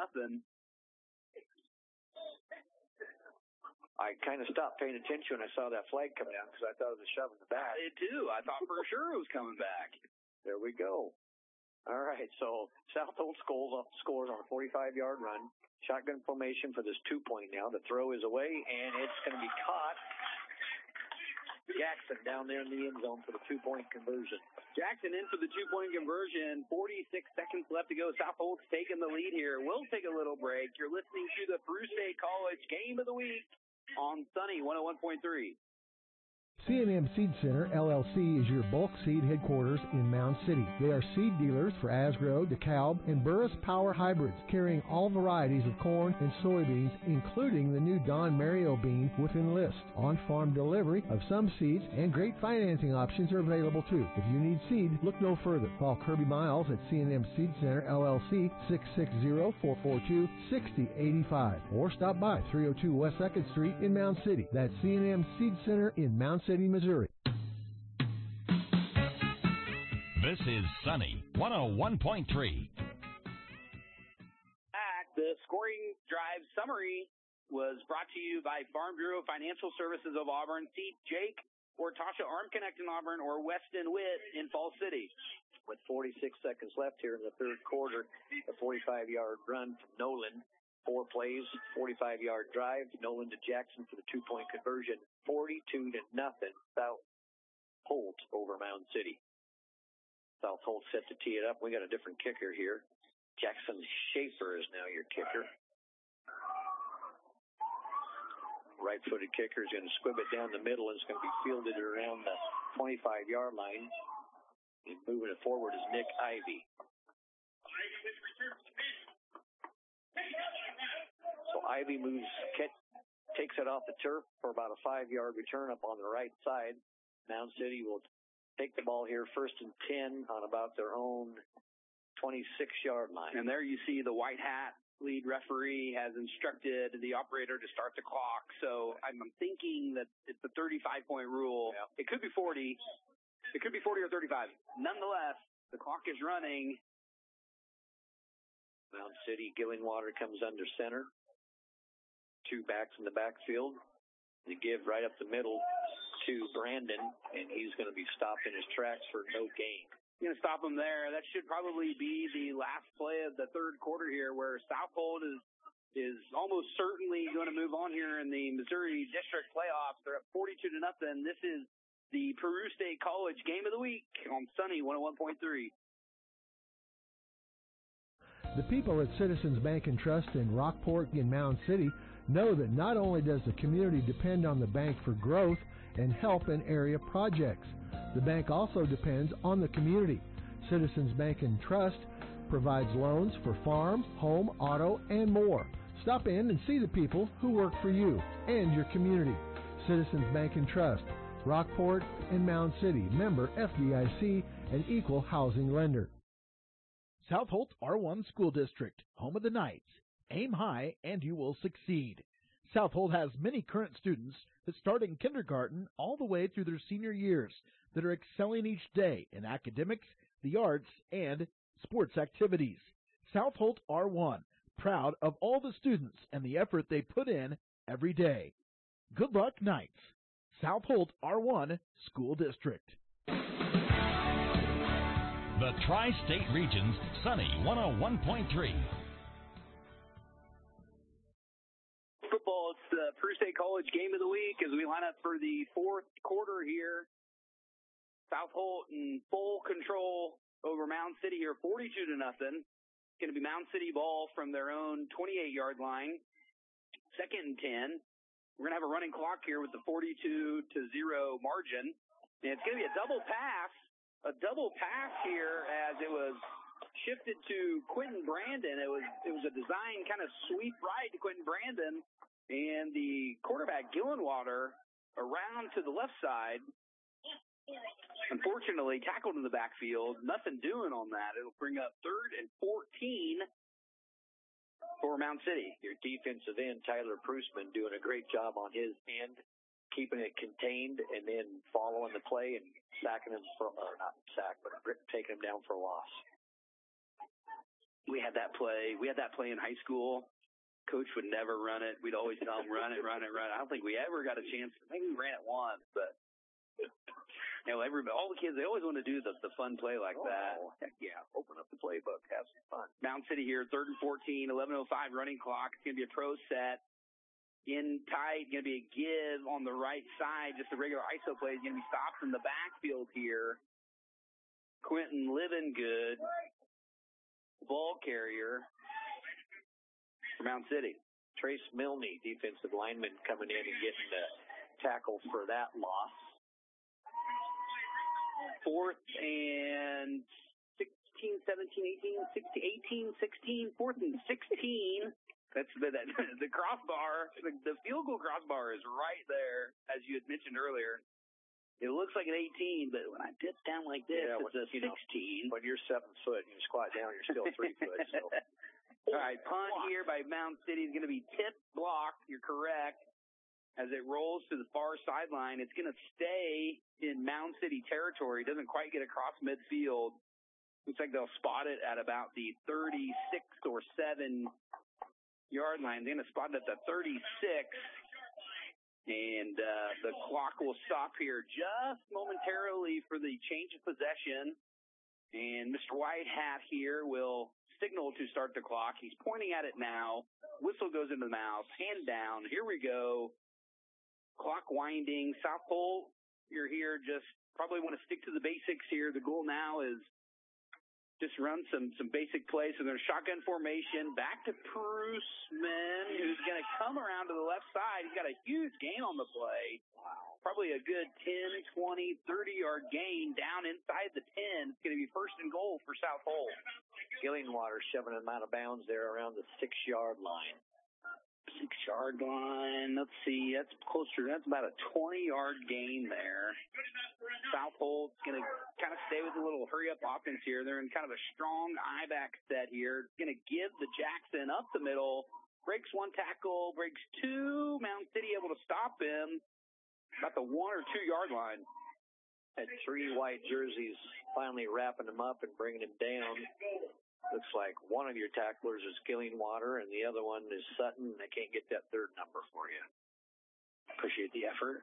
I kind of stopped paying attention when I saw that flag come down because I thought it was a shove in the back. I did too. I thought for sure it was coming back. There we go. All right, so South Hole scores on a 45-yard run. Shotgun formation for this 2-point now. The throw is away, and it's going to be caught. Jackson down there in the end zone for the 2-point conversion. Jackson in for the 2-point conversion. 46 seconds left to go. South Hole's taking the lead here. We'll take a little break. You're listening to the Peru State College Game of the Week on Sunny 101.3. C&M Seed Center, LLC, is your bulk seed headquarters in Mound City. They are seed dealers for Asgrow, DeKalb, and Burris Power hybrids, carrying all varieties of corn and soybeans, including the new Don Mario bean with Enlist. On-farm delivery of some seeds and great financing options are available too. If you need seed, look no further. Call Kirby Miles at C&M Seed Center, LLC, 660-442-6085, or stop by 302 West 2nd Street in Mound City. That's C&M Seed Center in Mound City, Missouri. This is Sunny 101.3. The scoring drive summary was brought to you by Farm Bureau Financial Services of Auburn, Seed Jake or Tasha Arm Connect in Auburn, or Weston Witt in Falls City. With 46 seconds left here in the third quarter, a 45-yard run from Nolan. 4 plays, 45-yard drive. Nolan to Jackson for the 2-point conversion. 42-0. South Holt over Mound City. South Holt set to tee it up. We got a different kicker here. Jackson Schaefer is now your kicker. Right-footed kicker is going to squib it down the middle, and it's going to be fielded around the 25-yard line. And moving it forward is Nick Ivy. So Ivy takes it off the turf for about a 5-yard return up on the right side. Mound City will take the ball here 1st and 10 on about their own 26-yard line. And there you see the white hat lead referee has instructed the operator to start the clock. So I'm thinking that it's the 35-point rule. Yeah. It could be 40. It could be 40 or 35. Nonetheless, the clock is running. Mound City, Gillingwater comes under center. 2 backs in the backfield. The give right up the middle to Brandon, and he's going to be stopped in his tracks for no gain. Going to stop him there. That should probably be the last play of the third quarter here, where Southold is almost certainly going to move on here in the Missouri District playoffs. They're up 42-0. This is the Peru State College Game of the Week on Sunny 101.3. The people at Citizens Bank and Trust in Rockport and Mound City know that not only does the community depend on the bank for growth and help in area projects, the bank also depends on the community. Citizens Bank and Trust provides loans for farm, home, auto, and more. Stop in and see the people who work for you and your community. Citizens Bank and Trust, Rockport and Mound City, member FDIC, and equal housing lender. Southold R1 School District, home of the Knights. Aim high and you will succeed. Southold has many current students that start in kindergarten all the way through their senior years that are excelling each day in academics, the arts, and sports activities. Southold R1, proud of all the students and the effort they put in every day. Good luck, Knights. Southold R1 School District. The Tri-State Region's Sunny 101.3. Football, it's the Peru State College Game of the Week as we line up for the fourth quarter here. Southold in full control over Mound City here, 42-0. It's going to be Mound City ball from their own 28-yard line. 2nd and 10. We're going to have a running clock here with the 42-0 margin. And it's going to be a double pass here as it was shifted to Quentin Brandon. It was a design kind of sweep right to Quentin Brandon, and the quarterback Gillenwater around to the left side. Unfortunately, tackled in the backfield. Nothing doing on that. It'll bring up 3rd and 14 for Mound City. Your defensive end, Tyler Prusman, doing a great job on his end, keeping it contained and then following the play and sacking him taking him down for a loss. We had that play in high school. Coach would never run it. We'd always tell him, run it. I don't think we ever got a chance. Maybe we ran it once, but all the kids, they always want to do the fun play like that. Heck yeah. Open up the playbook. Have some fun. Mound City here, 3rd and 14, 11:05 running clock. It's going to be a pro set. In tight, going to be a give on the right side. Just a regular ISO play is going to be stopped in the backfield here. Quentin Livingood, ball carrier for Mound City. Trace Milne, defensive lineman, coming in and getting the tackle for that loss. 4th and 16, 17, 18, 16, 4th and 16. That's the crossbar, the field goal crossbar is right there, as you had mentioned earlier. It looks like an 18, but when I dip down like this, it's a 16. When you're 7 foot and you squat down, you're still 3 foot. So. All right, punt here by Mound City is going to be tip blocked. You're correct. As it rolls to the far sideline, it's going to stay in Mound City territory. It doesn't quite get across midfield. Looks like they'll spot it at about the 36 or 7 yard line. They're going to spot it at the 36. And the clock will stop here just momentarily for the change of possession. And Mr. Whitehat here will signal to start the clock. He's pointing at it now. Whistle goes into the mouth. Hand down. Here we go. Clock winding. Southold, you're here. Just probably want to stick to the basics here. The goal now is just run some basic plays. So there's shotgun formation. Back to Prusman, who's going to come around to the left side. He's got a huge gain on the play. Wow. Probably a good 10, 20, 30-yard gain down inside the 10. It's going to be 1st and goal for Southold. Gillingwater shoving him out of bounds there around the 6-yard line. 6-yard line. Let's see. That's closer. That's about a 20-yard gain there. Southold's going to kind of stay with a little hurry-up offense here. They're in kind of a strong I-back set here. Going to give the Jackson up the middle. Breaks 1 tackle. Breaks 2. Mound City able to stop him about the 1 or 2 yard line. Had 3 white jerseys finally wrapping him up and bringing him down. Looks like one of your tacklers is Gillingwater and the other one is Sutton. I can't get that third number for you. Appreciate the effort.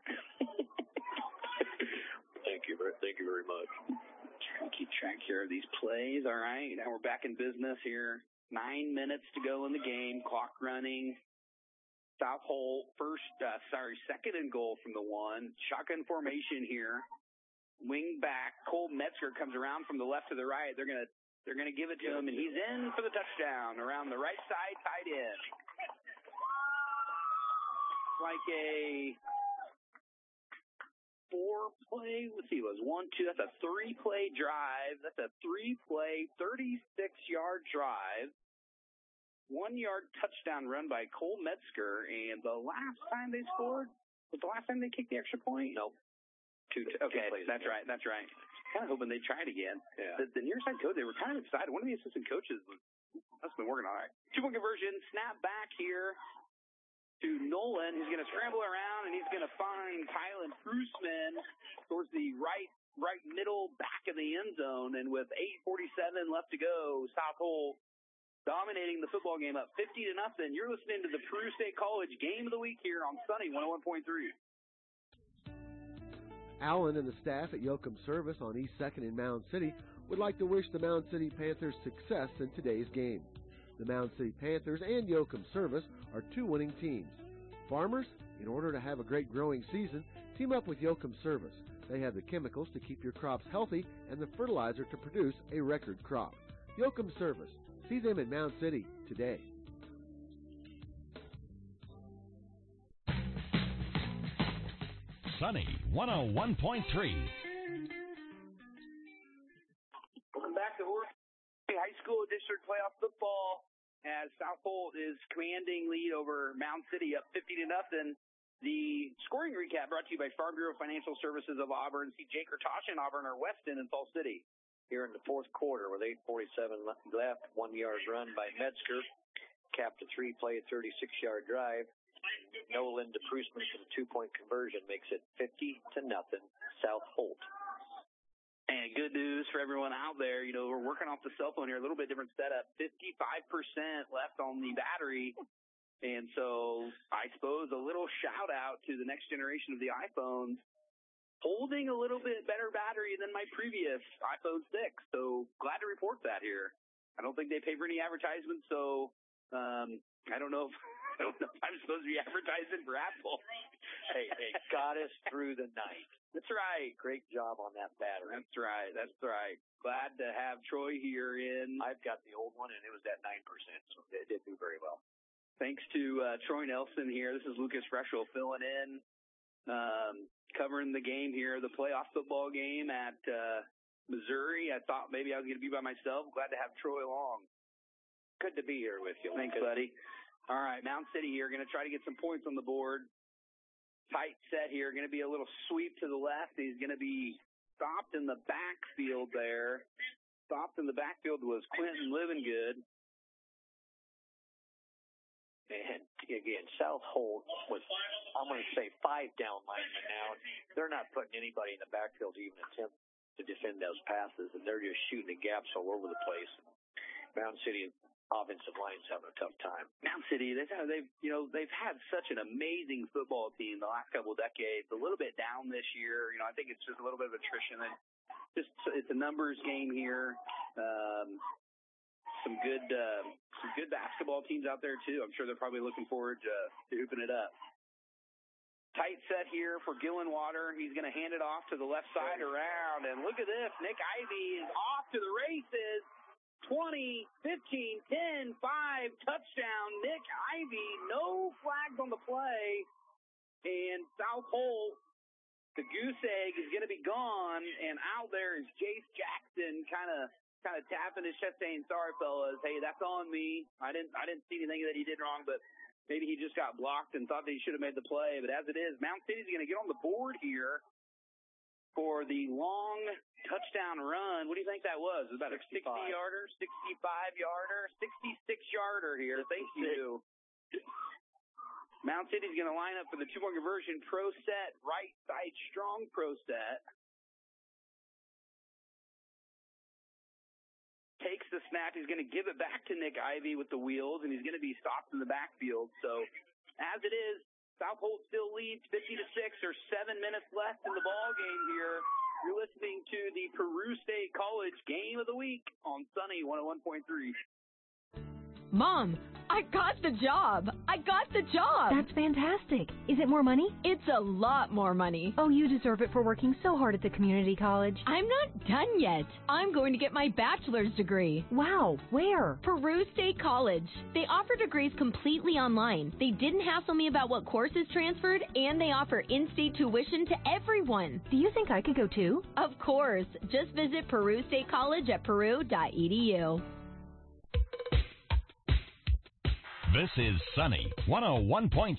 Thank you very much. Trying to keep track here of these plays. All right, now we're back in business here. 9 minutes to go in the game. Clock running. South Holt second and goal from the 1. Shotgun formation here. Wing back. Cole Metzger comes around from the left to the right. They're gonna give it to him, and he's in for the touchdown around the right side, tight end. Like a 4-play. Let's see, it was 1, 2. That's a 3-play drive. That's a 3-play, 36-yard drive. 1-yard touchdown run by Cole Metzger, and the last time they scored was the last time they kicked the extra point. Nope. Okay, that's right. Kind of hoping they'd try it again. Yeah. The near side coach, they were kind of excited. One of the assistant coaches must have been working on it. 2-point conversion, snap back here to Nolan. He's going to scramble around, and he's going to find Kylan Prusman towards the right middle back of the end zone. And with 8:47 left to go, South Holt dominating the football game up 50-0. You're listening to the Peru State College Game of the Week here on Sunny 101.3. Allen and the staff at Yoakum Service on East 2nd in Mound City would like to wish the Mound City Panthers success in today's game. The Mound City Panthers and Yoakum Service are 2 winning teams. Farmers, in order to have a great growing season, team up with Yoakum Service. They have the chemicals to keep your crops healthy and the fertilizer to produce a record crop. Yoakum Service. See them in Mound City today. Sunny 101.3. Welcome back to Oregon High School District Playoff Football as South Holt is commanding lead over Mound City up 50-0. The scoring recap brought to you by Farm Bureau Financial Services of Auburn. See Jake Kurtashin, Auburn, or Weston in Fall City. Here in the fourth quarter with 8:47 left, 1-yard run by Metzger, capped a 3-play, 36-yard drive. Nolan to Prusman for the 2-point conversion makes it 50-0 South Holt. And good news for everyone out there. You know, we're working off the cell phone here, a little bit different setup. 55% left on the battery. And so I suppose a little shout out to the next generation of the iPhones, holding a little bit better battery than my previous iPhone 6. So glad to report that here. I don't think they pay for any advertisements, so I don't know if I'm supposed to be advertising for Apple. Hey, got us through the night. That's right. Great job on that battery. That's right. Glad to have Troy here in. I've got the old one, and it was at 9%, so it did do very well. Thanks to Troy Nelson here. This is Lucas Freschel filling in, covering the game here, the playoff football game at Missouri. I thought maybe I was going to be by myself. Glad to have Troy along. Good to be here with you. Thanks, buddy. All right, Mound City here, going to try to get some points on the board. Tight set here, going to be a little sweep to the left. He's going to be stopped in the backfield there. Stopped in the backfield was Quentin Livingood. And again, South Holt was, I'm going to say, 5 down linemen now. They're not putting anybody in the backfield to even attempt to defend those passes, and they're just shooting the gaps all over the place. Mound City offensive line's having a tough time. Mound City, they've had such an amazing football team the last couple of decades. A little bit down this year. I think it's just a little bit of attrition. And it's a numbers game here. Some good basketball teams out there too. I'm sure they're probably looking forward to hooping it up. Tight set here for Gillenwater. He's going to hand it off to the left side around. And look at this. Nick Ivy is off to the races. 20, 15, 10, 5, touchdown. Nick Ivy, no flags on the play. And South Holt, the goose egg is going to be gone. And out there is Jace Jackson kind of tapping his chest saying, sorry, fellas. Hey, that's on me. I didn't see anything that he did wrong, but maybe he just got blocked and thought that he should have made the play. But as it is, Mound City's going to get on the board here for the long touchdown run. What do you think that was? It was about 65. A 60-yarder, 65-yarder, 66-yarder here. Thank you. Mound City's going to line up for the 2-point conversion pro set, right side strong pro set. takes the snap. He's going to give it back to Nick Ivy with the wheels, and he's going to be stopped in the backfield. So, as it is, South Holt still leads 50-6. There's 7 minutes left in the ball game here. You're listening to the Peru State College Game of the Week on Sunny 101.3. Mom, I got the job. That's fantastic. Is it more money? It's a lot more money. Oh, you deserve it for working so hard at the community college. I'm not done yet. I'm going to get my bachelor's degree. Wow, where? Peru State College. They offer degrees completely online. They didn't hassle me about what courses transferred, and they offer in-state tuition to everyone. Do you think I could go too? Of course. Just visit Peru State College at peru.edu. This is Sunny 101.3.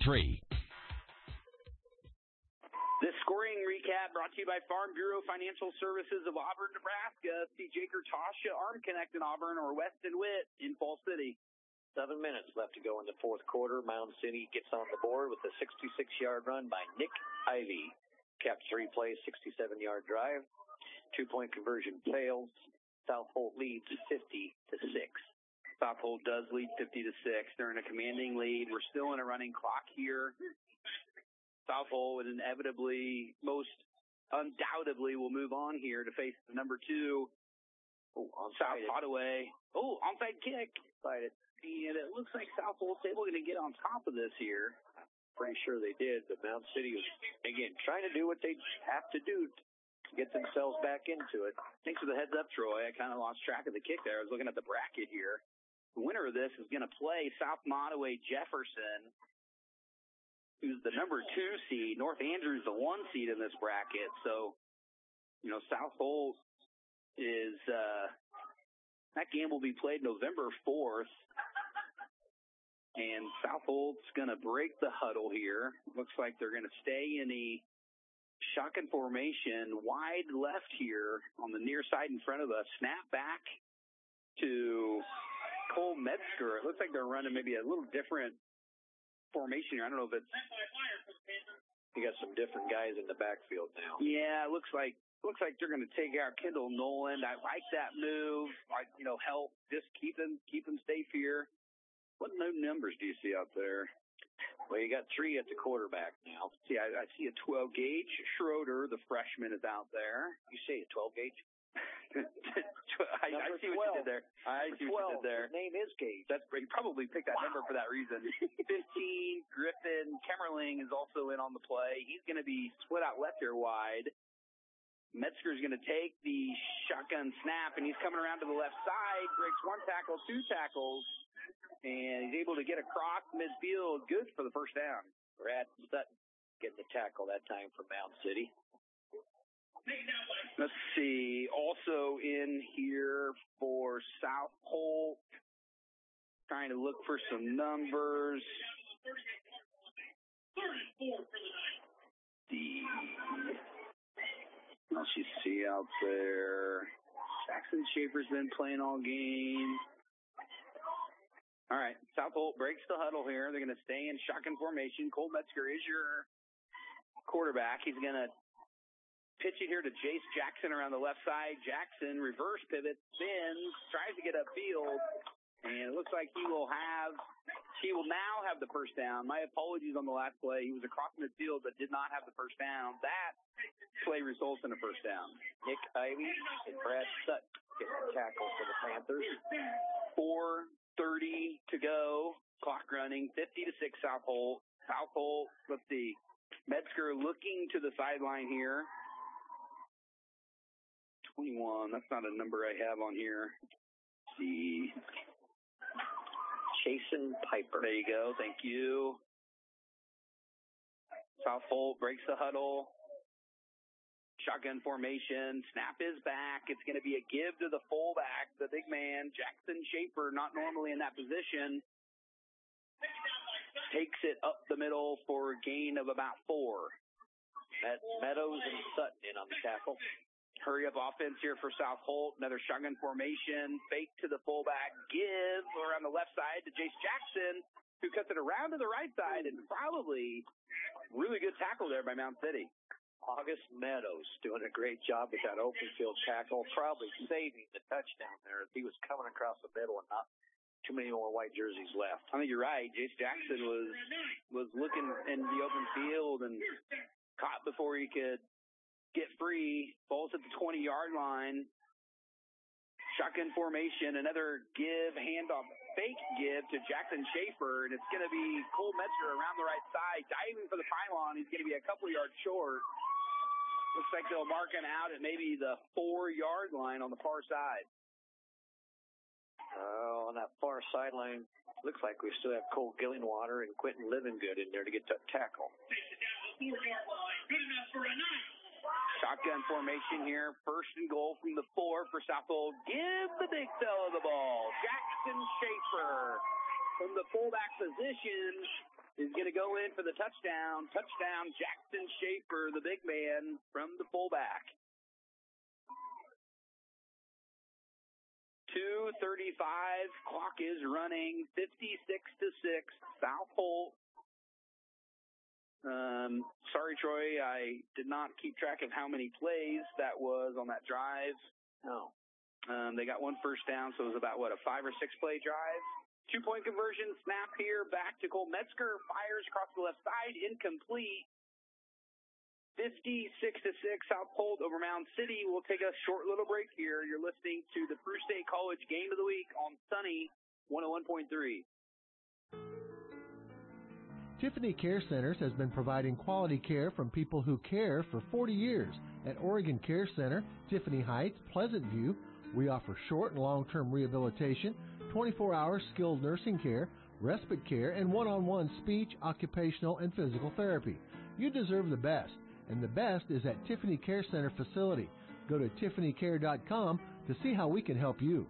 This scoring recap brought to you by Farm Bureau Financial Services of Auburn, Nebraska. See Jake Tasha, Arm Connect in Auburn, or Weston Witt in Fall City. 7 minutes left to go in the fourth quarter. Mound City gets on the board with a 66-yard run by Nick Ivy. Kept 3 plays, 67-yard drive. 2-point conversion fails. South Holt leads 50-6. South Holt does lead 50-6. They're in a commanding lead. We're still in a running clock here. South Holt inevitably, most undoubtedly, will move on here to face the number 2. South Ottaway. Onside kick. And it looks like South Holt's able to get on top of this here. Pretty sure they did, but Mount City was, again, trying to do what they have to do to get themselves back into it. Thanks for the heads up, Troy. I kind of lost track of the kick there. I was looking at the bracket here. The winner of this is going to play South Nottoway Jefferson, who's the number 2 seed. North Andrews the 1 seed in this bracket. So, South Holt is, that game will be played November 4th. And South Holt's going to break the huddle here. Looks like they're going to stay in a shotgun formation wide left here on the near side in front of us. Snap back to Cole Metzger. It looks like they're running maybe a little different formation here. I don't know if it's... You got some different guys in the backfield now. Yeah, it looks like they're going to take out Kendall Noland. I like that move. Help just keep them safe here. What numbers do you see out there? Well, you got 3 at the quarterback now. See, I see a 12 gauge. Schroeder, the freshman, is out there. You say a 12 gauge? I see what you did there. His name is Gage. He probably picked that number for that reason. 15, Griffin Kemmerling is also in on the play. He's going to be split out left here wide. Metzger's going to take the shotgun snap, and he's coming around to the left side. Breaks 1 tackle, 2 tackles, and he's able to get across midfield. Good for the first down. Brad Sutton getting the tackle that time for Mound City. Let's see. Also in here for South Holt, trying to look for some numbers. What else you see out there? Jackson Schaefer's been playing all game. All right. South Holt breaks the huddle here. They're going to stay in shotgun formation. Cole Metzger is your quarterback. He's going to pitch it here to Jace Jackson around the left side. Jackson reverse pivot, spins, tries to get upfield, and it looks like he will now have the first down. My apologies on the last play. He was across midfield but did not have the first down. That play results in a first down. Nick Ivy and Brad Sutton get the tackle for the Panthers. 4:30 to go. Clock running. 50-6 South Holt. South Holt, let's see. Metzger looking to the sideline here. 21. That's not a number I have on here. Let's see. Jason Piper. There you go. Thank you. South Holt breaks the huddle. Shotgun formation. Snap is back. It's going to be a give to the fullback, the big man, Jackson Schaefer, not normally in that position. Takes it up the middle for a gain of about 4. That's Meadows and Sutton in on the tackle. Hurry up offense here for South Holt. Another shotgun formation. Fake to the fullback. Give around the left side to Jace Jackson, who cuts it around to the right side, and probably really good tackle there by Mount City. August Meadows doing a great job with that open field tackle, probably saving the touchdown there. He was coming across the middle and not too many more white jerseys left. I think you're right. Jace Jackson was looking in the open field and caught before he could get free. Ball's at the 20-yard line. Shotgun formation, another handoff, fake give to Jackson Schaefer, and it's going to be Cole Metzger around the right side, diving for the pylon. He's going to be a couple yards short. Looks like they'll mark him out at maybe the 4-yard line on the far side. On that far sideline, looks like we still have Cole Gillingwater and Quentin Livingood in there to get that tackle. Good enough for a 9. Shotgun formation here. 1st and goal from the 4 for Southold. Give the big fella the ball. Jackson Schaefer from the fullback position is going to go in for the touchdown. Touchdown, Jackson Schaefer, the big man from the fullback. 2:35. Clock is running. 56-6. Southold. Sorry, Troy, I did not keep track of how many plays that was on that drive. No. They got 1 first down, so it was about, a 5 or 6 play drive? 2-point conversion, snap here, back to Cole Metzger, fires across the left side, incomplete. 56-6, Southold over Mound City. We'll take a short little break here. You're listening to the Peru State College Game of the Week on Sunny 101.3. Tiffany Care Centers has been providing quality care from people who care for 40 years. At Oregon Care Center, Tiffany Heights, Pleasant View, we offer short and long-term rehabilitation, 24-hour skilled nursing care, respite care, and one-on-one speech, occupational, and physical therapy. You deserve the best, and the best is at Tiffany Care Center facility. Go to tiffanycare.com to see how we can help you.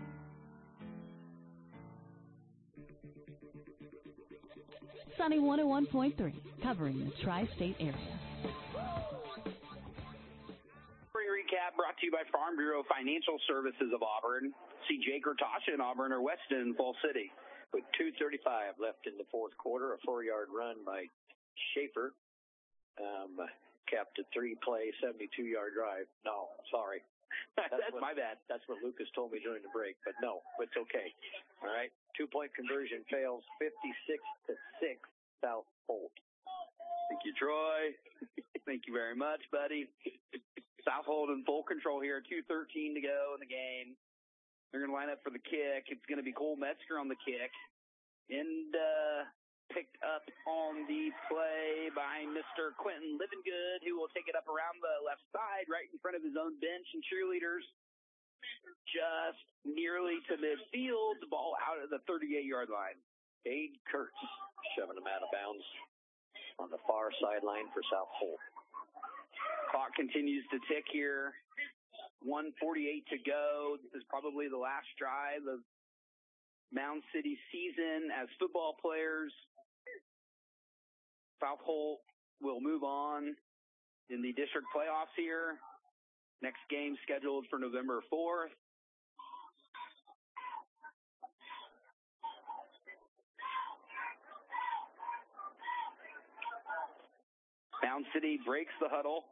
Sunny 101.3, covering the tri-state area. Spring recap brought to you by Farm Bureau Financial Services of Auburn. See Jake or Tasha in Auburn or Weston in Fall City. With 2:35 left in the 4th quarter, a 4-yard run by Schaefer. Capped a 3-play, 72-yard drive. No, sorry. That's my bad. That's what Lucas told me during the break, but no, it's okay. All right. 2-point conversion fails, 56-6, Southold. Thank you, Troy. Thank you very much, buddy. Southold in full control here. 2:13 to go in the game. They're going to line up for the kick. It's going to be Cole Metzger on the kick. And picked up on the play by Mr. Quentin Livingood, who will take it up around the left side, right in front of his own bench and cheerleaders. Just nearly to midfield, the ball out of the 38-yard line. Cade Kurtz shoving him out of bounds on the far sideline for Southold. Clock continues to tick here. 1:48 to go. This is probably the last drive of Mound City season as football players. Southold will move on in the district playoffs here. Next game scheduled for November 4th. Mound City breaks the huddle.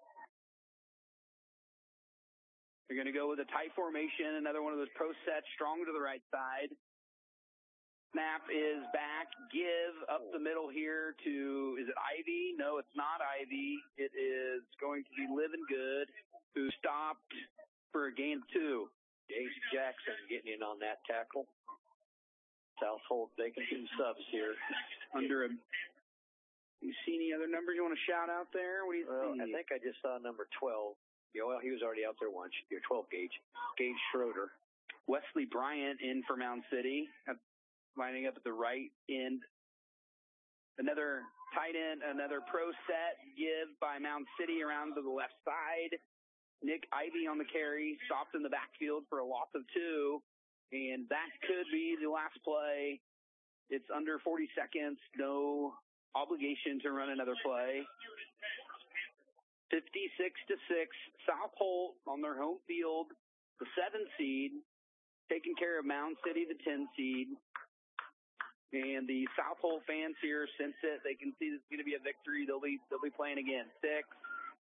They're going to go with a tight formation, another one of those pro sets, strong to the right side. Snap is back. Give up the middle here to, is it Ivy? No, it's not Ivy. It is going to be Livingood, who stopped for a gain of 2. Jace Jackson getting in on that tackle. Southold making some subs here. Under him. You see any other numbers you want to shout out there? What do you see? I think I just saw number 12. Yeah, well, he was already out there once. Your 12 gauge. Gage Schroeder. Wesley Bryant in for Mound City. Lining up at the right end. Another tight end, another pro set. Give by Mound City around to the left side. Nick Ivy on the carry. Stopped in the backfield for a loss of 2. And that could be the last play. It's under 40 seconds. No obligation to run another play. 56-6. Southold on their home field. The 7 seed. Taking care of Mound City, the 10 seed. And the Southold fans here sense it. They can see it's going to be a victory. They'll be playing again. 6,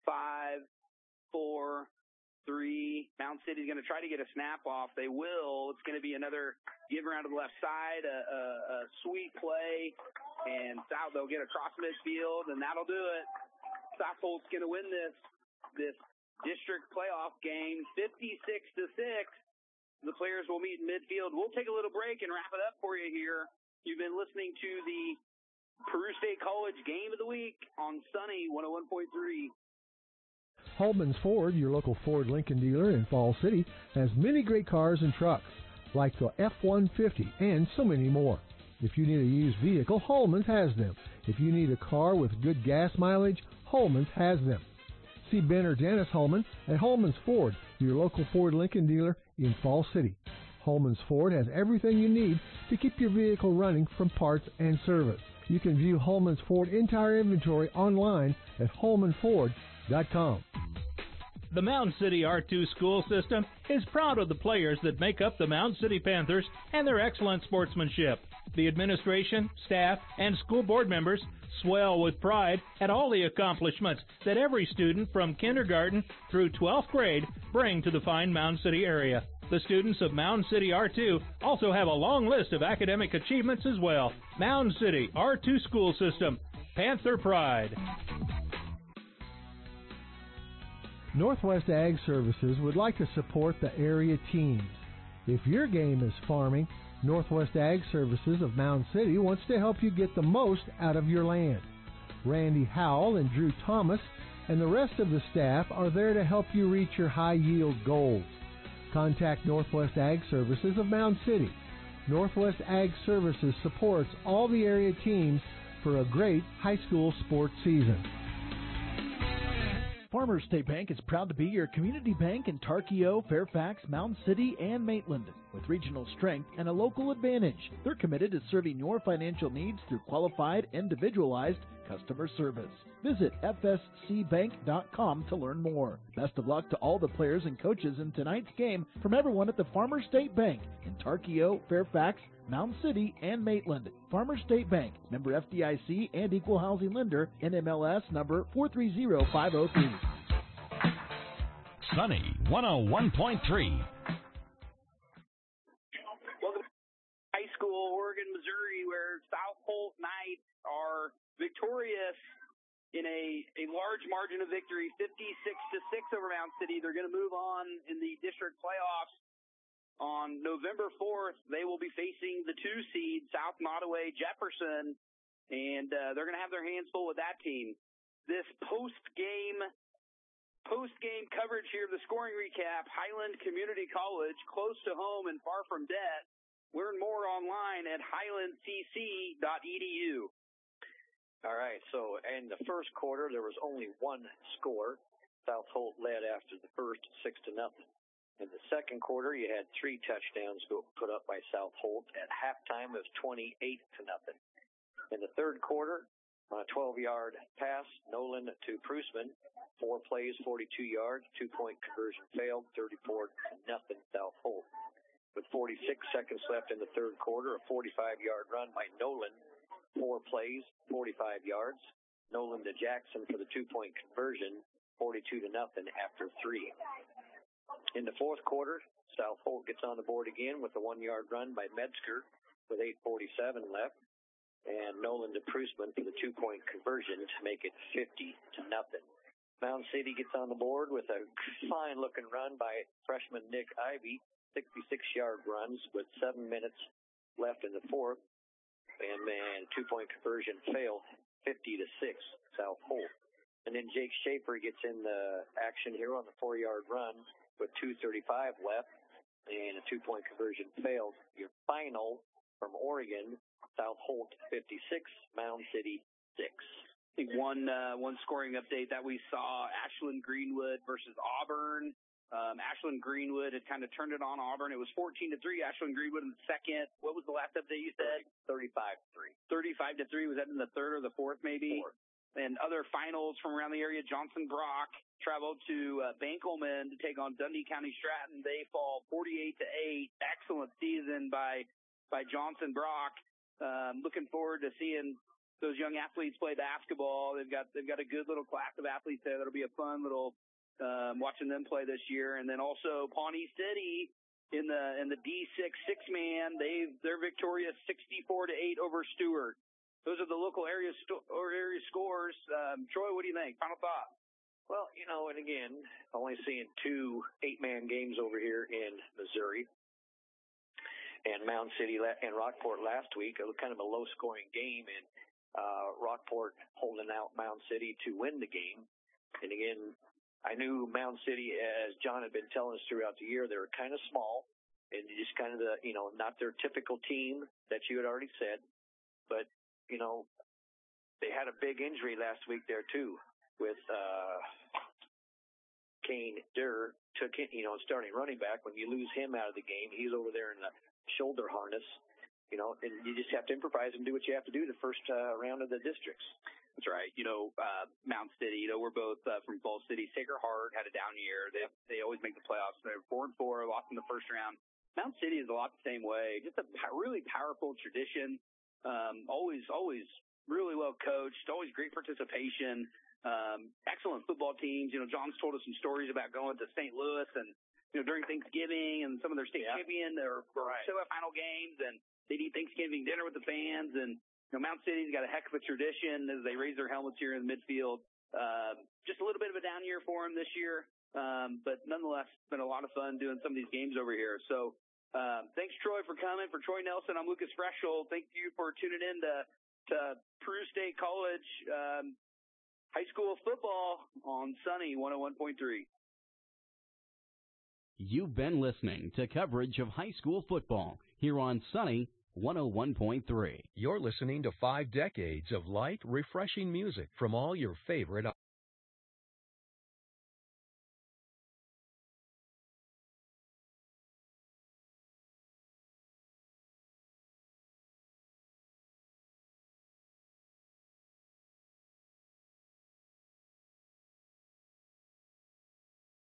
5, 4, 3. Mound City's going to try to get a snap off. They will. It's going to be another give around to the left side, a sweet play, and South, they'll get across midfield, and that'll do it. South Holt's going to win this district playoff game 56-6. The players will meet in midfield. We'll take a little break and wrap it up for you here. You've been listening to the Peru State College Game of the Week on Sunny 101.3. Holman's Ford, your local Ford Lincoln dealer in Fall City, has many great cars and trucks, like the F-150 and so many more. If you need a used vehicle, Holman's has them. If you need a car with good gas mileage, Holman's has them. See Ben or Janice Holman at Holman's Ford, your local Ford Lincoln dealer in Fall City. Holman's Ford has everything you need to keep your vehicle running from parts and service. You can view Holman's Ford entire inventory online at holmanford.com. The Mound City R2 school system is proud of the players that make up the Mound City Panthers and their excellent sportsmanship. The administration, staff, and school board members swell with pride at all the accomplishments that every student from kindergarten through 12th grade bring to the fine Mound City area. The students of Mound City R2 also have a long list of academic achievements as well. Mound City R2 school system, Panther pride. Northwest Ag Services would like to support the area teams. If your game is farming, Northwest Ag Services of Mound City wants to help you get the most out of your land. Randy Howell and Drew Thomas and the rest of the staff are there to help you reach your high-yield goals. Contact Northwest Ag Services of Mound City. Northwest Ag Services supports all the area teams for a great high school sports season. Farmers State Bank is proud to be your community bank in Tarkio, Fairfax, Mound City, and Maitland. With regional strength and a local advantage, they're committed to serving your financial needs through qualified, individualized customer service. Visit fscbank.com to learn more. Best of luck to all the players and coaches in tonight's game from everyone at the Farmers State Bank in Tarkio, Fairfax, Mound City, and Maitland. Farmers State Bank, member FDIC and equal housing lender, NMLS number 430503. Sunny 101.3. Welcome to high school, Oregon, Missouri, where South Holt Knights are victorious in a large margin of victory, 56-6 over Mound City. They're going to move on in the district playoffs. On November 4th, they will be facing the 2 seed, South Nottoway Jefferson, and they're going to have their hands full with that team. This post-game coverage here of the scoring recap, Highland Community College, close to home and far from debt. Learn more online at highlandcc.edu. All right, so in the first quarter, there was only one score. South Holt led after the first 6-0. In the second quarter, you had 3 touchdowns put up by South Holt. At halftime, it was 28-0. In the third quarter, on a 12-yard pass, Nolan to Prusman, 4 plays, 42 yards, 2-point conversion failed, 34-0 South Holt. With 46 seconds left in the third quarter, a 45-yard run by Nolan, 4 plays, 45 yards. Nolan to Jackson for the 2-point conversion, 42-0 after 3. In the fourth quarter, South Holt gets on the board again with a 1-yard run by Metzger with 8:47 left, and Nolan to Prusman for the 2-point conversion to make it 50-0. Mound City gets on the board with a fine-looking run by freshman Nick Ivey, 66-yard runs with 7 minutes left in the fourth, and 2-point conversion failed, 50-6 South Holt. And then Jake Schaefer gets in the action here on the 4-yard run with 2:35 left, and a 2-point conversion failed. Your final from Oregon, South Holt 56, Mound City 6. I think one scoring update that we saw, Ashland Greenwood versus Auburn. Ashland Greenwood had kind of turned it on Auburn. It was 14-3. Ashland Greenwood in the second. What was the last update you said? 35-3. 35-3. Was that in the third or the fourth, maybe? Fourth. And other finals from around the area, Johnson Brock traveled to Bankelman to take on Dundee County Stratton. They fall 48-8. Excellent season by Johnson Brock. Looking forward to seeing those young athletes play basketball. They've got a good little class of athletes there. That'll be a fun little watching them play this year. And then also Pawnee City in the D6 six-man, they're victorious 64-8 over Stewart. Those are the local area scores. Troy, what do you think? Final thought? Well, and again, only seeing 2 8-man games over here in Missouri. And Mound City and Rockport last week, it was kind of a low-scoring game, and Rockport holding out Mound City to win the game. And again, I knew Mound City, as John had been telling us throughout the year, they were kind of small and just kind of not their typical team that you had already said. But, they had a big injury last week there too with Kane Durr took it, starting running back. When you lose him out of the game, he's over there in the shoulder harness, and you just have to improvise and do what you have to do the first round of the districts. That's right. Mound City, we're both from Falls City. Sacred Heart had a down year. They always make the playoffs. They're 4-4, lost in the first round. Mound City is a lot the same way. Just a really powerful tradition. Always really well coached. Always great participation. Excellent football teams. John's told us some stories about going to St. Louis and during Thanksgiving and some of their state champion or semifinal games, and they'd eat Thanksgiving dinner with the fans. And Mound City's got a heck of a tradition as they raise their helmets here in the midfield. Just a little bit of a down year for them this year, but nonetheless, it's been a lot of fun doing some of these games over here. So thanks, Troy, for coming. For Troy Nelson, I'm Lucas Freschel. Thank you for tuning in to Peru State College high school football on Sunny 101.3. You've been listening to coverage of high school football here on Sunny 101.3. You're listening to 5 decades of light, refreshing music from all your favorite